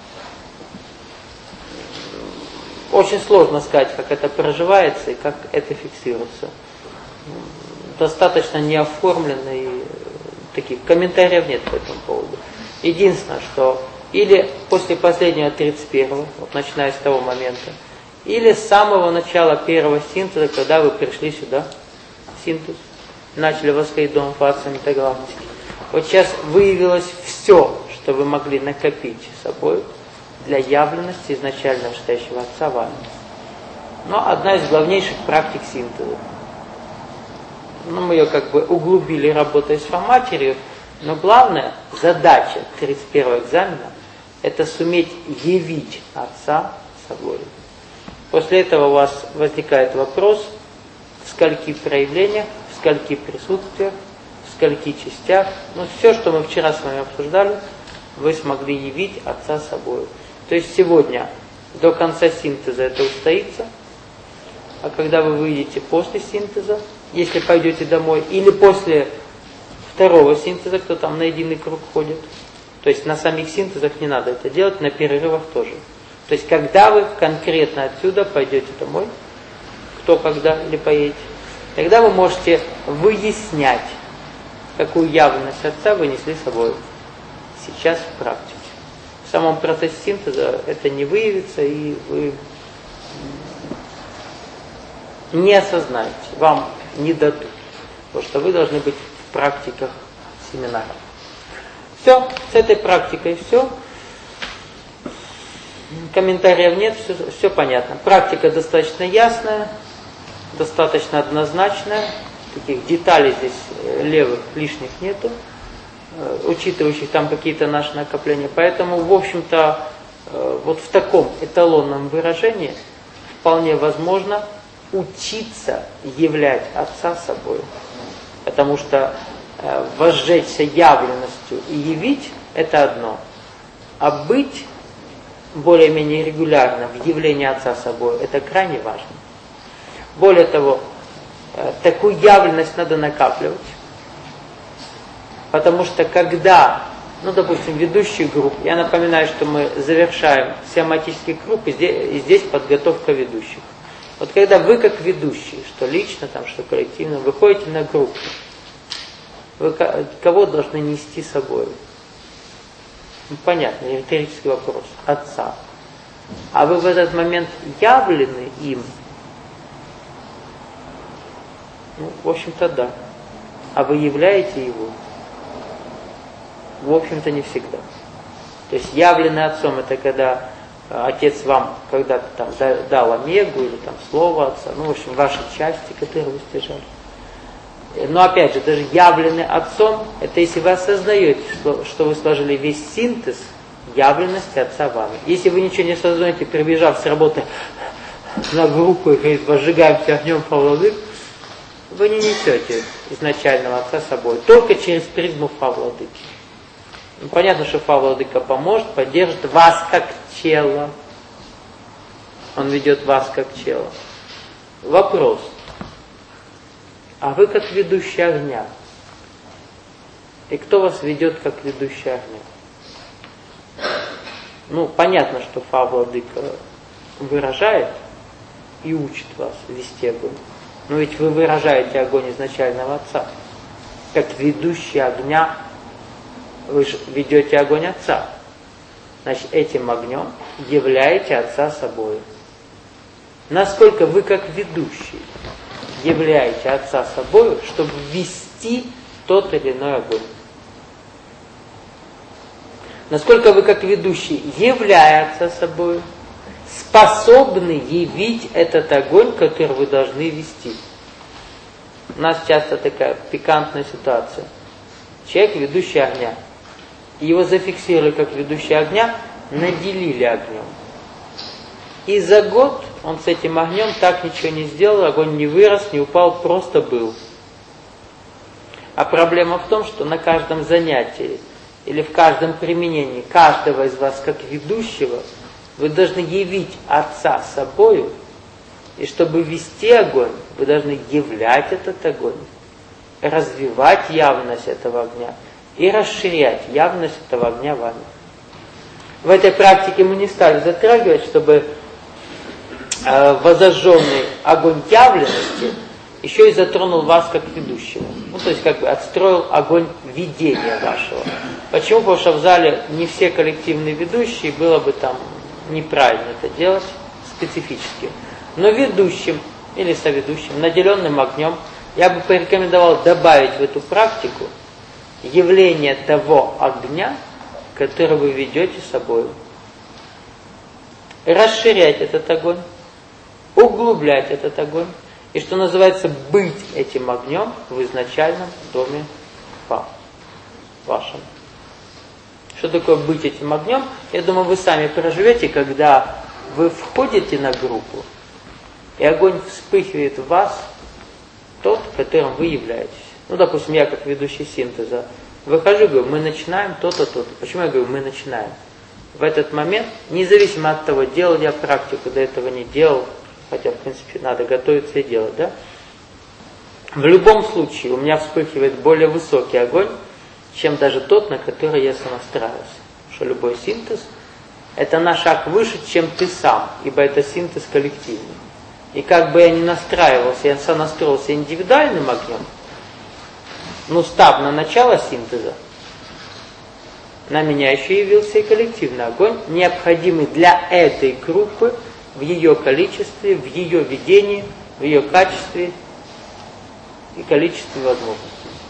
Очень сложно сказать, как это проживается и как это фиксируется. Достаточно неоформленно и таких комментариев нет по этому поводу. Единственное, что или после последнего 31-го, вот начиная с того момента, или с самого начала первого синтеза, когда вы пришли сюда, синтез, начали восходить дом фации метагалактики. Вот сейчас выявилось все, что вы могли накопить с собой для явленности изначально вышестоящего Отца вами. Но одна из главнейших практик синтеза. Мы ее как бы углубили, работая с Фа-матерью, но главная задача 31-го экзамена – это суметь явить Отца собой. После этого у вас возникает вопрос, в скольки проявлениях, в скольки присутствиях, в скольки частях. Все, что мы вчера с вами обсуждали, вы смогли явить Отца собой. То есть сегодня до конца синтеза это устоится, а когда вы выйдете после синтеза, если пойдете домой, или после второго синтеза, кто там на единый круг ходит, то есть на самих синтезах не надо это делать, на перерывах тоже. То есть, когда вы конкретно отсюда пойдете домой, кто когда или поедете, тогда вы можете выяснять, какую явленность Отца вы несли с собой сейчас в практике. В самом процессе синтеза это не выявится, и вы не осознаете, вам не дадут, потому что вы должны быть в практиках семинара. Все, с этой практикой все. Комментариев нет, все понятно. Практика достаточно ясная, достаточно однозначная. Таких деталей здесь левых лишних нету, учитывающих там какие-то наши накопления. Поэтому, в общем-то, вот в таком эталонном выражении вполне возможно учиться являть Отца собой. Потому что возжечься явленностью и явить – это одно. А быть более-менее регулярно в явлении Отца собой – это крайне важно. Более того, такую явленность надо накапливать. Потому что когда, допустим, ведущий групп, я напоминаю, что мы завершаем сиоматический круг, и здесь подготовка ведущих. Вот когда вы как ведущий, что лично, там, что коллективно, выходите на группу, вы кого должны нести с собой? Понятно, риторический вопрос. Отца. А вы в этот момент явлены им в общем-то, да. А вы являете его? В общем-то, не всегда. То есть явленный отцом, это когда отец вам когда-то там дал омегу или там слово отца, ну, в общем, ваши части, которые вы стяжали. Но опять же, даже явленный отцом, это если вы осознаете, что вы сложили весь синтез явленности отца вами. Если вы ничего не осознаете, прибежав с работы на группу и говорит, возжигаемся огнем Фа-Владык, вы не несете изначального отца с собой, только через призму Фа-Владыки. Ну, понятно, что Фа-Владыка поможет, поддержит вас как тело. Он ведет вас как тело. Вопрос. А вы как ведущий огня? И кто вас ведет как ведущий огня? Ну, понятно, что Фа-Владыка выражает и учит вас вести огонь. Но ведь вы выражаете огонь изначального Отца. Как ведущий огня, вы же ведете огонь Отца. Значит, этим огнем являете Отца собой. Насколько вы как ведущий являете Отца собой, чтобы ввести тот или иной огонь. Насколько вы как ведущий, являя Отца собой, способны явить этот огонь, который вы должны вести. У нас часто такая пикантная ситуация. Человек, ведущий огня. Его зафиксировали как ведущий огня, наделили огнем. И за год он с этим огнем так ничего не сделал, огонь не вырос, не упал, просто был. А проблема в том, что на каждом занятии или в каждом применении каждого из вас как ведущего вы должны явить Отца собою, и чтобы вести огонь, вы должны являть этот огонь, развивать явность этого огня и расширять явность этого огня вами. В этой практике мы не стали затрагивать, чтобы возожженный огонь явленности еще и затронул вас как ведущего. Ну, то есть, как бы отстроил огонь ведения вашего. Почему? Потому что в зале не все коллективные ведущие, было бы там неправильно это делать специфически. Но ведущим или соведущим, наделенным огнем, я бы порекомендовал добавить в эту практику явление того огня, который вы ведете с собой. Расширять этот огонь, углублять этот огонь, и, что называется, быть этим огнем в изначальном доме вашем. Что такое быть этим огнем? Я думаю, вы сами проживете, когда вы входите на группу, и огонь вспыхивает в вас, тот, которым вы являетесь. Ну, допустим, я как ведущий синтеза выхожу, говорю, мы начинаем то-то, то-то. Почему я говорю, мы начинаем? В этот момент, независимо от того, делал я практику, до этого не делал, хотя, в принципе, надо готовиться и делать, да? В любом случае, у меня вспыхивает более высокий огонь, чем даже тот, на который я сонастраиваюсь. Потому что любой синтез – это на шаг выше, чем ты сам, ибо это синтез коллективный. И как бы я ни настраивался, я сонастроился индивидуальным огнем, ну, став на начало синтеза, на меня еще явился и коллективный огонь, необходимый для этой группы в ее количестве, в ее ведении, в ее качестве и количестве возможностей.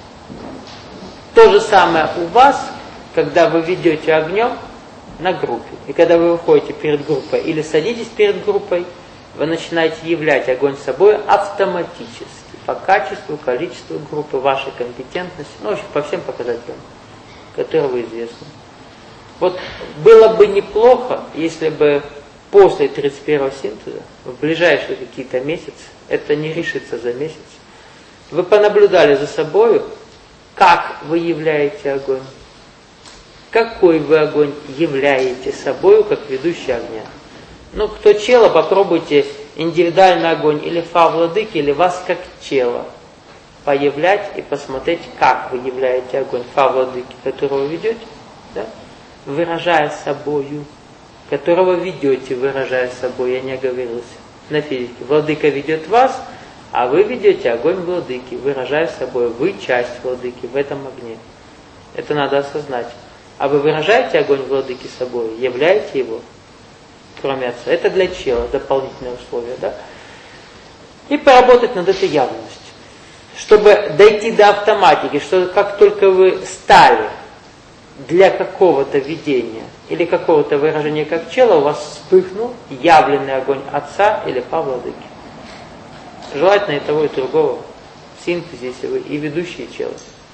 То же самое у вас, когда вы ведете огнем на группе. И когда вы выходите перед группой или садитесь перед группой, вы начинаете являть огонь собой автоматически, по качеству, количеству группы, вашей компетентности, ну, в общем, по всем показателям, которые вы известны. Вот было бы неплохо, если бы после 31-го синтеза, в ближайшие какие-то месяцы, это не решится за месяц, вы понаблюдали за собою, как вы являете огонь, какой вы огонь являете собою, как ведущий огня. Ну, кто чело, попробуйте индивидуальный огонь или Фа-Владыки, или вас как чело появлять и посмотреть, как вы являете огонь Фа-Владыки, которого вы ведете, да? Выражая собою, которого ведете, выражая собой, я не оговорился, на физике. Владыка ведет вас, а вы ведете огонь Владыки, выражая собой, вы часть Владыки в этом огне. Это надо осознать. А вы выражаете огонь Владыки собой, являете его, кроме Отца. Это для чела дополнительное условие, да? И поработать над этой явностью. чтобы дойти до автоматики, что как только вы стали для какого-то видения или какого-то выражения как чела, у вас вспыхнул явленный огонь Отца или Владыки. Желательно и того, и другого в синтезе, если вы и ведущие челы.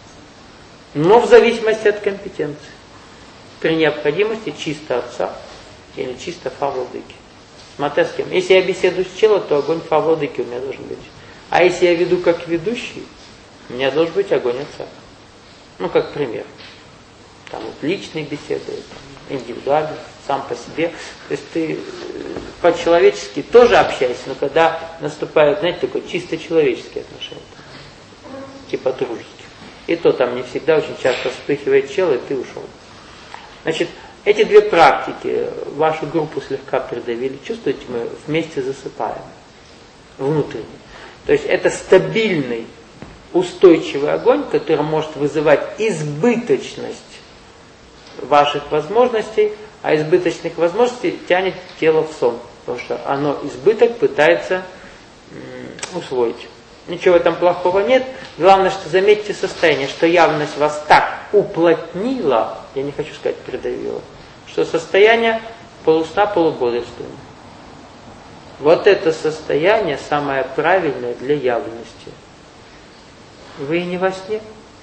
Но в зависимости от компетенции. При необходимости чисто Отца или чисто Владыки. Смотря с кем. Если я беседую с челом, то огонь Владыки у меня должен быть. А если я веду как ведущий, у меня должен быть огонь Отца. Ну, как пример. Там вот личные беседы, индивидуально, сам по себе. То есть ты по-человечески тоже общаешься, но когда наступает, знаете, такое чисто человеческие отношения, типа дружеских. И то там не всегда, очень часто вспыхивает чел, и ты ушел. Значит, эти две практики вашу группу слегка придавили. Чувствуете, мы вместе засыпаем. Внутренне. То есть это стабильный, устойчивый огонь, который может вызывать избыточность ваших возможностей, а избыточных возможностей тянет тело в сон. Потому что оно избыток пытается усвоить. Ничего там плохого нет. Главное, что заметьте состояние, что явность вас так уплотнила, я не хочу сказать придавила, что состояние полусна, полубодрствования. Вот это состояние самое правильное для явности. Вы и не во сне,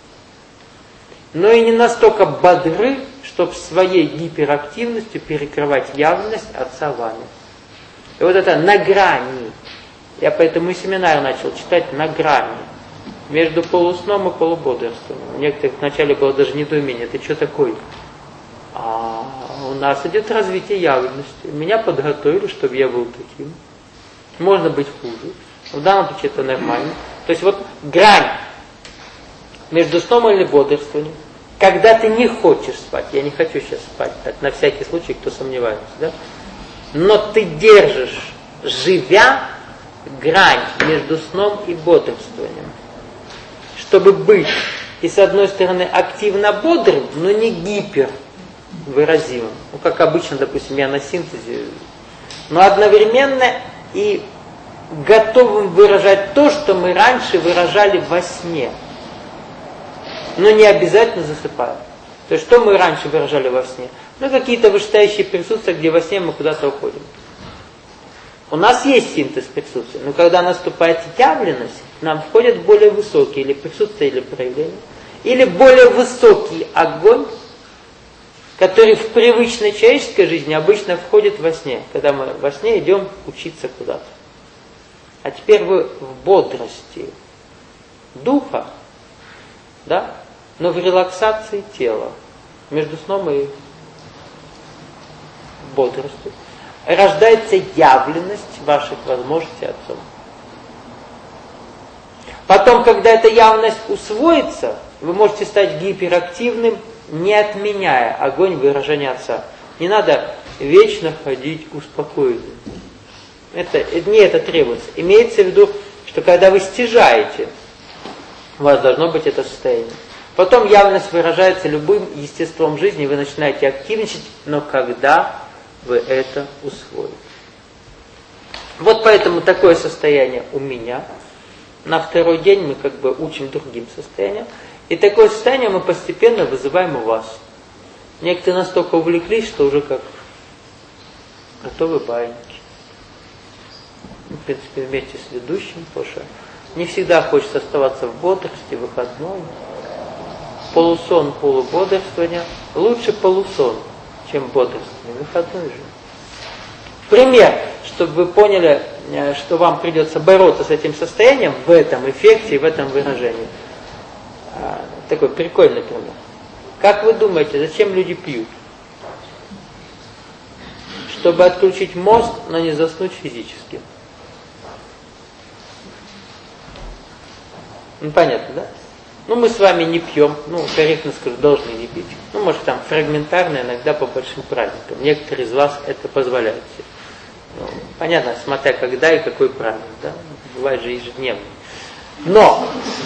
но и не настолько бодры, чтобы своей гиперактивностью перекрывать явность Отца вами. И вот это на грани. Я поэтому и семинар начал читать на грани. Между полусном и полубодрствованием. У некоторых вначале было даже недоумение. Ты что такой? А у нас идет развитие явности. Меня подготовили, чтобы я был таким. Можно быть хуже. В данном случае это нормально. То есть вот грань между сном или бодрствованием. Когда ты не хочешь спать. Я не хочу сейчас спать. Так, на всякий случай, кто сомневается. Да? Но ты держишь, живя, грань между сном и бодрствованием. Чтобы быть и с одной стороны активно бодрым, но не гипервыразимым. Ну, как обычно, допустим, я на синтезе. Но одновременно и готовым выражать то, что мы раньше выражали во сне. Но не обязательно засыпая. То есть, что мы раньше выражали во сне? Ну, какие-то вышестоящие присутствия, где во сне мы куда-то уходим. У нас есть синтез присутствия, но когда наступает явленность, к нам входят более высокие или присутствия, или проявления, или более высокий огонь, который в привычной человеческой жизни обычно входит во сне, когда мы во сне идем учиться куда-то. А теперь вы в бодрости духа, да, но в релаксации тела, между сном и бодростью, рождается явленность ваших возможностей Отцом. Потом, когда эта явность усвоится, вы можете стать гиперактивным, не отменяя огонь выражения Отца. Не надо вечно ходить успокоенным. Не это требуется. Имеется в виду, что когда вы стяжаете, у вас должно быть это состояние. Потом явность выражается любым естеством жизни, вы начинаете активничать, но когда вы это усвоите. Вот поэтому такое состояние у меня. На второй день мы как бы учим другим состояниям. И такое состояние мы постепенно вызываем у вас. Некоторые настолько увлеклись, что уже как готовы баиньки. В принципе, вместе с ведущим, потому что не всегда хочется оставаться в бодрости, выходной. Полусон, полубодрствование. Лучше полусон, чем бодрствование. Выходной же. Пример, чтобы вы поняли, что вам придется бороться с этим состоянием в этом эффекте и в этом выражении. Такой прикольный пример. Как вы думаете, зачем люди пьют? Чтобы отключить мозг, но не заснуть физически. Ну, понятно, да? Ну, мы с вами не пьем, корректно скажу, должны не пить. Ну, может, там фрагментарно, иногда по большим праздникам. Некоторые из вас это позволяют себе. Ну, понятно, смотря когда и какой праздник, да? Бывает же ежедневно. Но!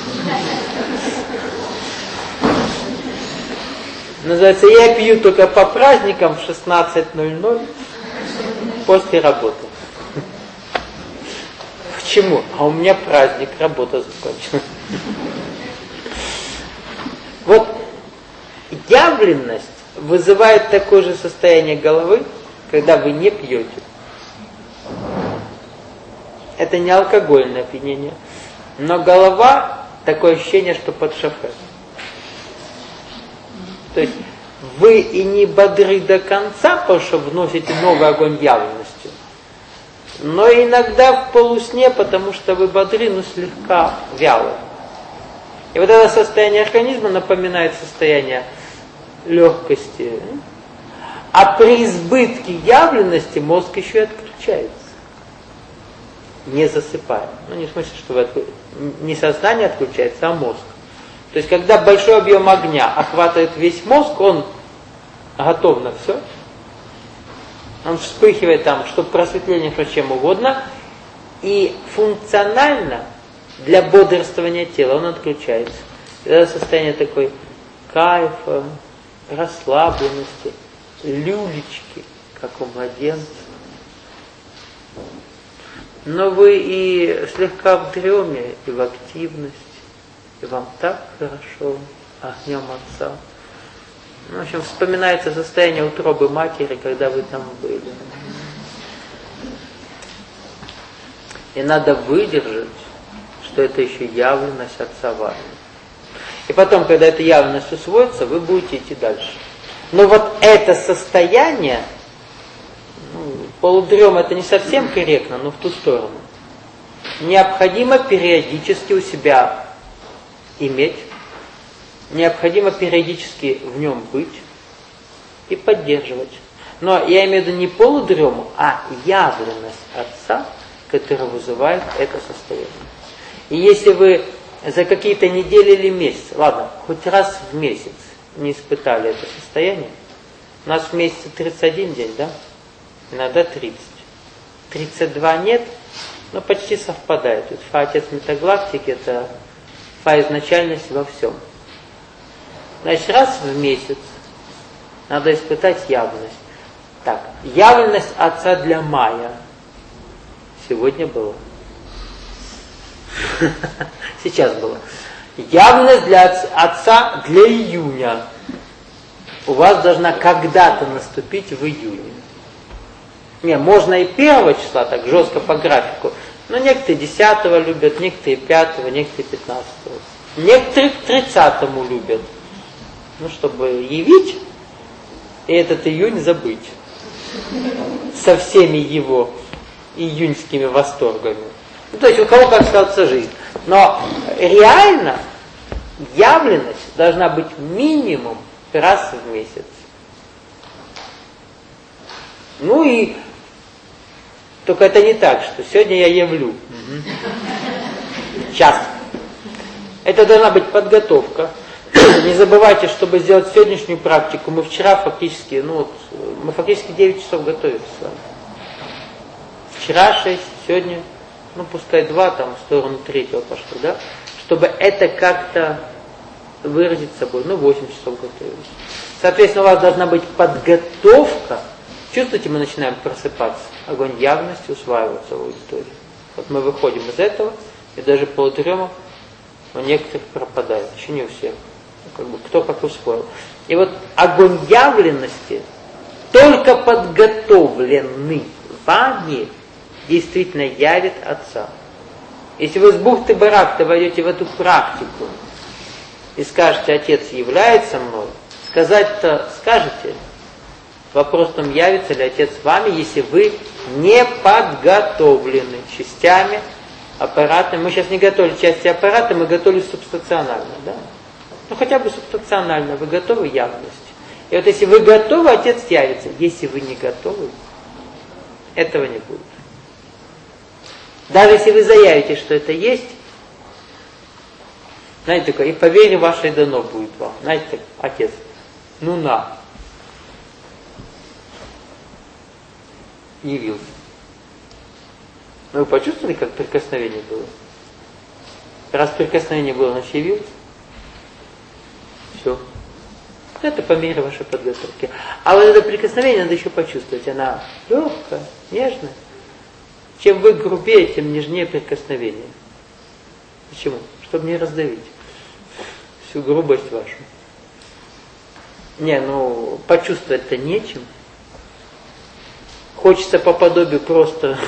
Называется, я пью только по праздникам в 16:00 после работы. Почему? А у меня праздник, работа закончена. Вот явленность вызывает такое же состояние головы, когда вы не пьете. Это не алкогольное опьянение, но голова, такое ощущение, что под шофе. То есть вы и не бодры до конца, потому что вносите новый огонь явленности, но иногда в полусне, потому что вы бодры, но слегка вялы. И вот это состояние организма напоминает состояние легкости. А при избытке явленности мозг еще и отключается, не засыпая. Ну, не в смысле, что не сознание отключается, а мозг. То есть, когда большой объем огня охватывает весь мозг, он готов на все. Он вспыхивает там, чтобы просветление, что чем угодно. И функционально для бодрствования тела он отключается. Это состояние такой кайфа, расслабленности, люлечки, как у младенца. Но вы и слегка в дреме, и в активности, и вам так хорошо огнем Отца. В общем, вспоминается состояние утробы матери, когда вы там были. И надо выдержать, что это еще явленность Отца вами. И потом, когда эта явленность усвоится, вы будете идти дальше. Но вот это состояние, полудрем это не совсем корректно, но в ту сторону. Необходимо периодически у себя иметь, необходимо периодически в нем быть и поддерживать. Но я имею в виду не полудрему, а явленность Отца, которая вызывает это состояние. И если вы за какие-то недели или месяцы, ладно, хоть раз в месяц не испытали это состояние, у нас в месяце 31 день, да? Иногда 30. 32 нет, но почти совпадает. Ведь Фа Отец Метагалактики это Фа изначальность во всем. Значит, раз в месяц надо испытать явленность. Так, явленность Отца для мая сегодня было. Сейчас было. Явленность для Отца для июня у вас должна когда-то наступить в июне. Не, можно и 1 числа, так жестко по графику, но некоторые 10-го любят, некоторые 5-го, некоторые 15-го. Некоторые к 30-му любят. Ну, чтобы явить и этот июнь забыть. Со всеми его июньскими восторгами. Ну, то есть у кого как складывается жизнь. Но реально явленность должна быть минимум раз в месяц. Ну и только это не так, что сегодня я явлю. Сейчас. Это должна быть подготовка. Не забывайте, чтобы сделать сегодняшнюю практику, мы вчера фактически, мы фактически 9 часов готовились с вами. Вчера 6, сегодня, пускай 2, там в сторону 3-го пошло, да? Чтобы это как-то выразить собой, 8 часов готовились. Соответственно, у вас должна быть подготовка. Чувствуете, мы начинаем просыпаться. Огонь явности усваивается в аудитории. Вот мы выходим из этого, и даже полудрема у некоторых пропадает. Еще не у всех. Кто как усвоил. И вот огонь явленности, только подготовленный вами, действительно явит Отца. Если вы с бухты-барахты войдете в эту практику и скажете: Отец является мной, сказать-то скажете. Вопрос в том, явится ли Отец вами, если вы не подготовлены частями, аппаратами. Мы сейчас не готовили части аппарата, мы готовили субстанционально, да? Хотя бы субстанционально, вы готовы явности. И вот если вы готовы, Отец явится. Если вы не готовы, этого не будет. Даже если вы заявите, что это есть, знаете, такое, и по вере вашей дано будет вам. Знаете, Отец, на. Явился. Вы почувствовали, как прикосновение было? Раз прикосновение было, значит явился. Все. Это по мере вашей подготовки. А вот это прикосновение надо еще почувствовать. Она легкая, нежная. Чем вы грубее, тем нежнее прикосновение. Почему? чтобы не раздавить всю грубость вашу. Почувствовать-то нечем. Хочется по подобию просто.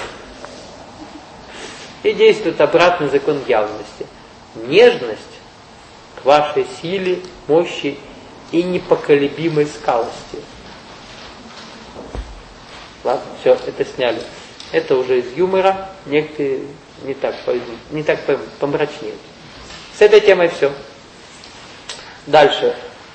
И действует обратный закон явности. Нежность к вашей силе, мощи и непоколебимой скалости. Ладно, все, это сняли. Это уже из юмора. Некоторые не так поймут, помрачнеют. С этой темой все. Дальше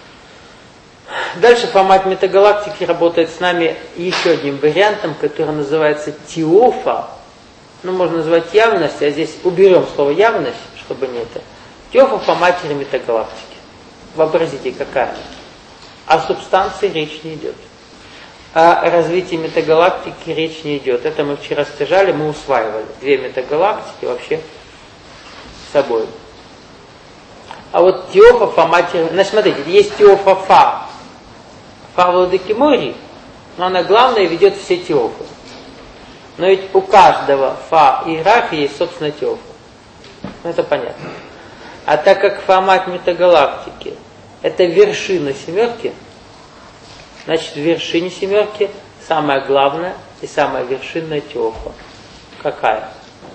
формат метагалактики работает с нами еще одним вариантом, который называется теофа. Можно назвать явность, а здесь уберем слово явность, чтобы не это. Теофа по матери метагалактики. Вообразите, какая. О субстанции речь не идет. О развитии метагалактики речь не идет. Это мы вчера стяжали, мы усваивали. 2 метагалактики вообще с собой. А вот теофа по матери... смотрите, есть теофа фа. Фа владыки Мори, но она главная ведет все теофы. Но ведь у каждого фа иерархии есть собственная теофа. Это понятно. А так как фа мать метагалактики это вершина семерки, значит в вершине семерки самая главная и самая вершинная теофа. Какая?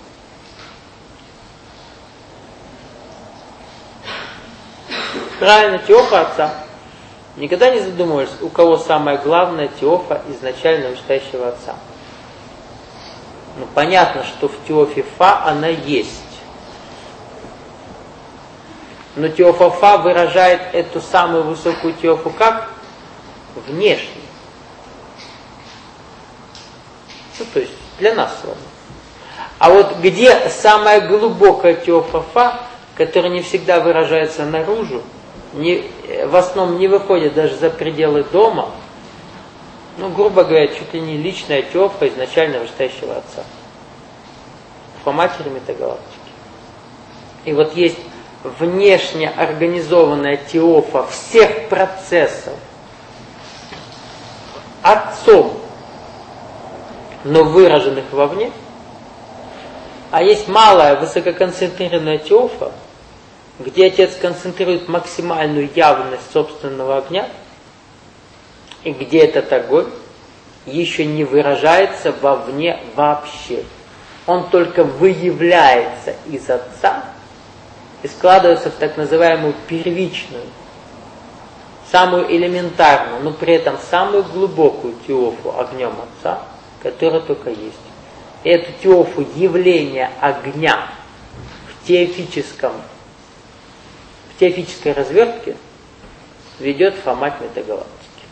Правильно, теофа отца. Никогда не задумывались, у кого самая главная теофа изначально вышестоящего отца. Понятно, что в теофе фа она есть. Но теофа фа выражает эту самую высокую теофу как? Внешне. То есть для нас с вами. А вот где самая глубокая теофа фа, которая не всегда выражается наружу, в основном не выходит даже за пределы дома, грубо говоря, чуть ли не личная теофа изначально вышестоящего отца. По матери метагалактики. И вот есть внешне организованная теофа всех процессов отцом, но выраженных вовне. А есть малая высококонцентрированная теофа, где отец концентрирует максимальную явность собственного огня, и где этот огонь еще не выражается вовне вообще. Он только выявляется из отца и складывается в так называемую первичную, самую элементарную, но при этом самую глубокую теофу огнем отца, которая только есть. И эту теофу явления огня в теофической развертке ведет формат метагалактики.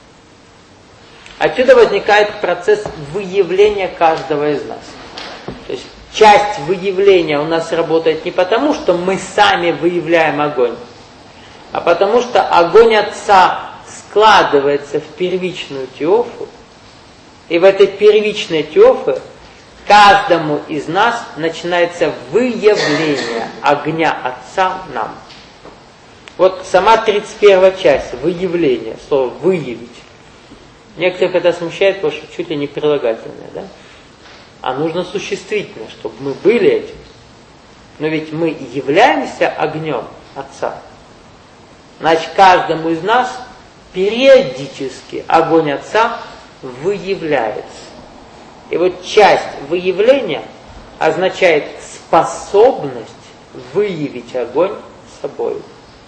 Отсюда возникает процесс выявления каждого из нас. То есть часть выявления у нас работает не потому, что мы сами выявляем огонь, а потому что огонь отца складывается в первичную теофу, и в этой первичной теофе каждому из нас начинается выявление огня отца нам. Вот сама 31 часть, выявление, слово «выявить». Некоторых это смущает, потому что чуть ли не прилагательное, да? А нужно существительное, чтобы мы были этим. Но ведь мы являемся огнем Отца. Значит, каждому из нас периодически огонь Отца выявляется. И вот часть выявления означает способность выявить огонь собой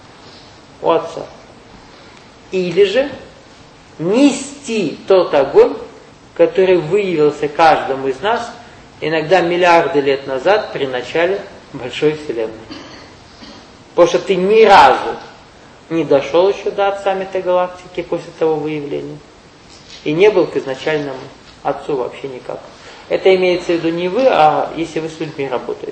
у Отца. Или же нести тот огонь, который выявился каждому из нас иногда миллиарды лет назад при начале Большой Вселенной. Потому что ты ни разу не дошел еще до Отца метагалактики после того выявления. И не был к изначальному Отцу вообще никак. Это имеется в виду не вы, а если вы с людьми работаете.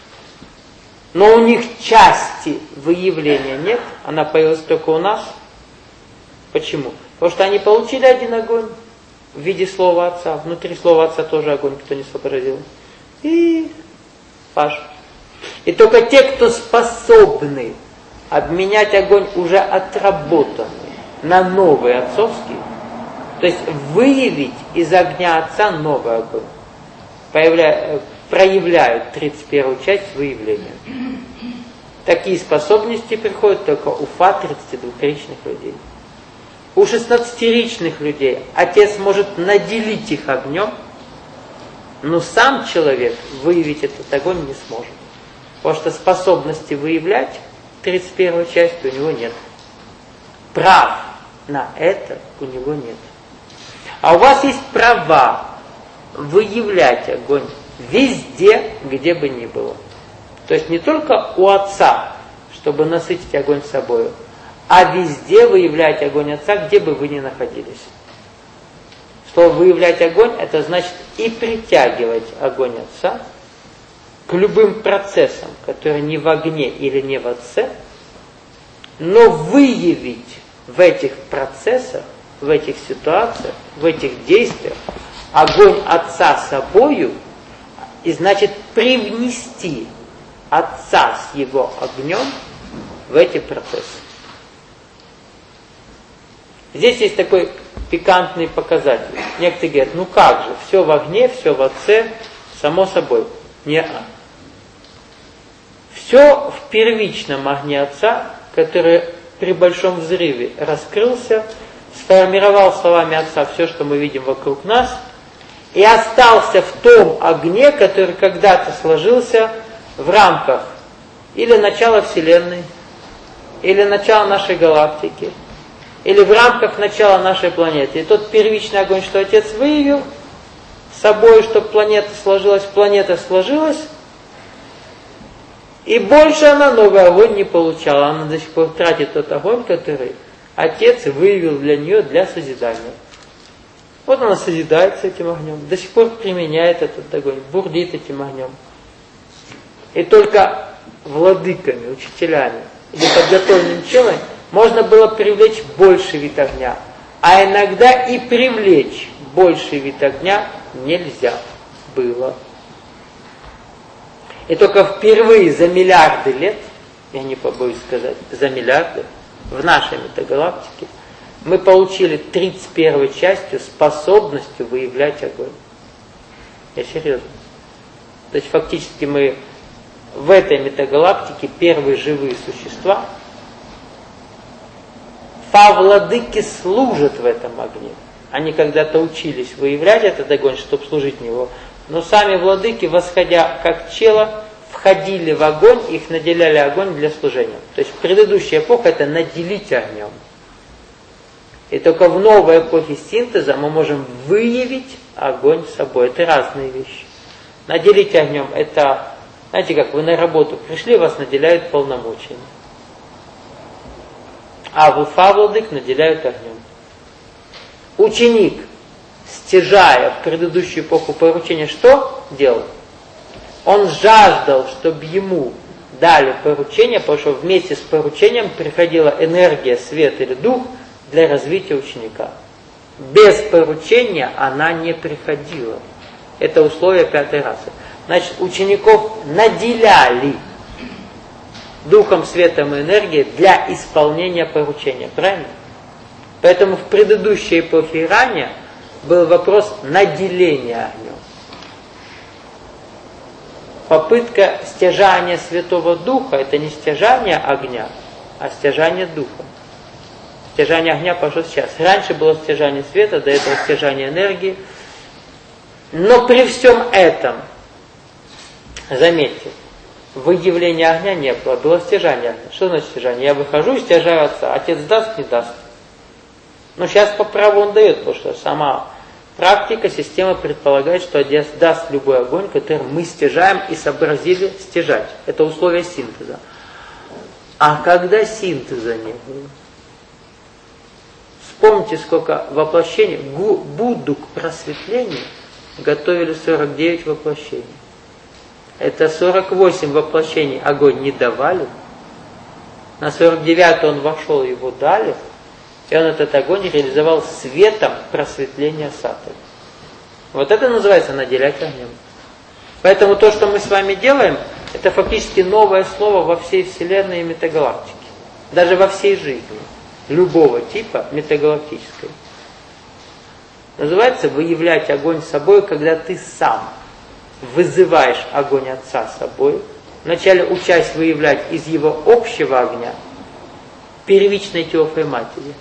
Но у них части выявления нет, она появилась только у нас. Почему? Потому что они получили один огонь в виде слова Отца. Внутри слова Отца тоже огонь, кто не сообразил. И фаш. И только те, кто способны обменять огонь уже отработанный на новый отцовский, то есть выявить из огня Отца новый огонь, проявляют 31 часть выявления. Такие способности приходят только у 32-ричных людей. У 16-ричных людей Отец может наделить их огнем, но сам человек выявить этот огонь не сможет. Потому что способности выявлять 31 части у него нет. Прав на это у него нет. А у вас есть права выявлять огонь везде, где бы ни было. То есть не только у Отца, чтобы насытить огонь собою, а везде выявлять огонь Отца, где бы вы ни находились. Слово «выявлять огонь» — это значит и притягивать огонь Отца к любым процессам, которые не в огне или не в Отце, но выявить в этих процессах, в этих ситуациях, в этих действиях огонь Отца собою, и значит привнести Отца с Его огнем в эти процессы. Здесь есть такой пикантный показатель. Некоторые говорят, ну как же, все в огне, все в Отце, само собой. Не-а. Все в первичном огне Отца, который при большом взрыве раскрылся, сформировал словами Отца все, что мы видим вокруг нас, и остался в том огне, который когда-то сложился в рамках или начала Вселенной, или начала нашей галактики, или в рамках начала нашей планеты. И тот первичный огонь, что Отец выявил с собой, чтобы планета сложилась, и больше она новый огонь не получала. Она до сих пор тратит тот огонь, который Отец выявил для нее для созидания. Вот она созидается этим огнем, до сих пор применяет этот огонь, бурдит этим огнем. И только владыками, учителями или подготовленным челом можно было привлечь больший вид огня. А иногда и привлечь больший вид огня нельзя было. И только впервые за миллиарды лет, я не побоюсь сказать, за миллиарды, в нашей метагалактике, мы получили 31 частью способностью выявлять огонь. Я серьезно. То есть фактически мы в этой метагалактике первые живые существа. Владыки служат в этом огне. Они когда-то учились выявлять этот огонь, чтобы служить в него. Но сами владыки, восходя как чело, входили в огонь, их наделяли огонь для служения. То есть предыдущая эпоха — это наделить огнем. И только в новой эпохе синтеза мы можем выявить огонь собой. Это разные вещи. Наделить огнем — это, знаете, как вы на работу пришли, вас наделяют полномочиями. А владык наделяют огнем. Ученик, стяжая в предыдущую эпоху поручения, что делал? Он жаждал, чтобы ему дали поручение, потому что вместе с поручением приходила энергия, свет или дух для развития ученика. Без поручения она не приходила. Это условие 5-й расы. Значит, учеников наделяли духом, светом и энергией для исполнения поручения. Правильно? Поэтому в предыдущей эпохе и ранее был вопрос наделения огнем. Попытка стяжания Святого Духа — это не стяжание огня, а стяжание Духа. Стяжание огня пошло сейчас. Раньше было стяжание света, до этого стяжание энергии. Но при всем этом, заметьте, выявления огня не было, было стяжание огня. Что значит стяжание? Я выхожу и стяжаю Отца. Отец даст, не даст. Но сейчас по праву он дает, потому что сама практика, система предполагает, что Отец даст любой огонь, который мы стяжаем и сообразили стяжать. Это условие синтеза. А когда синтеза не было? Вспомните, сколько воплощений. Будду к просветлению готовили 49 воплощений. Это 48 воплощений огонь не давали. На 49-й он вошел, его дали. И он этот огонь реализовал светом просветления сатвы. Вот это называется наделять огнем. Поэтому то, что мы с вами делаем, это фактически новое слово во всей Вселенной и метагалактике. Даже во всей жизни. Любого типа метагалактической. Называется выявлять огонь собой, когда ты сам вызываешь огонь Отца собой, вначале учась выявлять из его общего огня первичной Теофой Матери.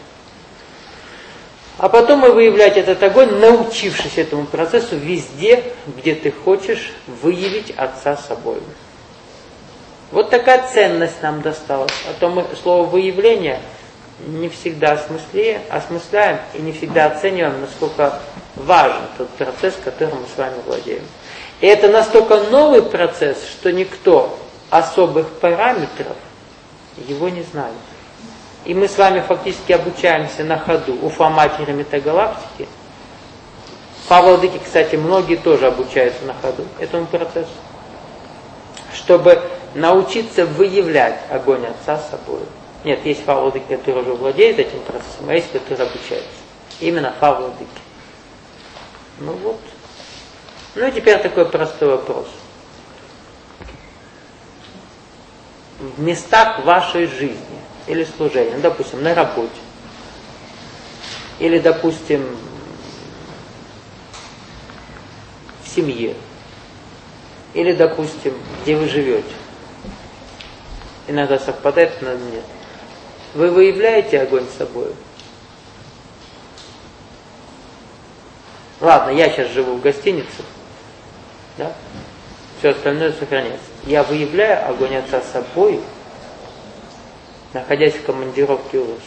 А потом и выявлять этот огонь, научившись этому процессу везде, где ты хочешь выявить Отца собой. Вот такая ценность нам досталась. А то мы слово «выявление» не всегда осмысляем и не всегда оцениваем, насколько важен тот процесс, которым мы с вами владеем. И это настолько новый процесс, что никто особых параметров его не знает. И мы с вами фактически обучаемся на ходу. Уфа-матери метагалактики. Фа-владыки, кстати, многие тоже обучаются на ходу этому процессу. Чтобы научиться выявлять огонь Отца собой. Нет, есть фа-владыки, которые уже владеют этим процессом, а есть, которые обучаются. Именно фа-владыки. Ну вот. Ну и теперь такой простой вопрос. В местах вашей жизни или служения, ну, допустим, на работе, или, допустим, в семье, или, допустим, где вы живете, иногда совпадает, иногда нет. Вы выявляете огонь собой? Ладно, я сейчас живу в гостинице, да? Все остальное сохраняется. Я выявляю огонь Отца собой, находясь в командировке у вас.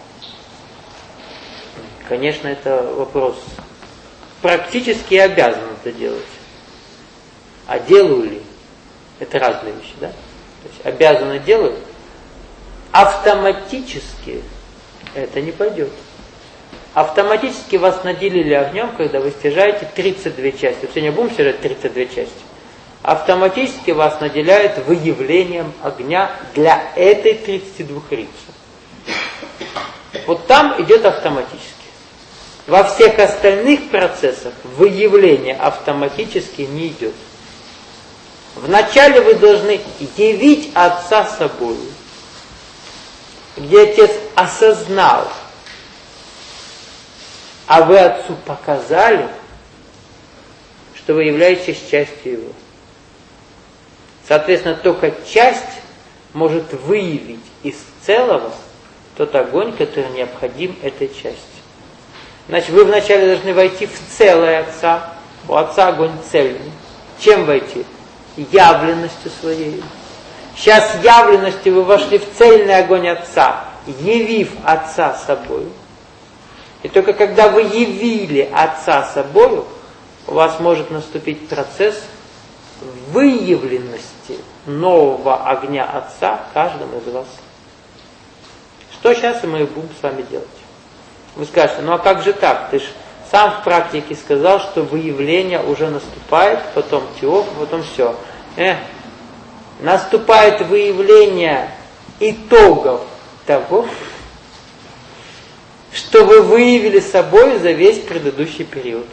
Конечно, это вопрос. Практически обязан это делать. А делаю ли? Это разные вещи, да? То есть обязаны делать. Автоматически это не пойдет. Автоматически вас наделили огнем, когда вы стяжаете 32 части. Вот сегодня будем стяжать 32 части. Автоматически вас наделяют выявлением огня для этой 32 рицы. Вот там идет автоматически. Во всех остальных процессах выявление автоматически не идет. Вначале вы должны явить Отца собой, где Отец осознал, а вы Отцу показали, что вы являетесь частью Его. Соответственно, только часть может выявить из целого тот огонь, который необходим этой части. Значит, вы вначале должны войти в целое Отца. У Отца огонь цельный. Чем войти? Явленностью своей. Сейчас явленностью вы вошли в цельный огонь Отца, явив Отца собой. И только когда вы явили Отца собою, у вас может наступить процесс выявленности нового огня Отца каждому из вас. Что сейчас мы будем с вами делать? Вы скажете, ну а как же так? Ты же сам в практике сказал, что выявление уже наступает, потом теоф, потом все. Наступает выявление итогов того, что вы выявили собой за весь предыдущий период.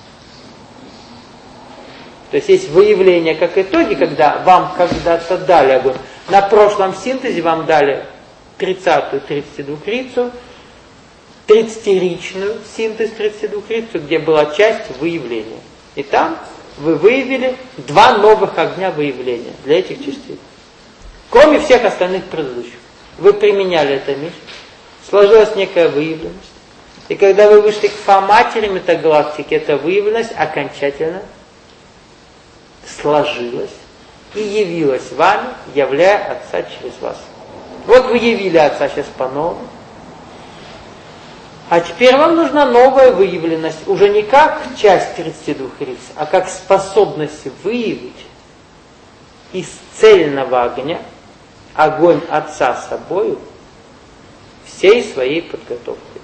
То есть есть выявление как итоги, когда вам когда-то дали огонь. На прошлом синтезе вам дали 30-ю 32-рицу, 30-ричную синтез 32-рицу, где была часть выявления. И там вы выявили 2 новых огня выявления для этих частей. Кроме всех остальных предыдущих. Вы применяли это месяц, сложилась некая выявленность. И когда вы вышли к Фа-матери метагалактики, эта выявленность окончательно сложилась и явилась вами, являя Отца через вас. Вот вы явили Отца сейчас по-новому. А теперь вам нужна новая выявленность. Уже не как часть 32 риц, а как способность выявить из цельного огня огонь Отца собою всей своей подготовкой.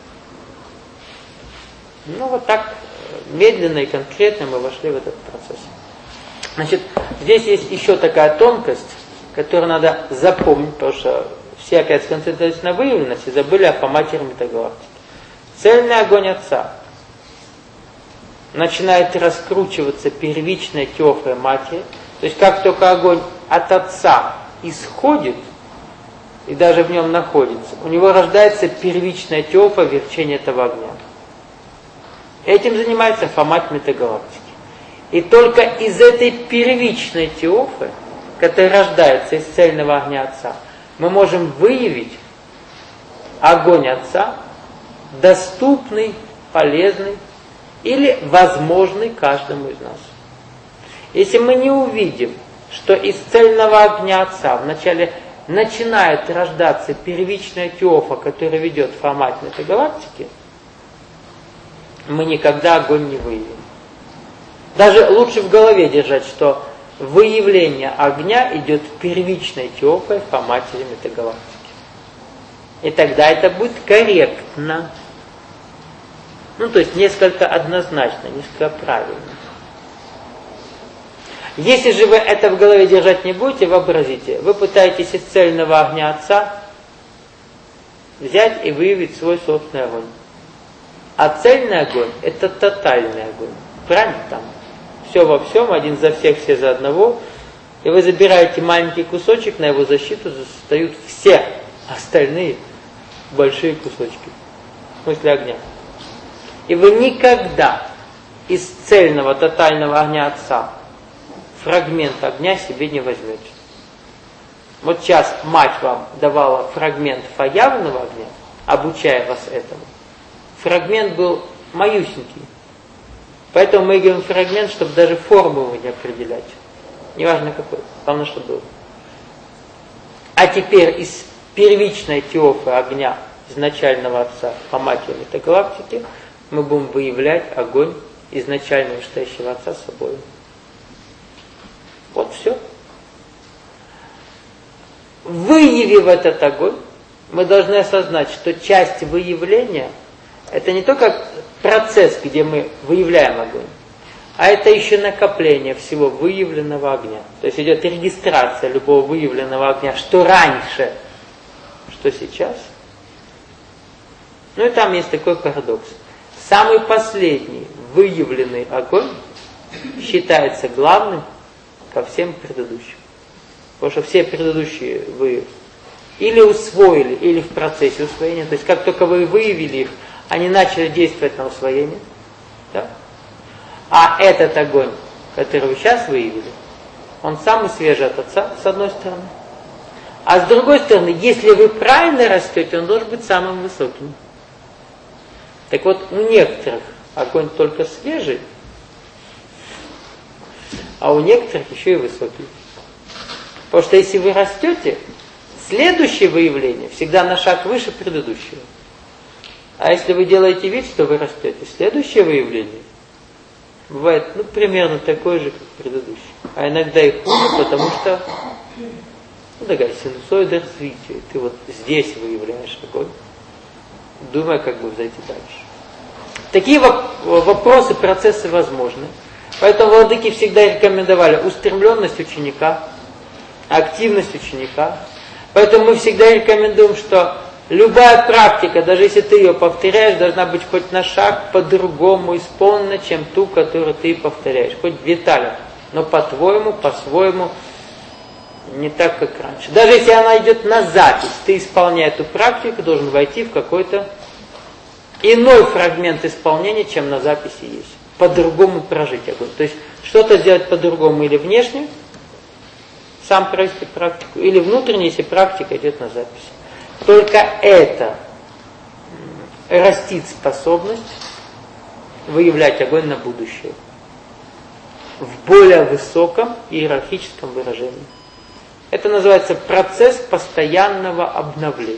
Ну вот так медленно и конкретно мы вошли в этот процесс. Значит, здесь есть еще такая тонкость, которую надо запомнить, потому что все опять сконцентрируются на выявленности и забыли о Фа-матери метагалактики. Цельный огонь Отца начинает раскручиваться первичной теофой матери. То есть как только огонь от Отца исходит и даже в нем находится, у него рождается первичная теофа верчения этого огня. Этим занимается Фа-мать метагалактики. И только из этой первичной теофы, который рождается из цельного огня Отца, мы можем выявить огонь Отца, доступный, полезный или возможный каждому из нас. Если мы не увидим, что из цельного огня Отца вначале начинает рождаться первичная теофа, которая ведет в формате этой галактики, мы никогда огонь не выявим. Даже лучше в голове держать, что выявление огня идет первичной теофой в формате метагалактики. И тогда это будет корректно. То есть несколько однозначно, несколько правильно. Если же вы это в голове держать не будете, вообразите, вы пытаетесь из цельного огня Отца взять и выявить свой собственный огонь. А цельный огонь – это тотальный огонь. Правильно? Там все во всем, один за всех, все за одного. И вы забираете маленький кусочек, на его защиту встают все остальные большие кусочки. В смысле огня. И вы никогда из цельного тотального огня Отца фрагмент огня себе не возьмете. Вот сейчас мать вам давала фрагмент фаявного огня, обучая вас этому. Фрагмент был малюсенький. Поэтому мы говорим фрагмент, чтобы даже форму его не определять. Неважно какой, главное, что было. А теперь из первичной теофы огня изначального Отца по матери этой галактики мы будем выявлять огонь изначально вышестоящего Отца с собой. Вот все. Выявив этот огонь, мы должны осознать, что часть выявления – это не только процесс, где мы выявляем огонь, а это еще накопление всего выявленного огня. То есть идет регистрация любого выявленного огня, что раньше, что сейчас. И там есть такой парадокс. Самый последний выявленный огонь считается главным ко всем предыдущим. Потому что все предыдущие вы или усвоили, или в процессе усвоения. То есть как только вы выявили их, они начали действовать на усвоение. Да? А этот огонь, который вы сейчас выявили, он самый свежий от Отца, с одной стороны. А с другой стороны, если вы правильно растете, он должен быть самым высоким. Так вот, у некоторых огонь только свежий, а у некоторых еще и высокий. Потому что если вы растете, следующее выявление всегда на шаг выше предыдущего. А если вы делаете вид, что вы растете, следующее выявление бывает примерно такое же, как предыдущее. А иногда и хуже, потому что такая синусоида развития. Ты вот здесь выявляешь огонь, думая, как бы зайти дальше. Такие вопросы, процессы возможны. Поэтому владыки всегда рекомендовали устремленность ученика, активность ученика. Поэтому мы всегда рекомендуем, что любая практика, даже если ты ее повторяешь, должна быть хоть на шаг по-другому исполнена, чем ту, которую ты повторяешь. Хоть в деталях, но по-твоему, по-своему, не так, как раньше. Даже если она идет на запись, ты, исполняя эту практику, должен войти в какой-то иной фрагмент исполнения, чем на записи есть. По-другому прожить огонь. То есть что-то сделать по-другому или внешне, сам провести практику, или внутренне, если практика идет на записи. Только это растит способность выявлять огонь на будущее в более высоком иерархическом выражении. Это называется процесс постоянного обновления.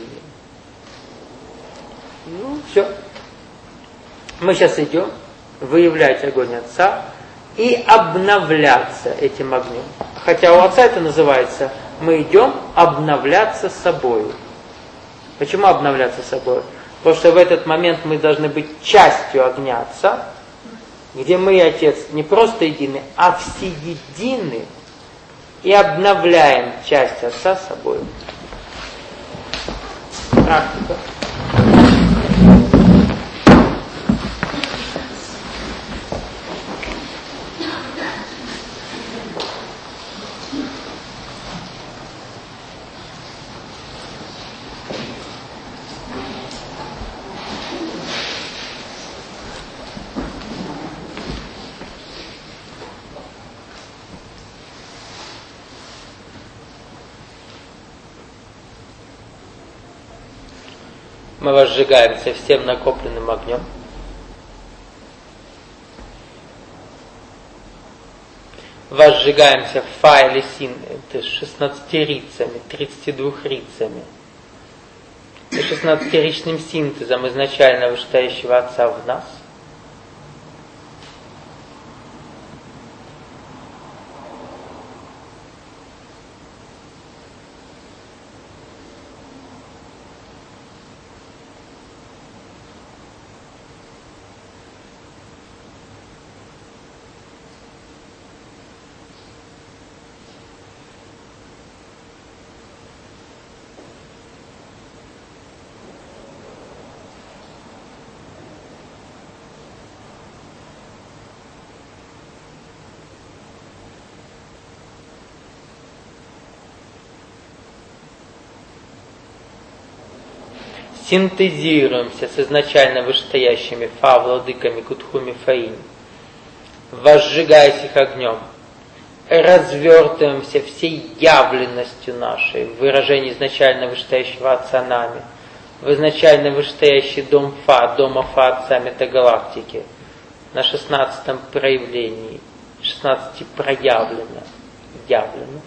Все. Мы сейчас идем выявлять огонь Отца и обновляться этим огнем. Хотя у Отца это называется, мы идем обновляться собой. Почему обновляться собой? Потому что в этот момент мы должны быть частью огня Отца, где мы и Отец не просто едины, а всеедины, и обновляем часть Отца собой. Практика. мы возжигаемся всем накопленным огнем. Возжигаемся в файле син, это 16 рицами, 32 рицами. И 16-ричным синтезом изначально вышестоящего Отца в нас. Синтезируемся с изначально вышестоящими Фа, владыками Кутхуми Фаим, возжигаясь их огнем, развертываемся всей явленностью нашей в выражении изначально вышестоящего Отца нами, в изначально вышестоящий дом Фа, дома Фа Отца метагалактики, на 16-м проявлении, 16 проявлено, явлено.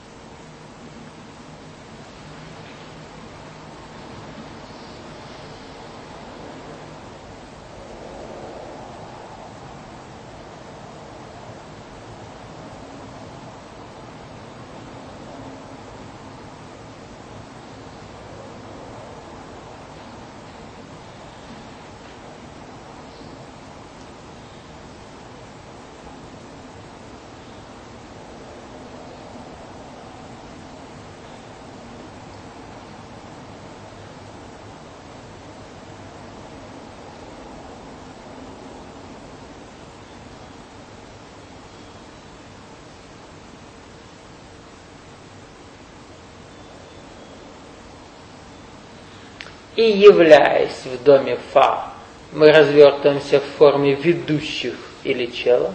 И являясь в доме Фа, мы развертываемся в форме ведущих или чела,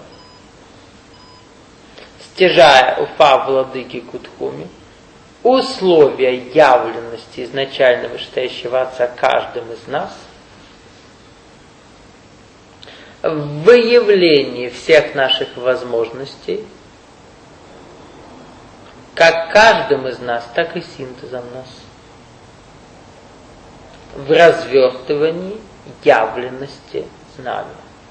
стяжая у Фа владыки Кутхуми условия явленности изначально вышестоящего Отца каждым из нас, в выявлении всех наших возможностей, как каждым из нас, так и синтезом нас, в развертывании явленности нами.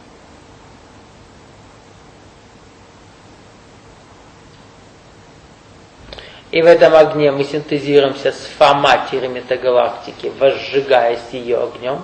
И в этом огне мы синтезируемся с Фа-матерью метагалактики, возжигаясь ее огнем.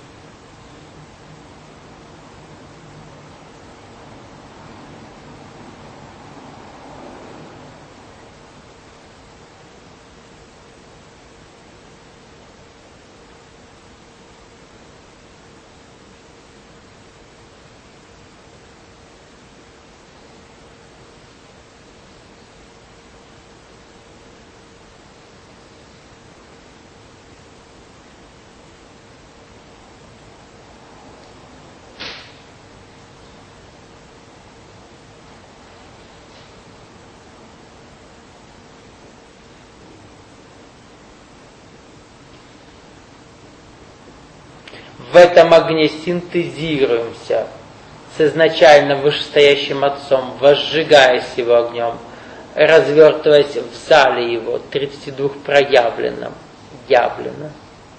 В этом огне синтезируемся с изначально вышестоящим Отцом, возжигаясь его огнем, развертываясь в зале его, 32 проявленном, явлено.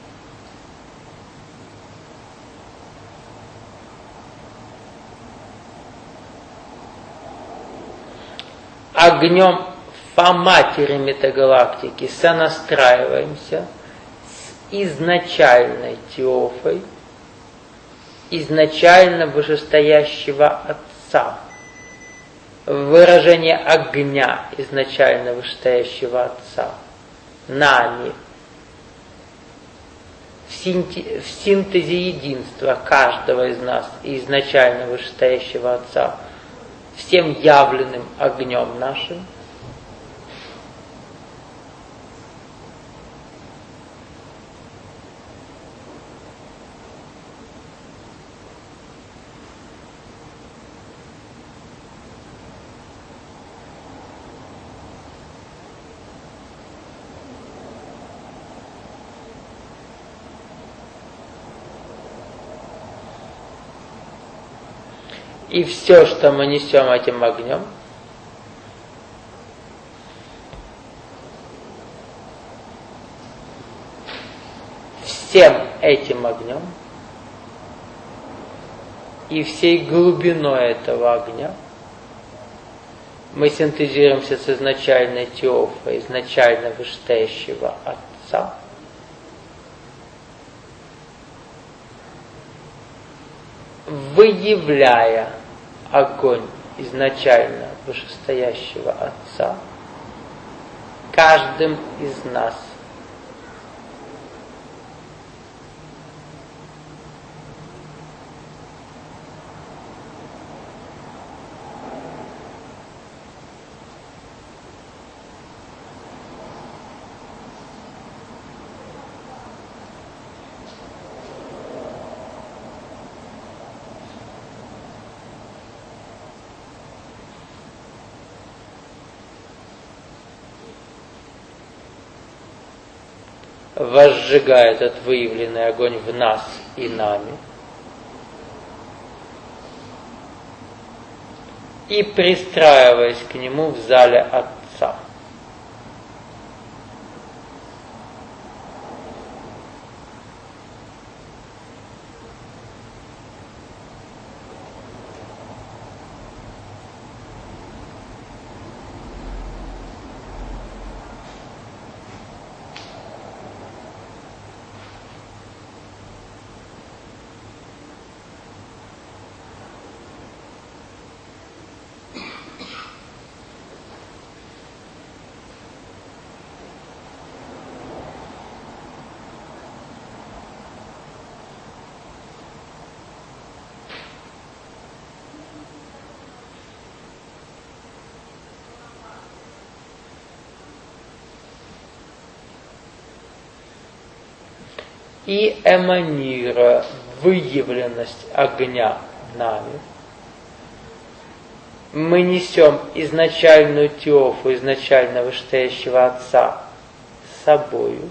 Огнем Фа-матери метагалактики сонастраиваемся с изначальной Теофой, изначально вышестоящего Отца, выражение огня изначально вышестоящего Отца, нами, в синтезе единства каждого из нас и изначально вышестоящего Отца, всем явленным огнем нашим, И все, что мы несем этим огнем, всем этим огнем и всей глубиной этого огня мы синтезируемся с изначальной Теофой, изначально вышестоящего Отца, выявляя огонь изначально вышестоящего Отца каждым из нас. Возжигая этот выявленный огонь в нас и нами, и пристраиваясь к нему в зале Отца. И эманируя выявленность огня нами, мы несем изначальную Теофу, изначально вышестоящего Отца с собою,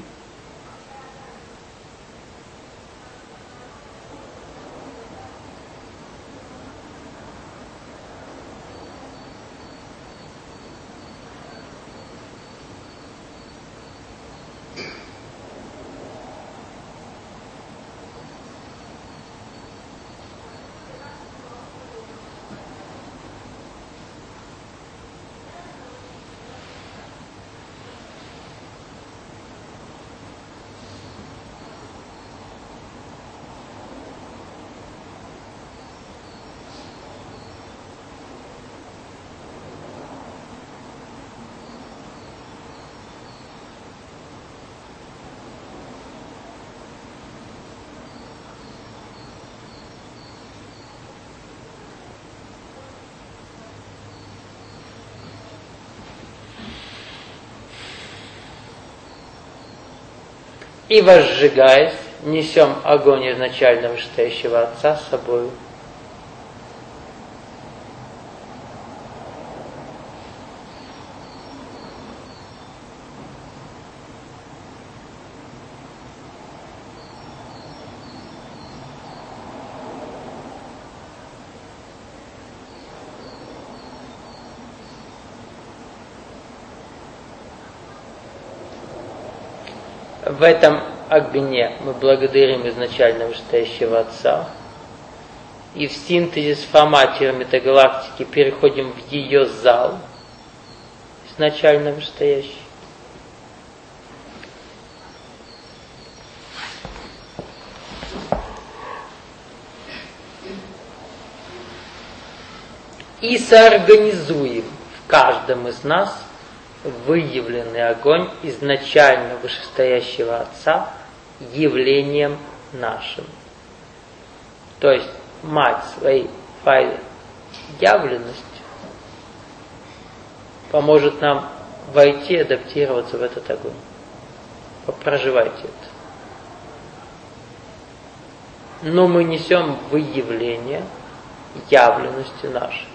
и, возжигаясь, несем огонь изначально вышестоящего Отца с собою. В этом огне мы благодарим изначально вышестоящего Отца, и в синтезе с форматией метагалактики переходим в ее зал, изначально вышестоящий. И соорганизуем в каждом из нас выявленный огонь изначально вышестоящего Отца явлением нашим. То есть мать своей явленностью поможет нам войти и адаптироваться в этот огонь. Проживайте это. Но мы несем выявление явленности нашей.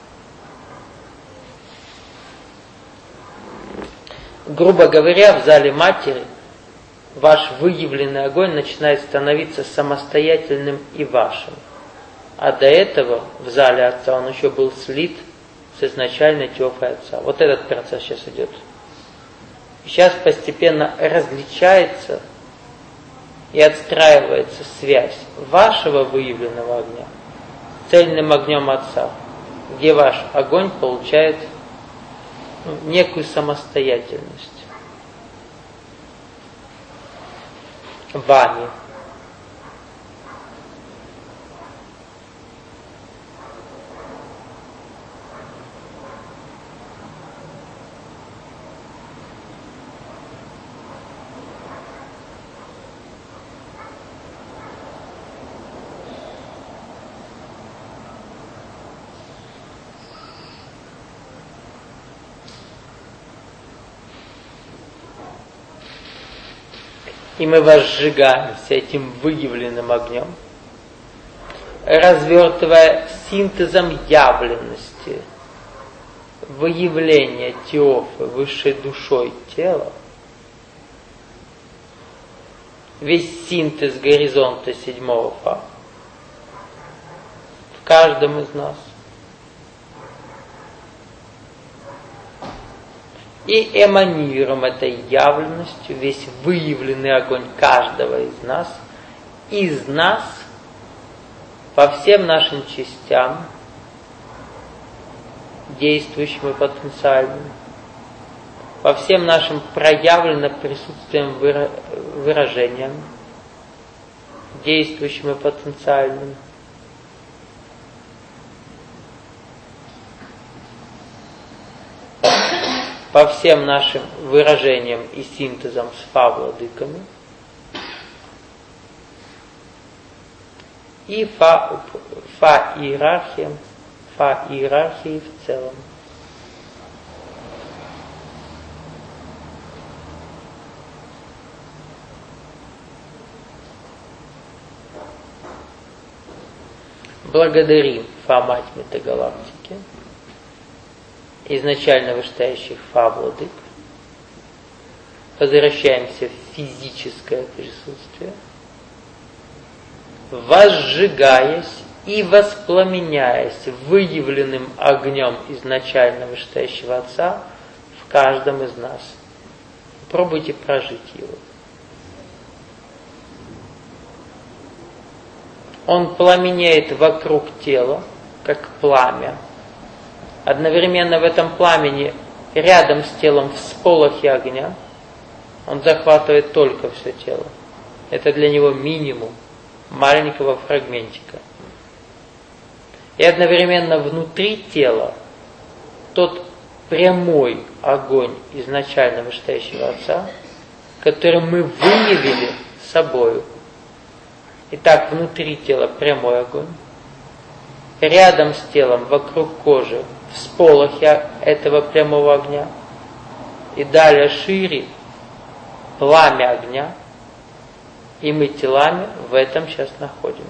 Грубо говоря, в зале Матери ваш выявленный огонь начинает становиться самостоятельным и вашим. А до этого в зале Отца он еще был слит с изначальной Теофой Отца. Вот этот процесс сейчас идет. Сейчас постепенно различается и отстраивается связь вашего выявленного огня с цельным огнем Отца, где ваш огонь получает некую самостоятельность вами. И мы возжигаемся этим выявленным огнем, развертывая синтезом явленности, выявление Теофы, высшей душой тела, весь синтез горизонта седьмого фа в каждом из нас. И эманируем этой явленностью весь выявленный огонь каждого из нас, по всем нашим частям, действующим и потенциальным, по всем нашим проявленным присутствием выражениям, действующим и потенциальным, по всем нашим выражениям и синтезам с фа-владыками и фа-иерархией в целом. Благодарим Фа-мать метагалактики, изначально вышестоящих Фа-владык, возвращаемся в физическое присутствие, возжигаясь и воспламеняясь выявленным огнем изначально вышестоящего Отца в каждом из нас. Попробуйте прожить его. Он пламенеет вокруг тела, как пламя. Одновременно в этом пламени, рядом с телом всполохи огня, он захватывает только все тело. Это для него минимум маленького фрагментика. И одновременно внутри тела тот прямой огонь изначально вышестоящего Отца, который мы выявили собою. Итак, внутри тела прямой огонь. Рядом с телом, вокруг кожи, всполохи этого прямого огня. И далее шире пламя огня. И мы телами в этом сейчас находимся.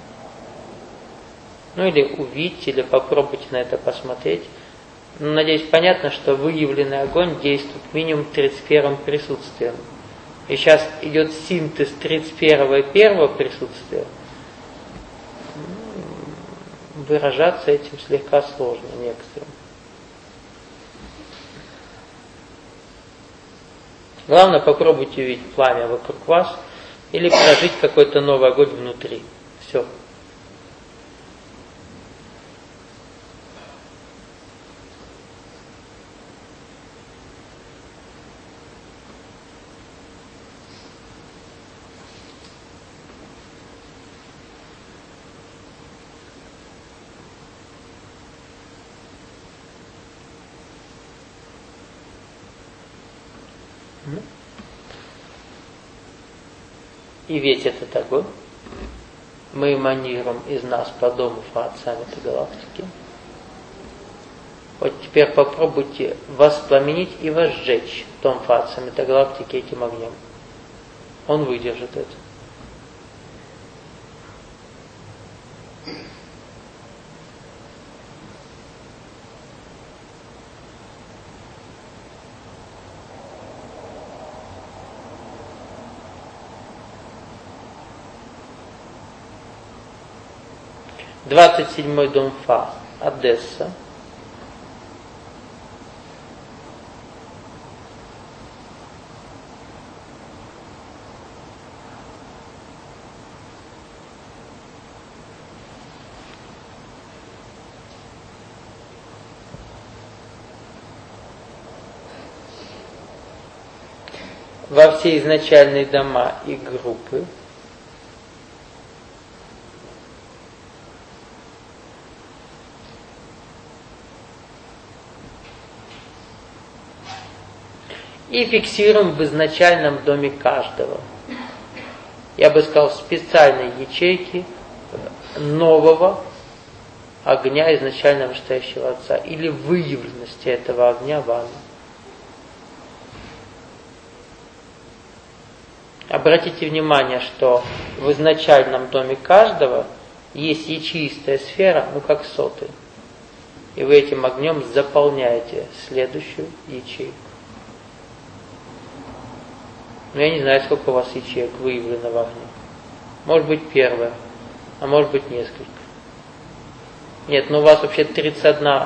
Ну или увидите, или попробуйте на это посмотреть. Ну, надеюсь, понятно, что выявленный огонь действует минимум 31-м присутствием. И сейчас идет синтез 31-го и 1-го присутствия. Выражаться этим слегка сложно некоторым. Главное, попробуйте увидеть пламя вокруг вас или прожить какой-то новый огонь внутри. Все. И ведь этот огонь мы эманируем из нас по дому Фа-Отца метагалактики. Вот теперь попробуйте воспламенить и возжечь дом Фа-Отца метагалактики этим огнем. Он выдержит это. 27-й дом Фа, Одесса. Во все изначальные дома и группы и фиксируем в изначальном доме каждого. Я бы сказал, специальной ячейки нового огня изначально вышестоящего Отца или выявленности этого огня вами. Обратите внимание, что в изначальном доме каждого есть ячеистая сфера, как соты. И вы этим огнем заполняете следующую ячейку. Но я не знаю, сколько у вас ячеек выявлено в огне. Может быть первая, а может быть несколько. Нет, у вас вообще 31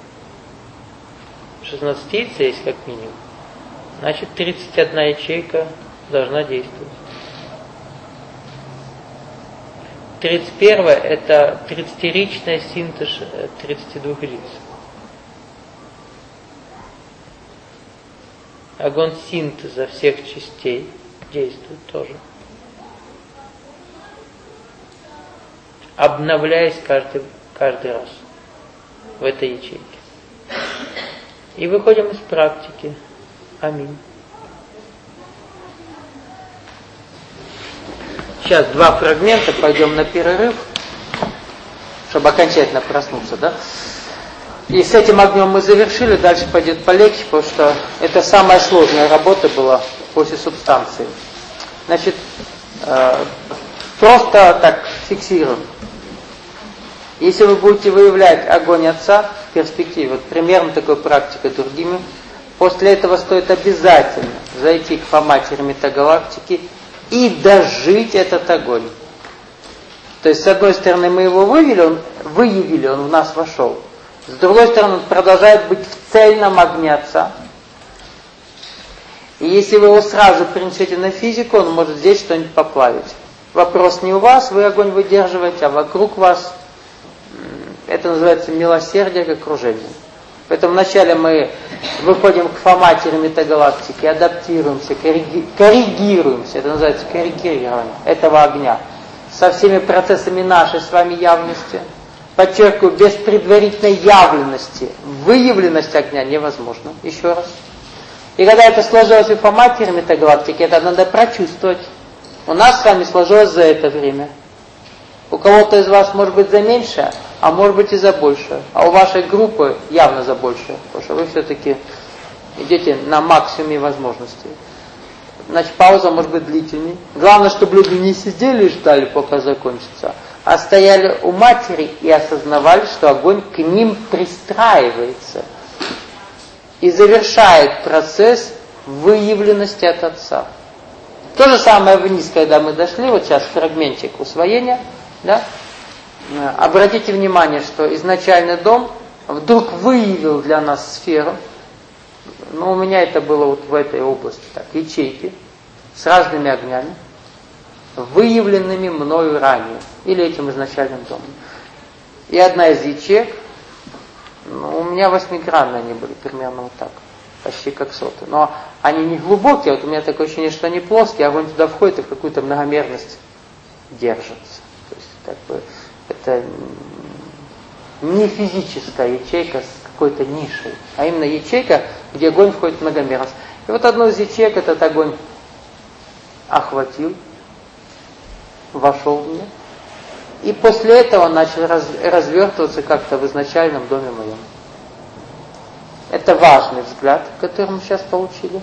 16-ица есть как минимум. Значит, 31 ячейка должна действовать. 31 это 30-ричная синтез 32 лиц. Огонь синтеза всех частей действует тоже. Обновляясь каждый раз в этой ячейке. И выходим из практики. Аминь. Сейчас 2 фрагмента, пойдем на перерыв, чтобы окончательно проснуться, да? И с этим огнем мы завершили, дальше пойдет полегче, потому что это самая сложная работа была после субстанции. Значит, просто так фиксируем. Если вы будете выявлять огонь Отца в перспективе, вот примерно такой практикой другими, после этого стоит обязательно зайти к Фа-матери метагалактики и дожить этот огонь. То есть, с одной стороны, мы его выявили, он в нас вошел. С другой стороны, он продолжает быть в цельном огне Отца. И если вы его сразу принесете на физику, он может здесь что-нибудь поплавить. Вопрос не у вас, вы огонь выдерживаете, а вокруг вас. Это называется милосердие к окружению. Поэтому вначале мы выходим к Фа-матери метагалактики, адаптируемся, коррегируемся, это называется коррегирование этого огня, со всеми процессами нашей с вами явности. Подчеркиваю, без предварительной явленности, выявленность огня невозможно. Еще раз. И когда это сложилось у Фа-матери метагалактики, это надо прочувствовать. У нас с вами сложилось за это время. У кого-то из вас может быть за меньшее, а может быть и за большее. А у вашей группы явно за большее, потому что вы все-таки идете на максимуме возможностей. Значит, пауза может быть длительной. Главное, чтобы люди не сидели и ждали, пока закончится, а стояли у матери и осознавали, что огонь к ним пристраивается и завершает процесс выявленности от Отца. То же самое вниз, когда мы дошли, вот сейчас фрагментик усвоения, да? Обратите внимание, что изначальный дом вдруг выявил для нас сферу, у меня это было вот в этой области, так, ячейки с разными огнями, выявленными мною ранее, или этим изначальным домом. И одна из ячеек, у меня 8-гранные они были, примерно вот так, почти как соты. Но они не глубокие, вот у меня такое ощущение, что они плоские, огонь туда входит и в какую-то многомерность держится. То есть, как бы, это не физическая ячейка с какой-то нишей, а именно ячейка, где огонь входит в многомерность. И вот одну из ячеек этот огонь охватил, вошел в меня. И после этого он начал развертываться как-то в изначальном доме моем. Это важный взгляд, который мы сейчас получили.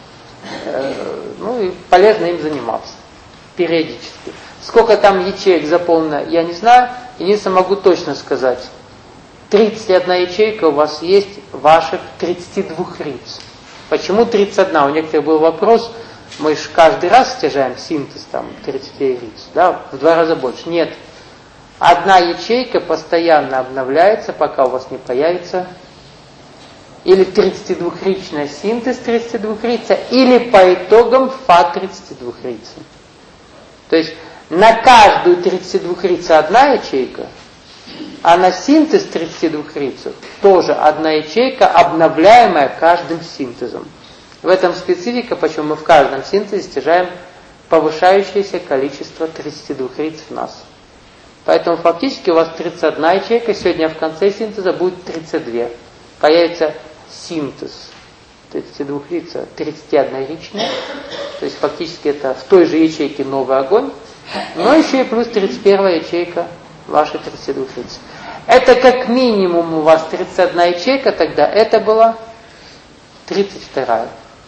И полезно им заниматься периодически. Сколько там ячеек заполнено, я не знаю. Единственное, могу точно сказать. 31 ячейка у вас есть ваших 32 риц. Почему 31? У некоторых был вопрос, мы же каждый раз стяжаем синтез 30 риц, да, в 2 раза больше. Нет. одна ячейка постоянно обновляется, пока у вас не появится или 32-ричный синтез 32-рица, или по итогам фа 32-рица. То есть на каждую 32-рицу одна ячейка, а на синтез 32-рицу тоже одна ячейка, обновляемая каждым синтезом. В этом специфика, почему мы в каждом синтезе стяжаем повышающееся количество 32-риц в нас. Поэтому фактически у вас 31 ячейка, сегодня в конце синтеза будет 32. Появится синтез 32-рица, 31-ричная, то есть фактически это в той же ячейке новый огонь, но еще и плюс 31 ячейка вашей 32-рицы. Это как минимум у вас 31 ячейка, тогда это была 32-я.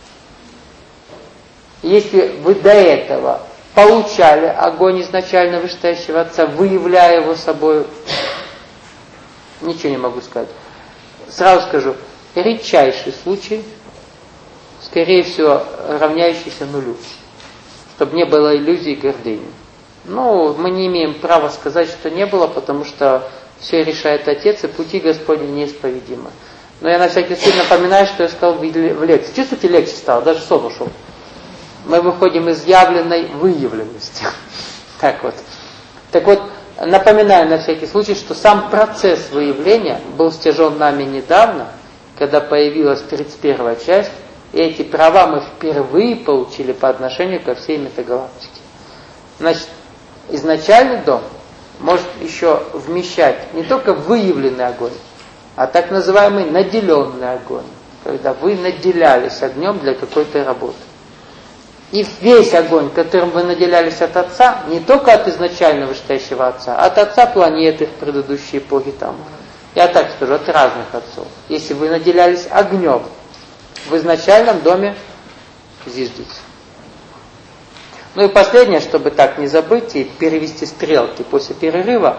Если вы до этого получали огонь изначально вышестоящего Отца, выявляя его собой, ничего не могу сказать. Сразу скажу, редчайший случай, скорее всего, равняющийся нулю, чтобы не было иллюзий гордыни. Ну, мы не имеем права сказать, что не было, потому что все решает Отец, и пути Господни неисповедимы. Но я на всякий случай напоминаю, что я сказал в лекции. Чувствуете, легче стало, даже сон ушел. Мы выходим из явленной выявленности. Так вот, напоминаю на всякий случай, что сам процесс выявления был стяжен нами недавно, когда появилась 31-я часть, и эти права мы впервые получили по отношению ко всей метагалактике. Значит, изначальный дом может еще вмещать не только выявленный огонь, а так называемый наделенный огонь, когда вы наделялись огнем для какой-то работы. И весь огонь, которым вы наделялись от Отца, не только от изначально вышестоящего Отца, а от Отца планеты в предыдущей эпохе там. Я так скажу, от разных отцов. Если вы наделялись огнем в изначальном доме, зиждитесь. Ну и последнее, чтобы так не забыть и перевести стрелки после перерыва,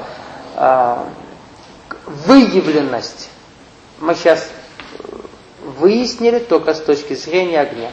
выявленность мы сейчас выяснили только с точки зрения огня.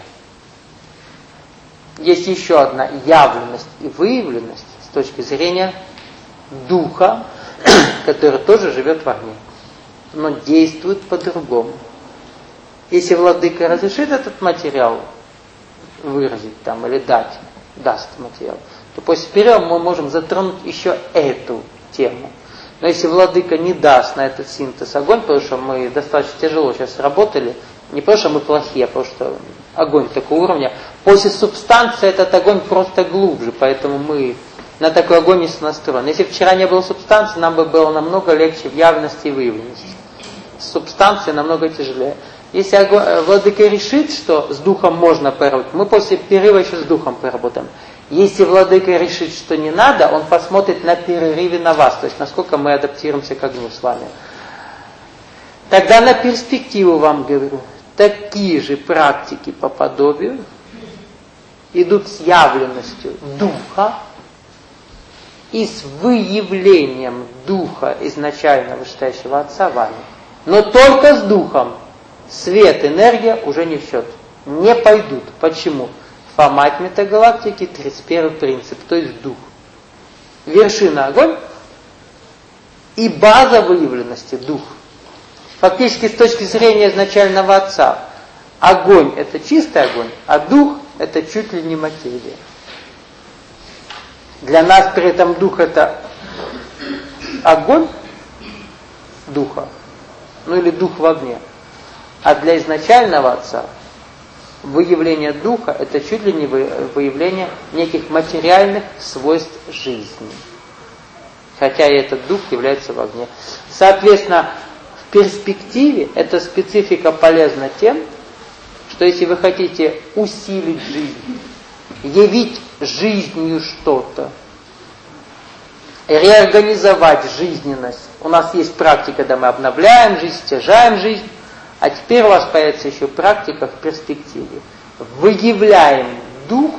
Есть еще одна явленность и выявленность с точки зрения духа, который тоже живет в огне, но действует по-другому. Если владыка разрешит этот материал выразить там или даст материал, то после перерыва мы можем затронуть еще эту тему. Но если владыка не даст на этот синтез огонь, потому что мы достаточно тяжело сейчас работали, не потому что мы плохие, а потому что огонь такого уровня, после субстанции этот огонь просто глубже, поэтому мы на такой огонь не настроены. Если вчера не было субстанции, нам бы было намного легче в явности и выявленности. С субстанцией намного тяжелее. Если владыка решит, что с духом можно поработать, мы после перерыва еще с духом поработаем. Если владыка решит, что не надо, он посмотрит на перерыве на вас, то есть насколько мы адаптируемся к огню с вами. Тогда на перспективу вам говорю, такие же практики по подобию идут с явленностью духа и с выявлением духа изначально вышестоящего Отца вами. Но только с духом. Свет, энергия уже не в счет. Не пойдут. Почему? Фа-мать метагалактики, 31 принцип, то есть дух. Вершина огонь и база выявленности дух. Фактически с точки зрения изначального Отца, огонь это чистый огонь, а дух это чуть ли не материя. Для нас при этом дух это огонь духа, ну или дух в огне. А для изначального Отца выявление духа это чуть ли не выявление неких материальных свойств жизни. Хотя и этот дух является в огне. Соответственно, в перспективе эта специфика полезна тем, что если вы хотите усилить жизнь, явить жизнью что-то, реорганизовать жизненность. У нас есть практика, когда мы обновляем жизнь, стяжаем жизнь, а теперь у вас появится еще практика в перспективе. Выявляем дух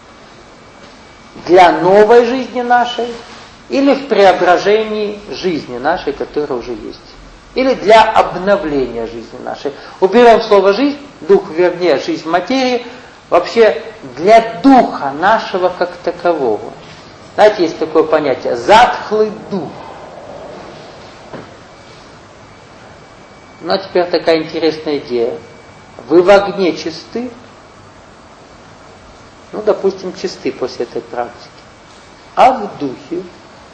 для новой жизни нашей или в преображении жизни нашей, которая уже есть. Или для обновления жизни нашей. Уберем слово «жизнь», дух вернее, жизнь в материи, вообще для духа нашего как такового. Знаете, есть такое понятие «затхлый дух». Ну, а теперь такая интересная идея. Вы в огне чисты? Ну, допустим, чисты после этой практики. А в духе?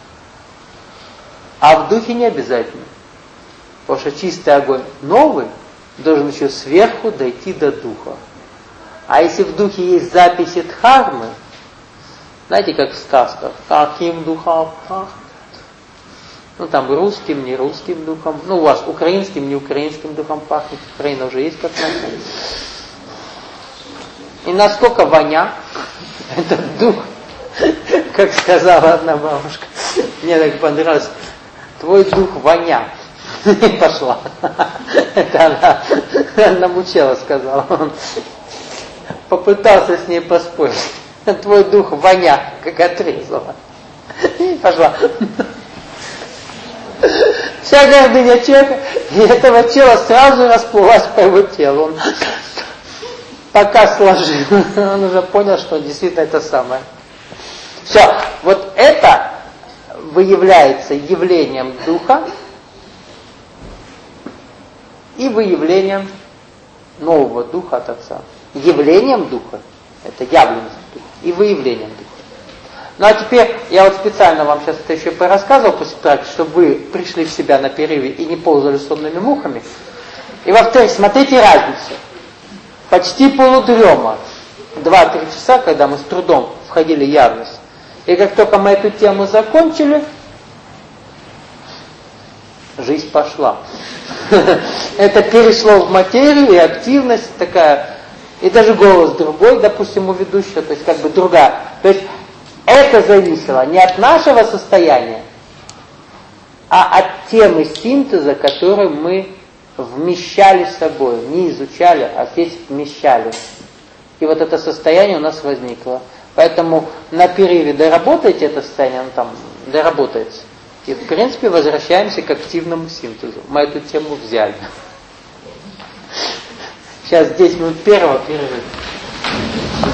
А в духе не обязательно. Потому что чистый огонь новый должен еще сверху дойти до духа. А если в духе есть записи дхармы, знаете, как в сказках, каким духом пахнет? Ну, там русским, не русским духом. Ну, у вас украинским, не украинским духом пахнет. Украина уже есть как нация. И насколько воня этот дух, как сказала одна бабушка, мне так понравилось, твой дух воня. И пошла. Это она мучела, сказала. Он попытался с ней поспорить. Твой дух воня, как отрезала. И пошла. Вся гордыня человека, и этого тела сразу расплылась по его телу. Он пока сложил, он уже понял, что действительно это самое. Все, вот это выявляется явлением духа и выявлением нового духа от Отца. Явлением духа, это явленность духа, и выявлением духа. Ну а теперь, я вот специально вам сейчас это еще порассказывал после практики, чтобы вы пришли в себя на перерыве и не ползали сонными мухами. И во-вторых, смотрите разницу. Почти полудрема, 2-3 часа, когда мы с трудом входили в явность. И как только мы эту тему закончили, жизнь пошла. Это перешло в материю, и активность такая, и даже голос другой, допустим, у ведущего, то есть как бы другая. То есть это зависело не от нашего состояния, а от темы синтеза, которую мы вмещали с собой. Не изучали, а здесь вмещали. И вот это состояние у нас возникло. Поэтому на перерыве доработайте это состояние, оно там доработается. И в принципе возвращаемся к активному синтезу. Мы эту тему взяли. Сейчас 10 минут первого перерыва.